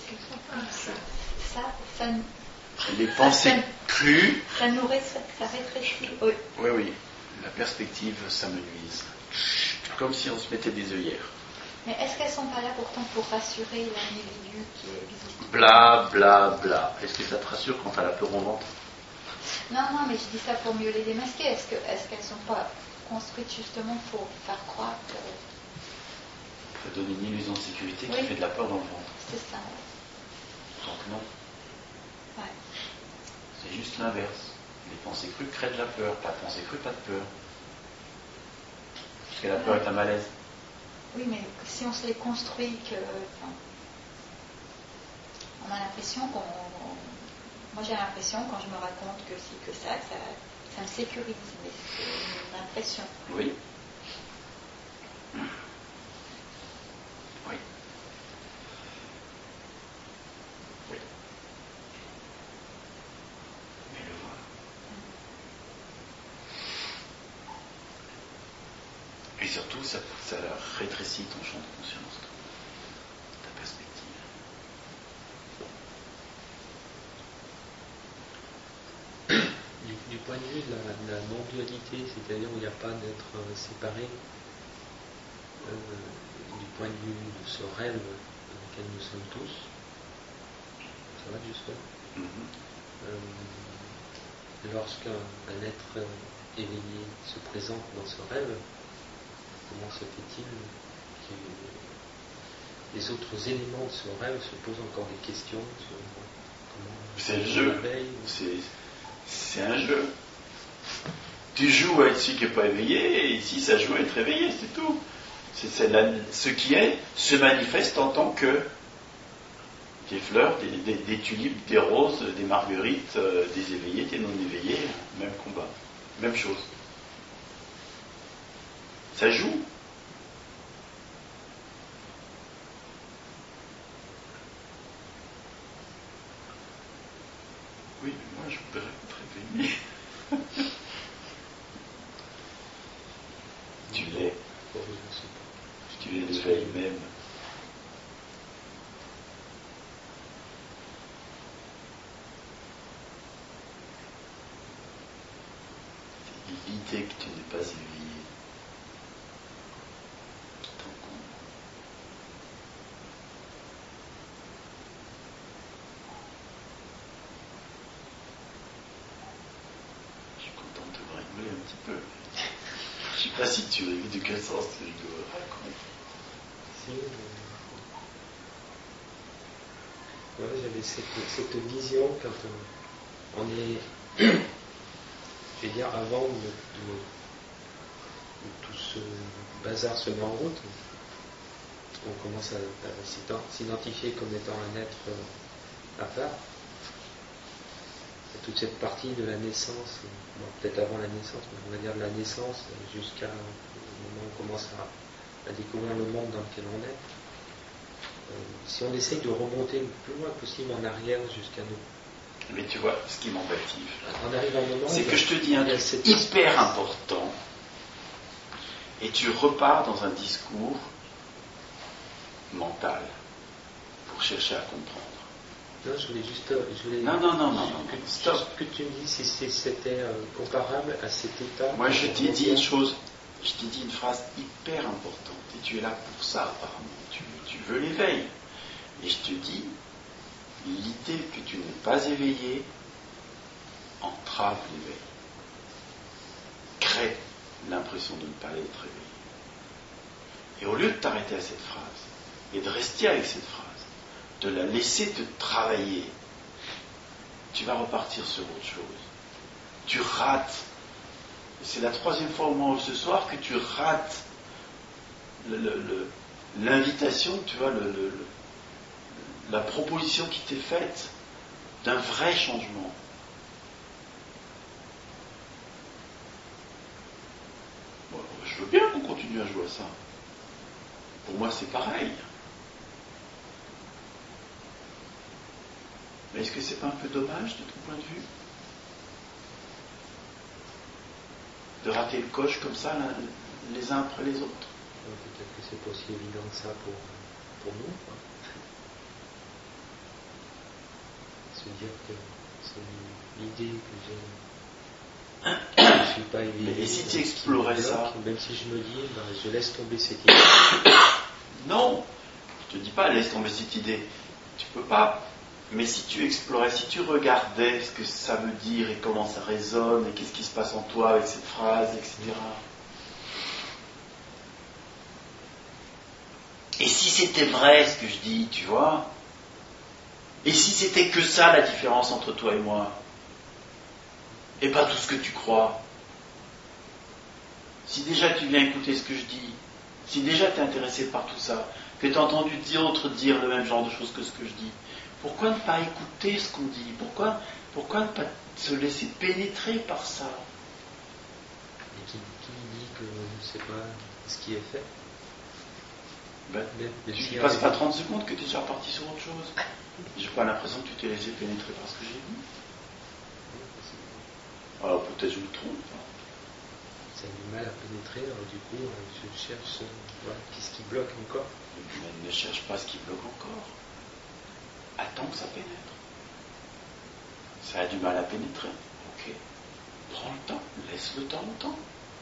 S2: Ça
S1: les pensées crues.
S2: Ça nourrit, ça rétrécit. Oui.
S1: Oui. La perspective, ça me nuise. Comme si on se mettait des œillères.
S2: Mais est-ce qu'elles sont pas là pourtant pour rassurer l'individu qui existe?
S1: Bla, bla, bla. Est-ce que ça te rassure quand t'as la peur au ventre?
S2: Non, mais je dis ça pour mieux les démasquer. Est-ce qu'elles ne sont pas construites justement pour faire croire que...
S1: Ça donne une illusion de sécurité qui fait de la peur dans le ventre.
S2: C'est ça.
S1: Donc non.
S2: Ouais.
S1: C'est juste l'inverse. Les pensées crues créent de la peur. Pas de pensée crue, pas de peur. Parce que la peur est un malaise.
S2: Oui, mais si on se les construit, on a l'impression qu'on... Moi j'ai l'impression quand je me raconte que si, que ça me sécurise. Mais c'est une impression.
S1: Oui. Et surtout, ça rétrécit ton champ de conscience, ta perspective.
S3: Du point de vue de la non-dualité, c'est-à-dire où il n'y a pas d'être séparé, du point de vue de ce rêve dans lequel nous sommes tous, ça va jusque-là. Lorsqu'un être éveillé se présente dans ce rêve, comment se fait-il que les autres éléments de ce rêve se posent encore des questions sur comment
S1: c'est le jeu. C'est un jeu. Tu joues à être celui qui n'est pas éveillé, et ici ça joue à être éveillé, c'est tout. Ce qui est se manifeste en tant que des fleurs, des tulipes, des roses, des marguerites, des éveillés, des non-éveillés, même combat, même chose. Ça joue. Oui, mais moi je voudrais être éveillé. l'idée que tu n'es pas éveillé qui t'encombre. Je suis content de te voir rigoler un petit peu. Je sais pas si tu rigoles, de quel sens tu rigoles, raconte.
S3: Si, ouais, j'avais cette vision quand on est, je vais dire, avant où tout ce bazar se met en route, on commence à s'identifier comme étant un être à part. Et toute cette partie de la naissance, bon, peut-être avant la naissance, mais on va dire de la naissance jusqu'à le moment où on commence à découvrir le monde dans lequel on est. Si on essaye de remonter le plus loin possible en arrière jusqu'à nous.
S1: Mais tu vois, ce qui m'embête,
S3: On arrive à un moment
S1: c'est que je te dis un truc hyper important, et tu repars dans un discours mental pour chercher à comprendre.
S3: Non, je voulais juste.
S1: Non, stop.
S3: Que tu me dis si c'était comparable à cet état.
S1: Moi, je t'ai dit une chose, je t'ai dit une phrase hyper importante, et tu es là pour ça, apparemment. Tu veux l'éveil. Et je te dis, l'idée que tu n'es pas éveillé entrave l'éveil. Crée l'impression de ne pas être éveillé. Et au lieu de t'arrêter à cette phrase, et de rester avec cette phrase, de la laisser te travailler, tu vas repartir sur autre chose. Tu rates. C'est la 3e fois au moins ce soir que tu rates l'invitation, tu vois, la proposition qui t'est faite d'un vrai changement. Bon, je veux bien qu'on continue à jouer à ça. Pour moi, c'est pareil. Mais est-ce que c'est pas un peu dommage de ton point de vue de rater le coche comme ça, les uns après les autres?
S3: Peut-être que c'est pas aussi évident que ça pour nous. Quoi. Se dire que c'est l'idée que je ne suis pas éveillé.
S1: Et si tu explorais ça?
S3: Même si je me dis, je laisse tomber cette idée.
S1: Non, je te dis pas laisse tomber cette idée. Tu peux pas. Mais si tu explorais, si tu regardais ce que ça veut dire et comment ça résonne et qu'est-ce qui se passe en toi avec cette phrase, etc. Et si c'était vrai ce que je dis, tu vois? Et si c'était que ça la différence entre toi et moi? Et pas tout ce que tu crois? Si déjà tu viens écouter ce que je dis, si déjà tu es intéressé par tout ça, que tu as entendu d'autres dire le même genre de choses que ce que je dis, pourquoi ne pas écouter ce qu'on dit? Pourquoi ne pas se laisser pénétrer par ça?
S3: Et qui dit que je ne sais pas ce qui est fait?
S1: Tu ne passes pas 30 secondes que tu es déjà reparti sur autre chose. J'ai pas l'impression que tu t'es laissé pénétrer par ce que j'ai dit. Alors peut-être je me trompe.
S3: Ça a du mal à pénétrer, alors du coup je cherche qu'est-ce qui bloque encore.
S1: Mais ne cherche pas ce qui bloque encore. Attends que ça pénètre. Ça a du mal à pénétrer. Ok. Prends le temps, laisse le temps au temps.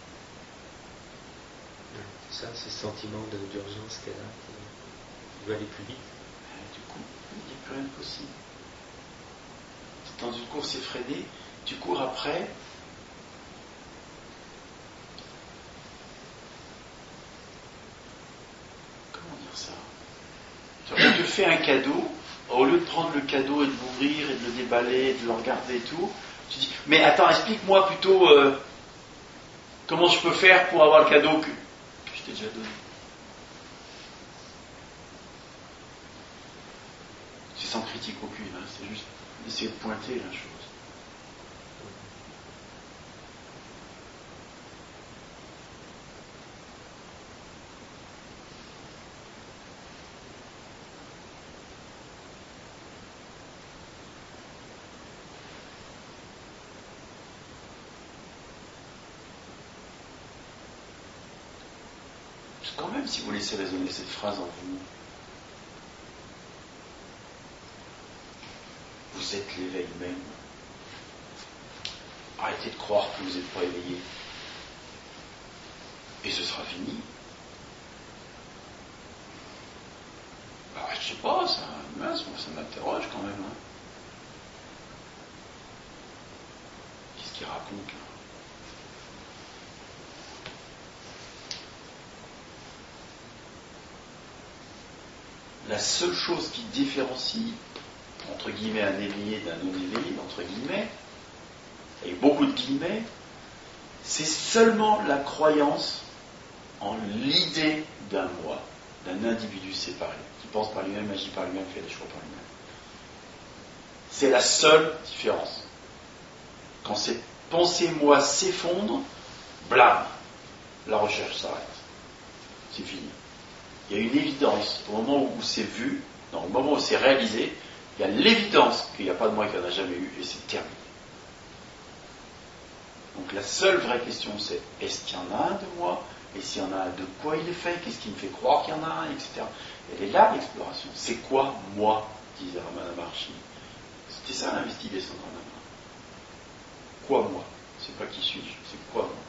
S3: C'est ça, c'est ce sentiment d'urgence qu'elle a, qui veut aller plus vite.
S1: Et du coup, il n'y a plus rien de possible. Dans une course effrénée, tu cours après. Comment dire ça? On te fait un cadeau, au lieu de prendre le cadeau et de l'ouvrir et de le déballer et de le regarder et tout, tu dis, mais attends, explique-moi plutôt comment je peux faire pour avoir le cadeau que je t'ai déjà donné. C'est sans critique aucune, hein, c'est juste essayer de pointer la chose. Quand même, si vous laissez résonner cette phrase en vous, vous êtes l'éveil même. Arrêtez de croire que vous n'êtes pas éveillé. et ce sera fini. Bah, je sais pas, ça m'interroge quand même. Hein. Qu'est-ce qu'il raconte là? La seule chose qui différencie, entre guillemets, un éveillé d'un non-éveillé, entre guillemets, avec beaucoup de guillemets, c'est seulement la croyance en l'idée d'un moi, d'un individu séparé, qui pense par lui-même, agit par lui-même, fait des choix par lui-même. C'est la seule différence. Quand cette pensée moi s'effondre, blam, la recherche s'arrête. C'est fini. Il y a une évidence, au moment où c'est vu, au moment où c'est réalisé, il y a l'évidence qu'il n'y a pas de moi qu'il n'y en a jamais eu, et c'est terminé. Donc la seule vraie question c'est, est-ce qu'il y en a un de moi? Et s'il y en a un, de quoi il est fait? Qu'est-ce qui me fait croire qu'il y en a un, etc. Elle est là l'exploration. C'est quoi moi? Disait Ramana Maharshi. C'était ça l'investigation de Ramana. Quoi moi? C'est pas qui suis-je, c'est quoi moi?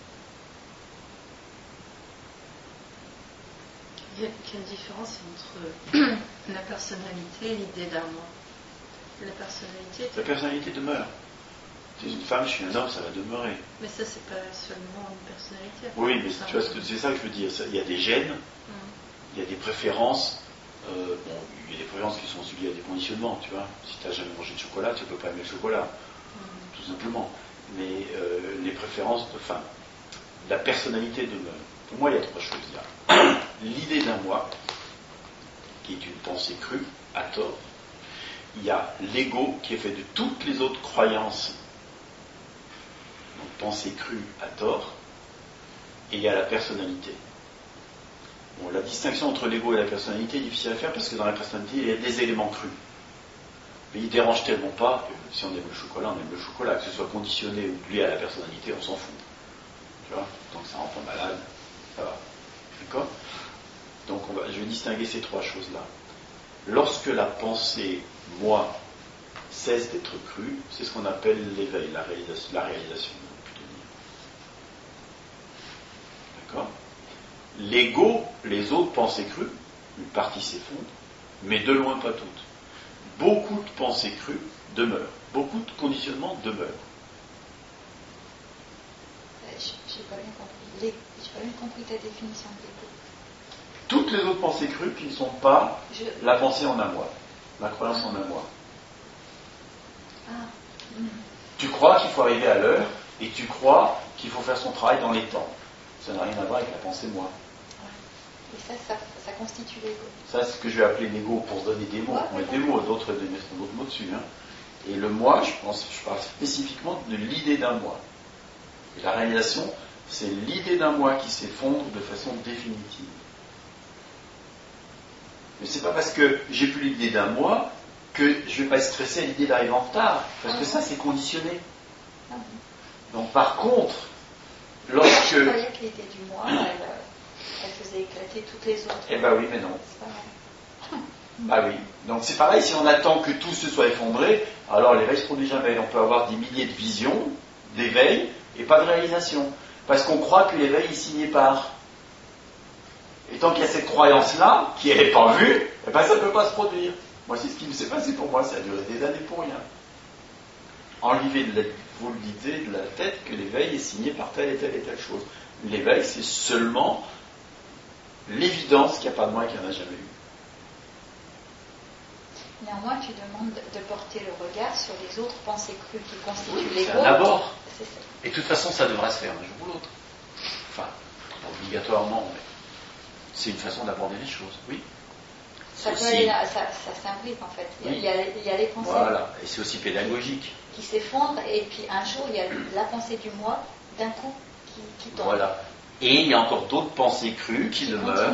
S5: Il y a une différence entre la personnalité et l'idée d'un moi. La personnalité demeure. Tu es une femme, je suis un homme, ça va demeurer.
S7: Mais ça, c'est pas seulement une personnalité.
S1: Oui, mais tu vois, c'est ça que je veux dire. Il y a des gènes, il y a des préférences. Il y a des préférences qui sont suivies à des conditionnements, tu vois. Si tu n'as jamais mangé de chocolat, tu ne peux pas aimer le chocolat, tout simplement. Mais les préférences, enfin, la personnalité demeure. Pour moi, il y a trois choses. Il y a l'idée d'un moi, qui est une pensée crue, à tort. Il y a l'ego, qui est fait de toutes les autres croyances, donc pensée crue, à tort. Et il y a la personnalité. Bon, la distinction entre l'ego et la personnalité est difficile à faire parce que dans la personnalité, il y a des éléments crus. Mais ils ne dérangent tellement pas que si on aime le chocolat, on aime le chocolat. Que ce soit conditionné ou lié à la personnalité, on s'en fout. Tu vois, tant que ça rend pas malade, ça va. D'accord? Donc je vais distinguer ces trois choses-là. Lorsque la pensée, moi, cesse d'être crue, c'est ce qu'on appelle l'éveil, la réalisation. D'accord? L'ego, les autres pensées crues, une partie s'effondre, mais de loin pas toutes. Beaucoup de pensées crues demeurent, beaucoup de conditionnements demeurent.
S2: J'ai pas bien compris ta définition de l'ego.
S1: Toutes les autres pensées crues qui ne sont pas la pensée en un moi, la croyance en un moi. Tu crois qu'il faut arriver à l'heure et tu crois qu'il faut faire son travail dans les temps. Ça n'a rien à voir avec la pensée moi.
S2: Et ça constitue l'ego.
S1: Ça, c'est ce que je vais appeler l'ego pour se donner des mots. On met des mots, d'autres mettent d'autres mots dessus. Hein. Et le moi, je parle spécifiquement de l'idée d'un moi. Et la réalisation, c'est l'idée d'un moi qui s'effondre de façon définitive. Mais c'est pas parce que j'ai plus l'idée d'un moi que je vais pas être stressé à l'idée d'arriver en retard. Parce que ça, c'est conditionné. Donc par contre, lorsque...
S2: Je croyais que l'idée du moi, elle faisait éclater toutes les autres.
S1: Eh ben oui, mais non. Ah oui. Donc c'est pareil, si on attend que tout se soit effondré, alors l'éveil se produit jamais. On peut avoir des milliers de visions, d'éveil, et pas de réalisation. Parce qu'on croit que l'éveil est signé par. Et tant qu'il y a cette croyance-là, qui n'est pas vue, eh ben ça ne peut pas se produire. Moi, c'est ce qui s'est passé pour moi, ça a duré des années pour rien. Enlevez vous l'idée de la tête que l'éveil est signé par telle et telle et telle chose. L'éveil, c'est seulement l'évidence qu'il n'y a pas de moi et qu'il n'y en a jamais eu.
S2: Néanmoins, tu demandes de porter le regard sur les autres pensées crues qui constituent l'ego.
S1: C'est un abord.
S2: C'est ça.
S1: Et de toute façon, ça devrait se faire un jour ou l'autre. Enfin, obligatoirement, mais c'est une façon d'aborder les choses, oui.
S2: Ça s'imbrique en fait.
S1: Oui.
S2: Il y a les pensées
S1: voilà, et c'est aussi pédagogique.
S2: qui s'effondrent, et puis un jour, il y a la pensée du moi, d'un coup, qui tombe.
S1: Voilà. Et il y a encore d'autres pensées crues qui demeurent.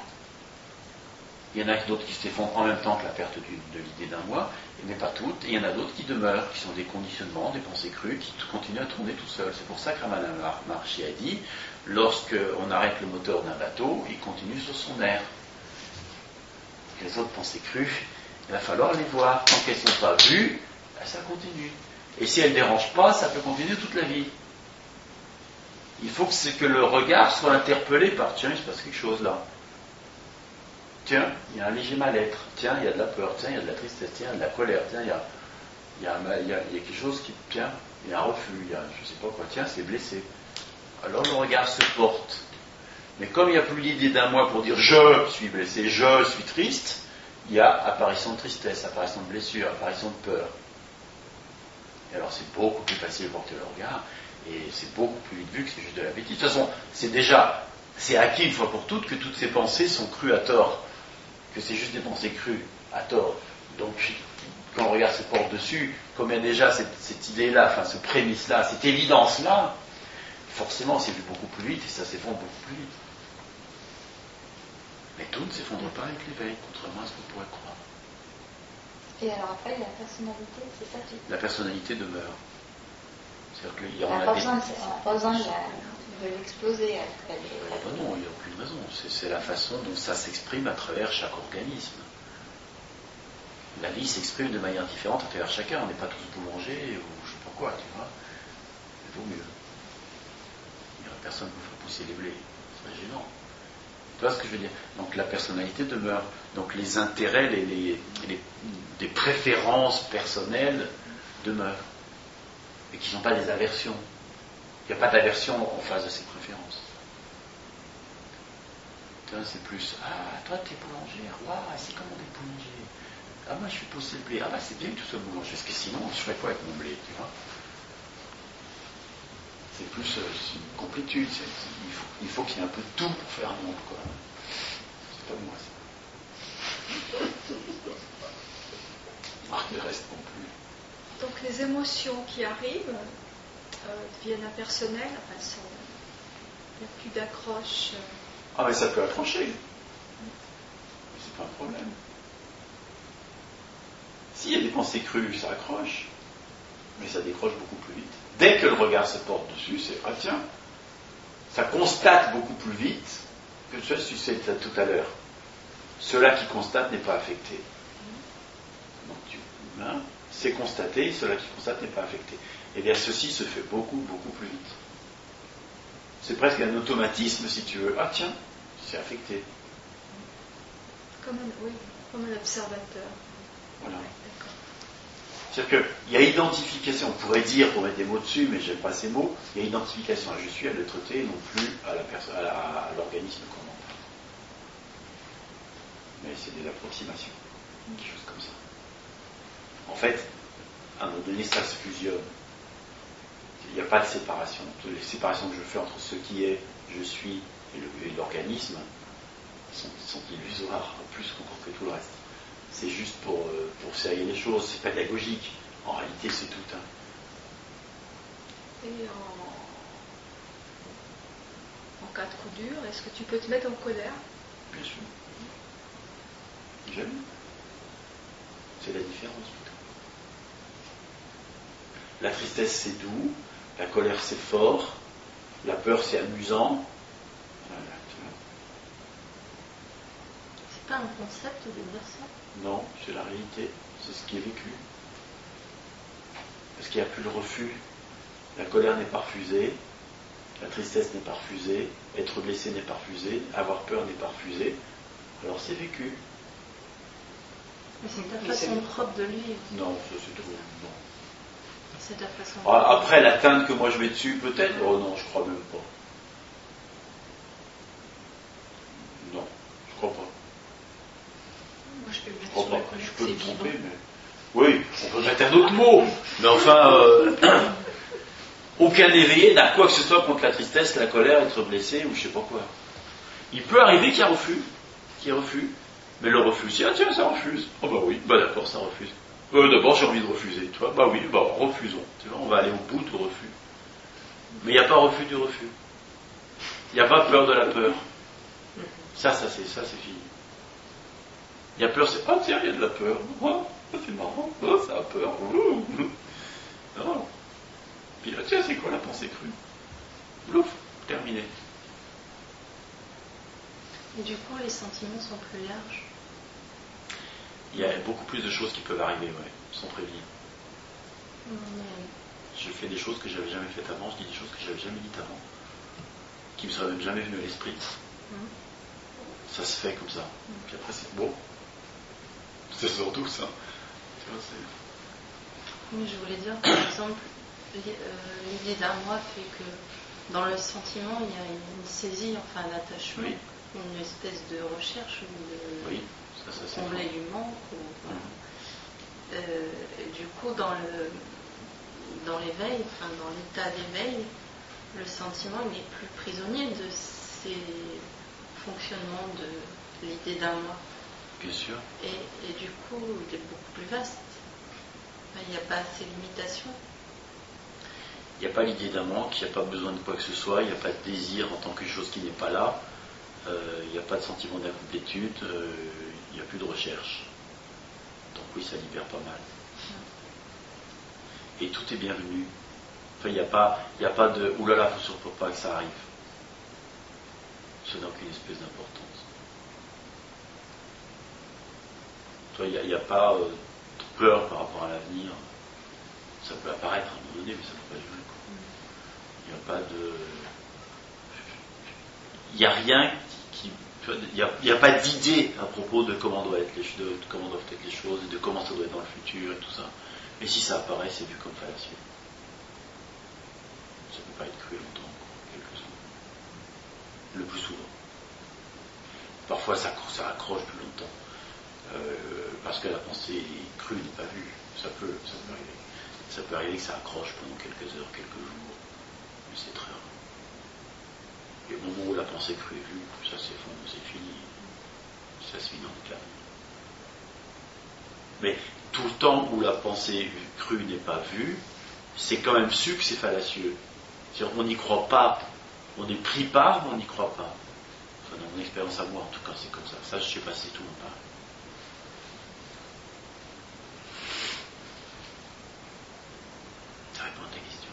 S1: Il y en a d'autres qui s'effondrent en même temps que la perte de l'idée d'un moi, mais pas toutes. Et il y en a d'autres qui demeurent, qui sont des conditionnements, des pensées crues, qui continuent à tourner tout seul. C'est pour ça que Ramana Maharshi a dit, lorsqu'on arrête le moteur d'un bateau, il continue sur son air. Les autres pensées crues, il va falloir les voir. Tant qu'elles ne sont pas vues, ça continue. Et si elles ne dérangent pas, ça peut continuer toute la vie. Il faut que le regard soit interpellé par tiens, il se passe quelque chose là. Tiens, il y a un léger mal-être. Tiens, il y a de la peur. Tiens, il y a de la tristesse. Tiens, il y a de la colère. Tiens, il y a quelque chose qui. Tiens, il y a un refus. Il y a je ne sais pas quoi. Tiens, c'est blessé. Alors le regard se porte. Mais comme il n'y a plus l'idée d'un moi pour dire je suis blessé, je suis triste, il y a apparition de tristesse, apparition de blessure, apparition de peur. Et alors c'est beaucoup plus facile de porter le regard, et c'est beaucoup plus vite vu que c'est juste de la bêtise. De toute façon, c'est acquis une fois pour toutes que toutes ces pensées sont crues à tort, que c'est juste des pensées crues à tort. Donc quand le regard se porte dessus, comme il y a déjà cette idée-là, enfin ce prémisse-là, cette évidence-là, forcément c'est vu beaucoup plus vite et ça s'effondre beaucoup plus vite. Mais tout ne s'effondre pas avec l'éveil, contrairement à ce qu'on pourrait croire.
S2: Et alors après, la personnalité, c'est ça tu dis.
S1: La personnalité demeure. C'est-à-dire qu'il y
S2: On n'a pas besoin de l'exploser.
S1: Non, il n'y a aucune raison. C'est la façon dont ça s'exprime à travers chaque organisme. La vie s'exprime de manière différente à travers chacun. On n'est pas tous boulangers ou je ne sais pas quoi, tu vois. Il vaut mieux. Il n'y aura personne qui vous fera pousser les blés. C'est pas gênant. Tu vois ce que je veux dire? Donc la personnalité demeure. Donc les intérêts, des préférences personnelles demeurent. Et qui ne sont pas des aversions. Il n'y a pas d'aversion en face de ces préférences. Tu vois, c'est plus, ah, toi t'es boulanger, waouh, c'est comment des boulangers? Ah, moi je suis poussé le blé, ah bah c'est bien que tu sois boulanger, parce que sinon je ferais quoi avec mon blé, tu vois? C'est plus une complétude, il faut qu'il y ait un peu de tout pour faire un monde, quoi. C'est pas moi ça. Marc ne reste non plus.
S7: Donc les émotions qui arrivent deviennent impersonnelles, enfin, il n'y a plus d'accroche.
S1: Ah mais ça peut accrocher. C'est pas un problème. S'il y a des pensées crues, ça accroche. Mais ça décroche beaucoup plus vite. Dès que le regard se porte dessus, c'est ah tiens, ça constate beaucoup plus vite que ce que tu sais tout à l'heure. Cela qui constate n'est pas affecté. Donc c'est constaté, cela qui constate n'est pas affecté. Et bien ceci se fait beaucoup, beaucoup plus vite. C'est presque un automatisme si tu veux. Ah tiens, c'est affecté.
S7: Comme un observateur.
S1: Voilà. C'est-à-dire qu'il y a identification, on pourrait dire, pour mettre des mots dessus, mais j'aime pas ces mots, il y a identification à je suis, à l'être-té, non plus à l'organisme qu'on entend. Mais c'est des approximations, quelque chose comme ça. En fait, à un moment donné, ça se fusionne. Il n'y a pas de séparation. Toutes les séparations que je fais entre ce qui est, je suis, et l'organisme sont illusoires, en plus encore que tout le reste. C'est juste pour serrer les choses, c'est pédagogique. En réalité, c'est tout un.
S7: Et en cas de coup dur, est-ce que tu peux te mettre en colère?
S1: Bien sûr. J'aime. C'est la différence plutôt. La tristesse, c'est doux. La colère, c'est fort. La peur, c'est amusant. Voilà, tu vois.
S6: C'est pas un concept de dire ça?
S1: Non, c'est la réalité, c'est ce qui est vécu. Parce qu'il n'y a plus le refus. La colère n'est pas refusée, la tristesse n'est pas refusée, être blessé n'est pas refusé, avoir peur n'est pas refusé. Alors c'est vécu.
S6: Mais c'est ta façon propre de vivre.
S1: Non, ça c'est tout. Non.
S6: C'est ta façon.
S1: Après l'atteinte que moi je mets dessus, peut-être. Oh non, je crois même pas. Non, je crois pas.
S7: Moi, je peux me
S1: Je
S7: mettre
S1: crois
S7: sur
S1: pas.
S7: la colère,
S1: Je peux me
S7: c'est
S1: tromper,
S7: vivant.
S1: mais. Oui, on peut mettre un autre mot. Mais enfin, aucun éveillé n'a quoi que ce soit contre la tristesse, la colère, être blessé ou je sais pas quoi. Il peut arriver qu'il y ait refus, mais le refus, si, ah tiens, ça refuse. Oh bah oui, bah d'accord, ça refuse. D'abord j'ai envie de refuser, tu vois, bah oui, bah refusons, tu vois, on va aller au bout du refus. Mais il n'y a pas refus du refus. Il n'y a pas peur de la peur. Ça c'est fini. Il y a peur, c'est, ah tiens, il y a de la peur. Oh, c'est marrant, oh, ça a peur. Non. Puis, ah tiens, c'est quoi la pensée crue? Blouf, terminé.
S6: Et du coup, les sentiments sont plus larges.
S1: Il y a beaucoup plus de choses qui peuvent arriver, ouais, sans prévenir.
S6: Mais
S1: Je fais des choses que j'avais jamais faites avant, je dis des choses que j'avais jamais dites avant. qui me serait même jamais venu à l'esprit. Ça se fait comme ça. Puis après, c'est bon. C'est surtout ça. Tu vois,
S5: oui, je voulais dire, par exemple, l'idée d'un moi fait que dans le sentiment, il y a une saisie, enfin un attachement, une espèce de recherche ou de combler du manque. Du coup, dans l'éveil, enfin dans l'état d'éveil, le sentiment il n'est plus prisonnier de ces fonctionnements de l'idée d'un moi.
S1: Bien sûr.
S5: Et du coup, il est beaucoup plus vaste. Il n'y a pas ces limitations.
S1: Il n'y a pas l'idée d'un manque, il n'y a pas besoin de quoi que ce soit, il n'y a pas de désir en tant que chose qui n'est pas là, il n'y a pas de sentiment d'incomplétude, il n'y a plus de recherche. Donc oui, ça libère pas mal. Et tout est bienvenu. Enfin, il n'y a pas de « oulala, il ne faut surtout pas que ça arrive ». Ça n'a aucune espèce d'importance. Il n'y a pas de peur par rapport à l'avenir. Ça peut apparaître à un moment donné, mais ça ne peut pas durer. Il n'y a pas de... Il n'y a rien qui... Il n'y a pas d'idée à propos de comment doivent être les choses, et de comment ça doit être dans le futur et tout ça. Et si ça apparaît, c'est vu comme fallacieux. Ça ne peut pas être cru longtemps, quelques-uns. Le plus souvent. Parfois, ça accroche plus longtemps. Parce que la pensée crue n'est pas vue. Ça peut arriver. Ça peut arriver que ça accroche pendant quelques heures, quelques jours. Mais c'est très rare. Et au moment où la pensée crue est vue, ça s'effondre, c'est fini. Ça se finit dans le calme. Mais tout le temps où la pensée crue n'est pas vue, c'est quand même su que c'est fallacieux. C'est-à-dire qu'on n'y croit pas. On est pris par, mais on n'y croit pas. Enfin, dans mon expérience à moi, en tout cas, c'est comme ça. Ça, je sais pas si tout le monde parle. Ça répond à ta question.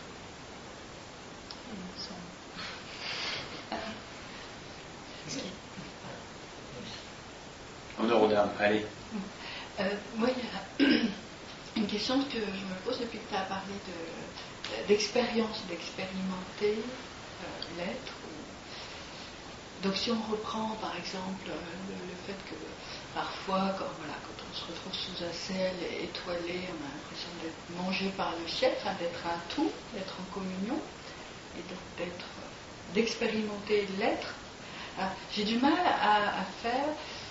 S1: Honneur aux dames, allez.
S4: Moi, il y a une question que je me pose depuis que tu as parlé d'expérience, d'expérimenter l'être. Donc si on reprend par exemple le fait que parfois quand on se retrouve sous un ciel étoilé, on a l'impression d'être mangé par le ciel, enfin, d'être un tout, d'être en communion, et donc d'expérimenter l'être. Alors, j'ai du mal à faire...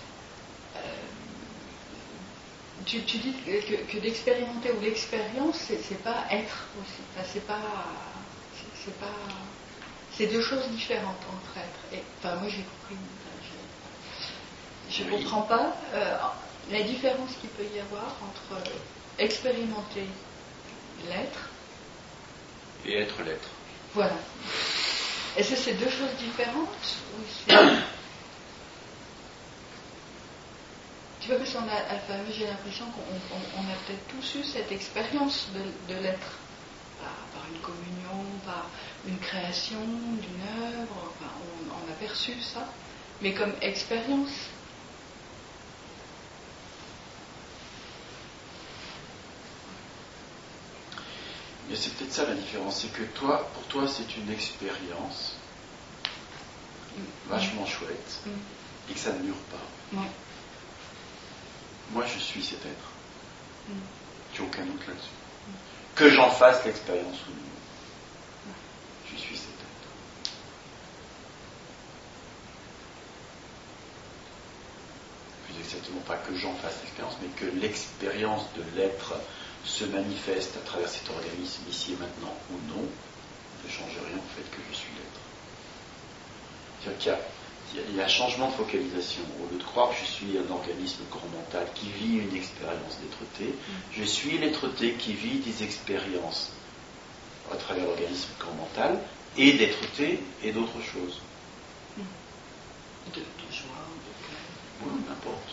S4: Tu dis que d'expérimenter ou l'expérience, c'est pas être aussi. Enfin, c'est deux choses différentes entre être. Et, enfin, moi j'ai compris. Je ne comprends pas la différence qu'il peut y avoir entre expérimenter l'être
S1: et être l'être.
S4: Voilà. Est-ce que c'est deux choses différentes ou Tu vois, parce qu'on a, j'ai l'impression qu'on a peut-être tous eu cette expérience de l'être, par une communion, par une création d'une œuvre, enfin, on a perçu ça, mais comme expérience.
S1: Mais c'est peut-être ça la différence, c'est que pour toi, c'est une expérience vachement chouette et que ça ne dure pas.
S4: Ouais.
S1: Moi, je suis cet être. Tu n'as aucun doute là-dessus. Que j'en fasse l'expérience ou non, je suis cet être. Plus exactement, pas que j'en fasse l'expérience, mais que l'expérience de l'être se manifeste à travers cet organisme ici et maintenant ou non, ne change rien au fait que je suis l'être. C'est-à-dire qu'il y a un changement de focalisation. Au lieu de croire que je suis un organisme grand mental qui vit une expérience d'être-té, je suis l'être-té qui vit des expériences à travers l'organisme grand mental et d'être-té et d'autres choses.
S4: De joie, de cœur.
S1: Oui, n'importe.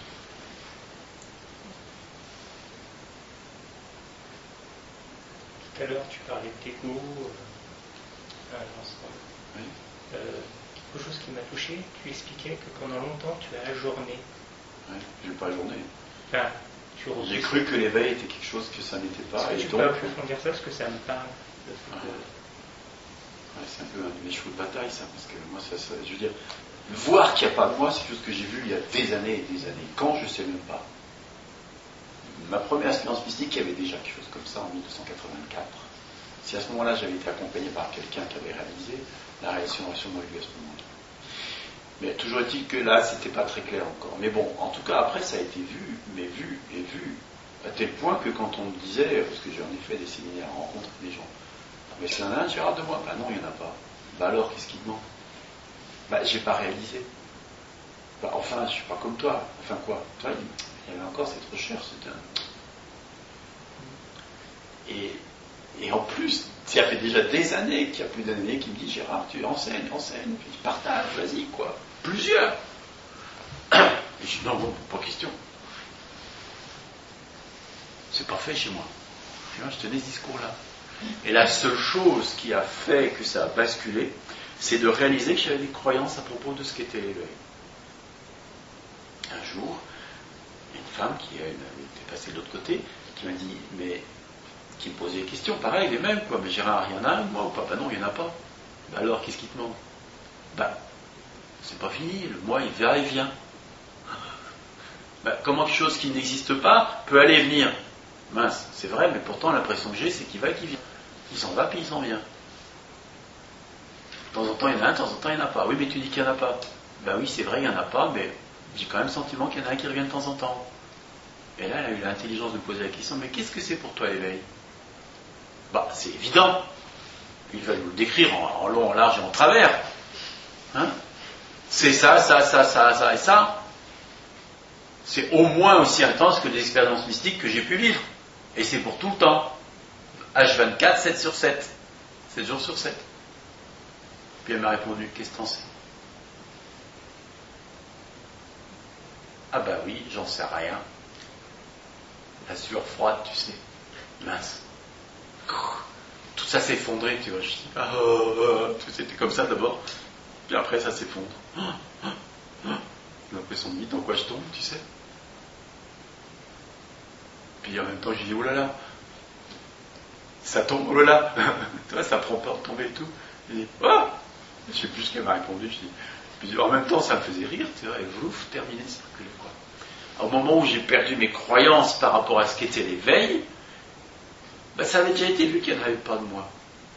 S8: Tout à l'heure, tu parlais d'ego à l'instant.
S1: Oui.
S8: Quelque chose qui m'a touché, tu expliquais que pendant longtemps tu as ajourné.
S1: Oui, je n'ai pas ajourné.
S8: Enfin,
S1: j'ai cru que l'éveil était quelque chose que ça n'était pas.
S8: Est-ce que tu peux approfondir ça parce que ça me parle.
S1: c'est un peu un de mes chevaux de bataille, ça, parce que moi, je veux dire, voir qu'il n'y a pas de moi, c'est quelque chose que j'ai vu il y a des années et des années. Quand, je ne sais même pas. Ma première expérience mystique, il y avait déjà quelque chose comme ça en 1984. Si à ce moment-là, j'avais été accompagné par quelqu'un qui avait réalisé, la réalisation aurait sûrement eu lieu à ce moment-là. Mais toujours est-il que là, c'était pas très clair encore. Mais bon, en tout cas, après, ça a été vu, mais vu et vu, à tel point que quand on me disait, parce que j'en ai fait des séminaires, rencontrer des gens, mais s'il y en a un, tu de moi. Bah non, il n'y en a pas. Bah alors, qu'est-ce qui te manque? Bah, j'ai pas réalisé. Bah, enfin, je suis pas comme toi. Enfin quoi? Toi, il y avait encore cette recherche, c'était un... Et en plus, ça fait déjà des années qu'il y a plus d'années qui me dit Gérard, tu enseignes, puis partage, vas-y, quoi. Plusieurs. Et je dis non, bon, pas question. C'est pas fait chez moi. Tu vois, je tenais ce discours-là. Et la seule chose qui a fait que ça a basculé, c'est de réaliser que j'avais des croyances à propos de ce qu'était l'éveil. Un jour, une femme qui elle, était passée de l'autre côté, qui m'a dit, mais qui me posait des questions, pareil, les mêmes, quoi. Mais Gérard, il y en a un, moi ou pas? Bah non, il n'y en a pas. Bah alors, qu'est-ce qui te manque? Bah, c'est pas fini, le moi, il va et vient. Bah, comment quelque chose qui n'existe pas peut aller et venir? Mince, c'est vrai, mais pourtant l'impression que j'ai, c'est qu'il va et qu'il vient. Il s'en va, puis il s'en vient. De temps en temps, il y en a un, de temps en temps, il n'y en a pas. Oui, mais tu dis qu'il n'y en a pas. Ben oui, c'est vrai, il n'y en a pas, mais j'ai quand même le sentiment qu'il y en a un qui revient de temps en temps. Et là, elle a eu l'intelligence de me poser la question, mais qu'est-ce que c'est pour toi l'éveil? Bah, c'est évident. Il va nous le décrire en long, en large et en travers. Hein? C'est ça, ça, ça, ça, ça et ça. C'est au moins aussi intense que des expériences mystiques que j'ai pu vivre. Et c'est pour tout le temps. H24, 7 sur 7. 7 jours sur 7. Puis elle m'a répondu, qu'est-ce que t'en sais? Ah bah oui, j'en sais rien. La sueur froide, tu sais. Mince. Tout ça s'est effondré, tu vois. Je dis, c'était comme ça d'abord. Puis après, ça s'effondre. J'ai l'impression de mythe dans quoi je tombe, tu sais. Puis en même temps, je dis, oh là là. Ça tombe, oh là là. Tu vois, ça prend peur de tomber et tout. Je dis, oh! Je sais plus ce qu'elle m'a répondu. Puis en même temps, ça me faisait rire, tu vois. Et vrouf, terminé le cercle, quoi. Au moment où j'ai perdu mes croyances par rapport à ce qu'était l'éveil, ben, ça avait déjà été vu qu'il n'y en avait pas de moi.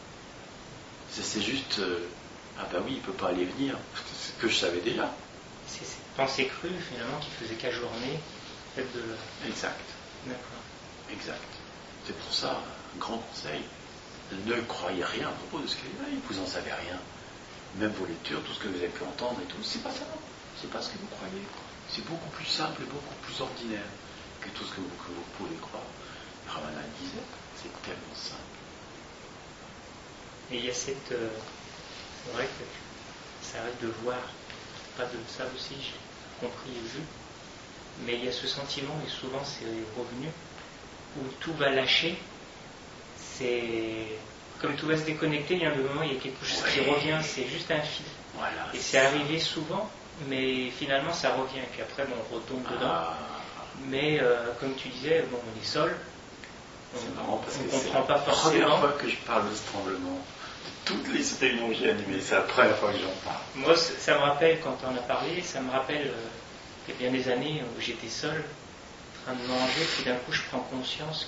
S1: C'est juste, ah ben oui, il ne peut pas aller venir, c'est ce que je savais déjà.
S8: C'est cette pensée crue, finalement, qui faisait qu'ajourner le fait de...
S1: Exact.
S8: D'accord.
S1: Exact. C'est pour ça, un grand conseil, ne croyez rien à propos de ce qu'est l'éveil, vous n'en savez rien. Même vos lectures, tout ce que vous avez pu entendre et tout, c'est pas ça. C'est pas ce que vous croyez. C'est beaucoup plus simple et beaucoup plus ordinaire que tout ce que vous pouvez croire. Ramana disait, c'est tellement simple.
S8: Et il y a cette... c'est vrai que ça arrive de voir, pas de ça aussi, j'ai compris et vu, mais il y a ce sentiment, et souvent c'est revenu, où tout va lâcher, c'est... Comme tout va se déconnecter, il y a un moment, il y a quelque chose qui revient, c'est juste un fil.
S1: Voilà,
S8: et c'est arrivé souvent, mais finalement ça revient, et puis après bon, on retombe dedans. Mais comme tu disais, bon, on est seul, on ne comprend pas forcément.
S1: C'est la première fois que je parle de ce tremblement. De toutes les réunions que j'ai animées, c'est la première fois que j'en parle.
S8: Moi, ça me rappelle, quand on a parlé, ça me rappelle il y a bien des années où j'étais seul, en train de manger, puis d'un coup je prends conscience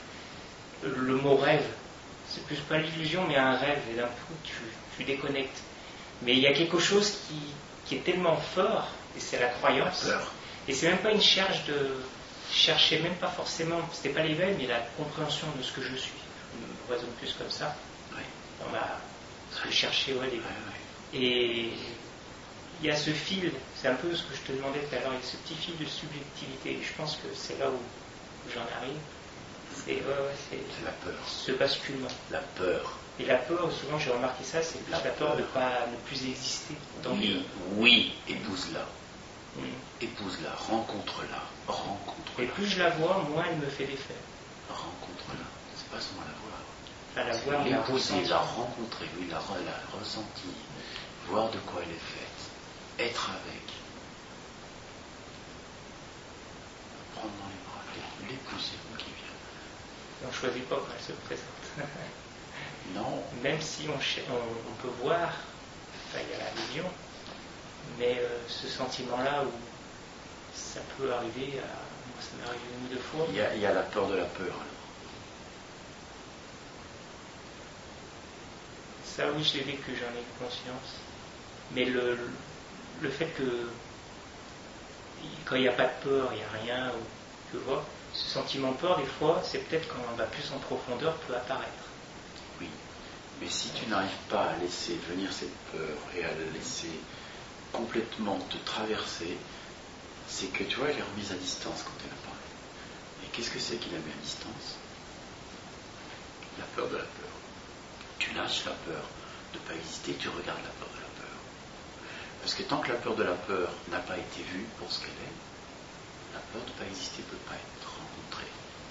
S8: que le mot rêve, c'est plus pas l'illusion, mais un rêve, et d'un coup tu déconnectes. Mais il y a quelque chose qui est tellement fort, et c'est la croyance.
S1: La peur.
S8: Et c'est même pas une cherche de chercher, même pas forcément, c'était pas l'éveil, mais la compréhension de ce que je suis. Je raisonne plus comme ça.
S1: Oui.
S8: On va se chercher, ouais, l'éveil.
S1: Oui.
S8: Et il y a ce fil, c'est un peu ce que je te demandais tout à l'heure, il y a ce petit fil de subjectivité. Et je pense que c'est là où j'en arrive. C'est
S1: la peur.
S8: Ce basculement.
S1: La peur.
S8: Et la peur, souvent j'ai remarqué ça, c'est plus la peur de ne plus exister.
S1: Oui, épouse-la. Épouse-la, rencontre-la.
S8: Et plus je la vois, moins elle me fait l'effet.
S1: Rencontre-la. C'est pas seulement la voir.
S8: Enfin, la voir,
S1: l'épouser, la rencontrer, oui, la ressentir, voir de quoi elle est faite, être avec. Prendre dans les bras, l'épouser qui vient.
S8: On ne choisit pas quand elle se présente.
S1: Non.
S8: Même si on peut voir, enfin, il y a la vision, mais ce sentiment-là où ça peut arriver à... Moi, ça m'est arrivé une ou deux fois.
S1: Il y a la peur de la peur, alors.
S8: Ça, oui, je l'ai vécu, j'en ai eu conscience. Mais le fait que quand il n'y a pas de peur, il n'y a rien, ou, tu vois, ce sentiment de peur, des fois, c'est peut-être quand on va plus en profondeur, peut apparaître.
S1: Oui, mais si tu n'arrives pas à laisser venir cette peur et à la laisser complètement te traverser, c'est que tu vois, elle est remise à distance quand elle apparaît. Et qu'est-ce que c'est qui la met à distance? La peur de la peur. Tu lâches la peur de ne pas exister, tu regardes la peur de la peur. Parce que tant que la peur de la peur n'a pas été vue pour ce qu'elle est, la peur de ne pas exister ne peut pas être rencontrée.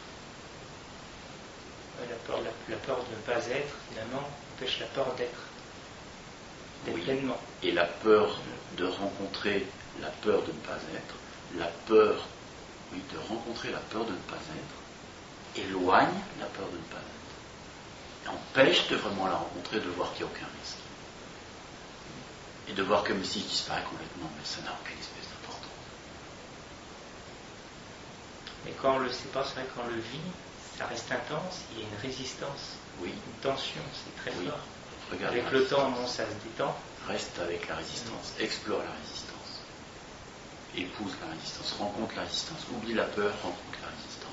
S8: La peur de ne pas être, finalement, empêche la peur d'être
S1: Oui.
S8: pleinement.
S1: Et la peur de rencontrer la peur de ne pas être, la peur, oui, de rencontrer la peur de ne pas être, éloigne la peur de ne pas être. Et empêche de vraiment la rencontrer, de voir qu'il n'y a aucun risque. Et de voir que même si je disparais complètement, mais ça n'a aucune espèce d'importance.
S8: Mais quand on le sait pas, c'est vrai qu'on le vit, ça reste intense, il y a une résistance,
S1: Oui.
S8: une tension, c'est très
S1: Oui.
S8: fort.
S1: Regarde
S8: Avec le temps, bon, ça se détend.
S1: Reste avec la résistance, explore la résistance, épouse la résistance, rencontre la résistance, oublie la peur, rencontre la résistance.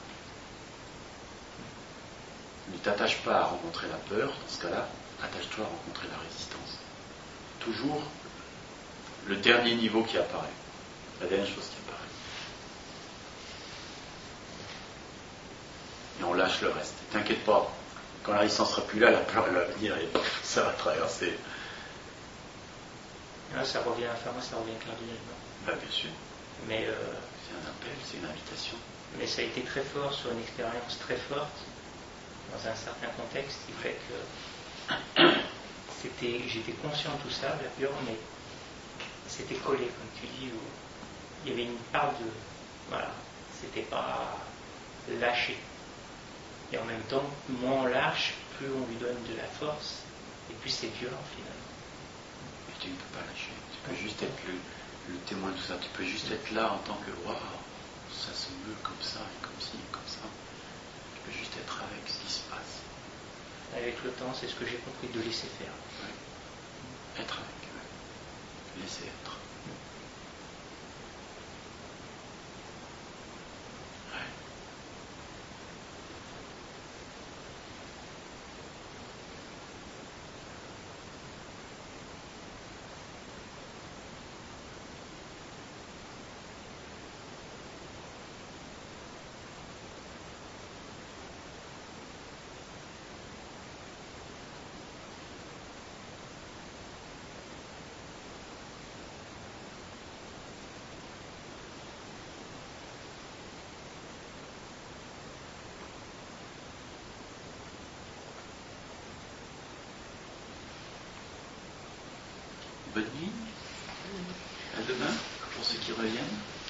S1: Ne t'attache pas à rencontrer la peur, dans ce cas-là, attache-toi à rencontrer la résistance. Toujours le dernier niveau qui apparaît, la dernière chose qui apparaît. Et on lâche le reste. T'inquiète pas, quand la résistance sera plus là, la peur elle va venir et ça va traverser.
S8: Là, ça revient, enfin moi ça revient cardinalement.
S1: Ben, bien sûr.
S8: Mais,
S1: c'est un appel, c'est une invitation.
S8: mais ça a été très fort sur une expérience très forte, dans un certain contexte, qui fait que j'étais conscient de tout ça, de la peur, mais c'était collé, comme tu dis, où il y avait une part de... Voilà, c'était pas lâché. Et en même temps, moins on lâche, plus on lui donne de la force, et plus c'est violent finalement.
S1: Mais tu ne peux pas lâcher. Tu peux juste être le témoin de tout ça. Tu peux juste être là en tant que waouh, ça se meut comme ça, et comme ci, et comme ça. Tu peux juste être avec ce qui se passe.
S8: Avec le temps, c'est ce que j'ai compris, de laisser faire.
S1: Ouais. Être avec, ouais. Laisser être. Ouais. Bonne nuit. À demain, pour ceux qui reviennent.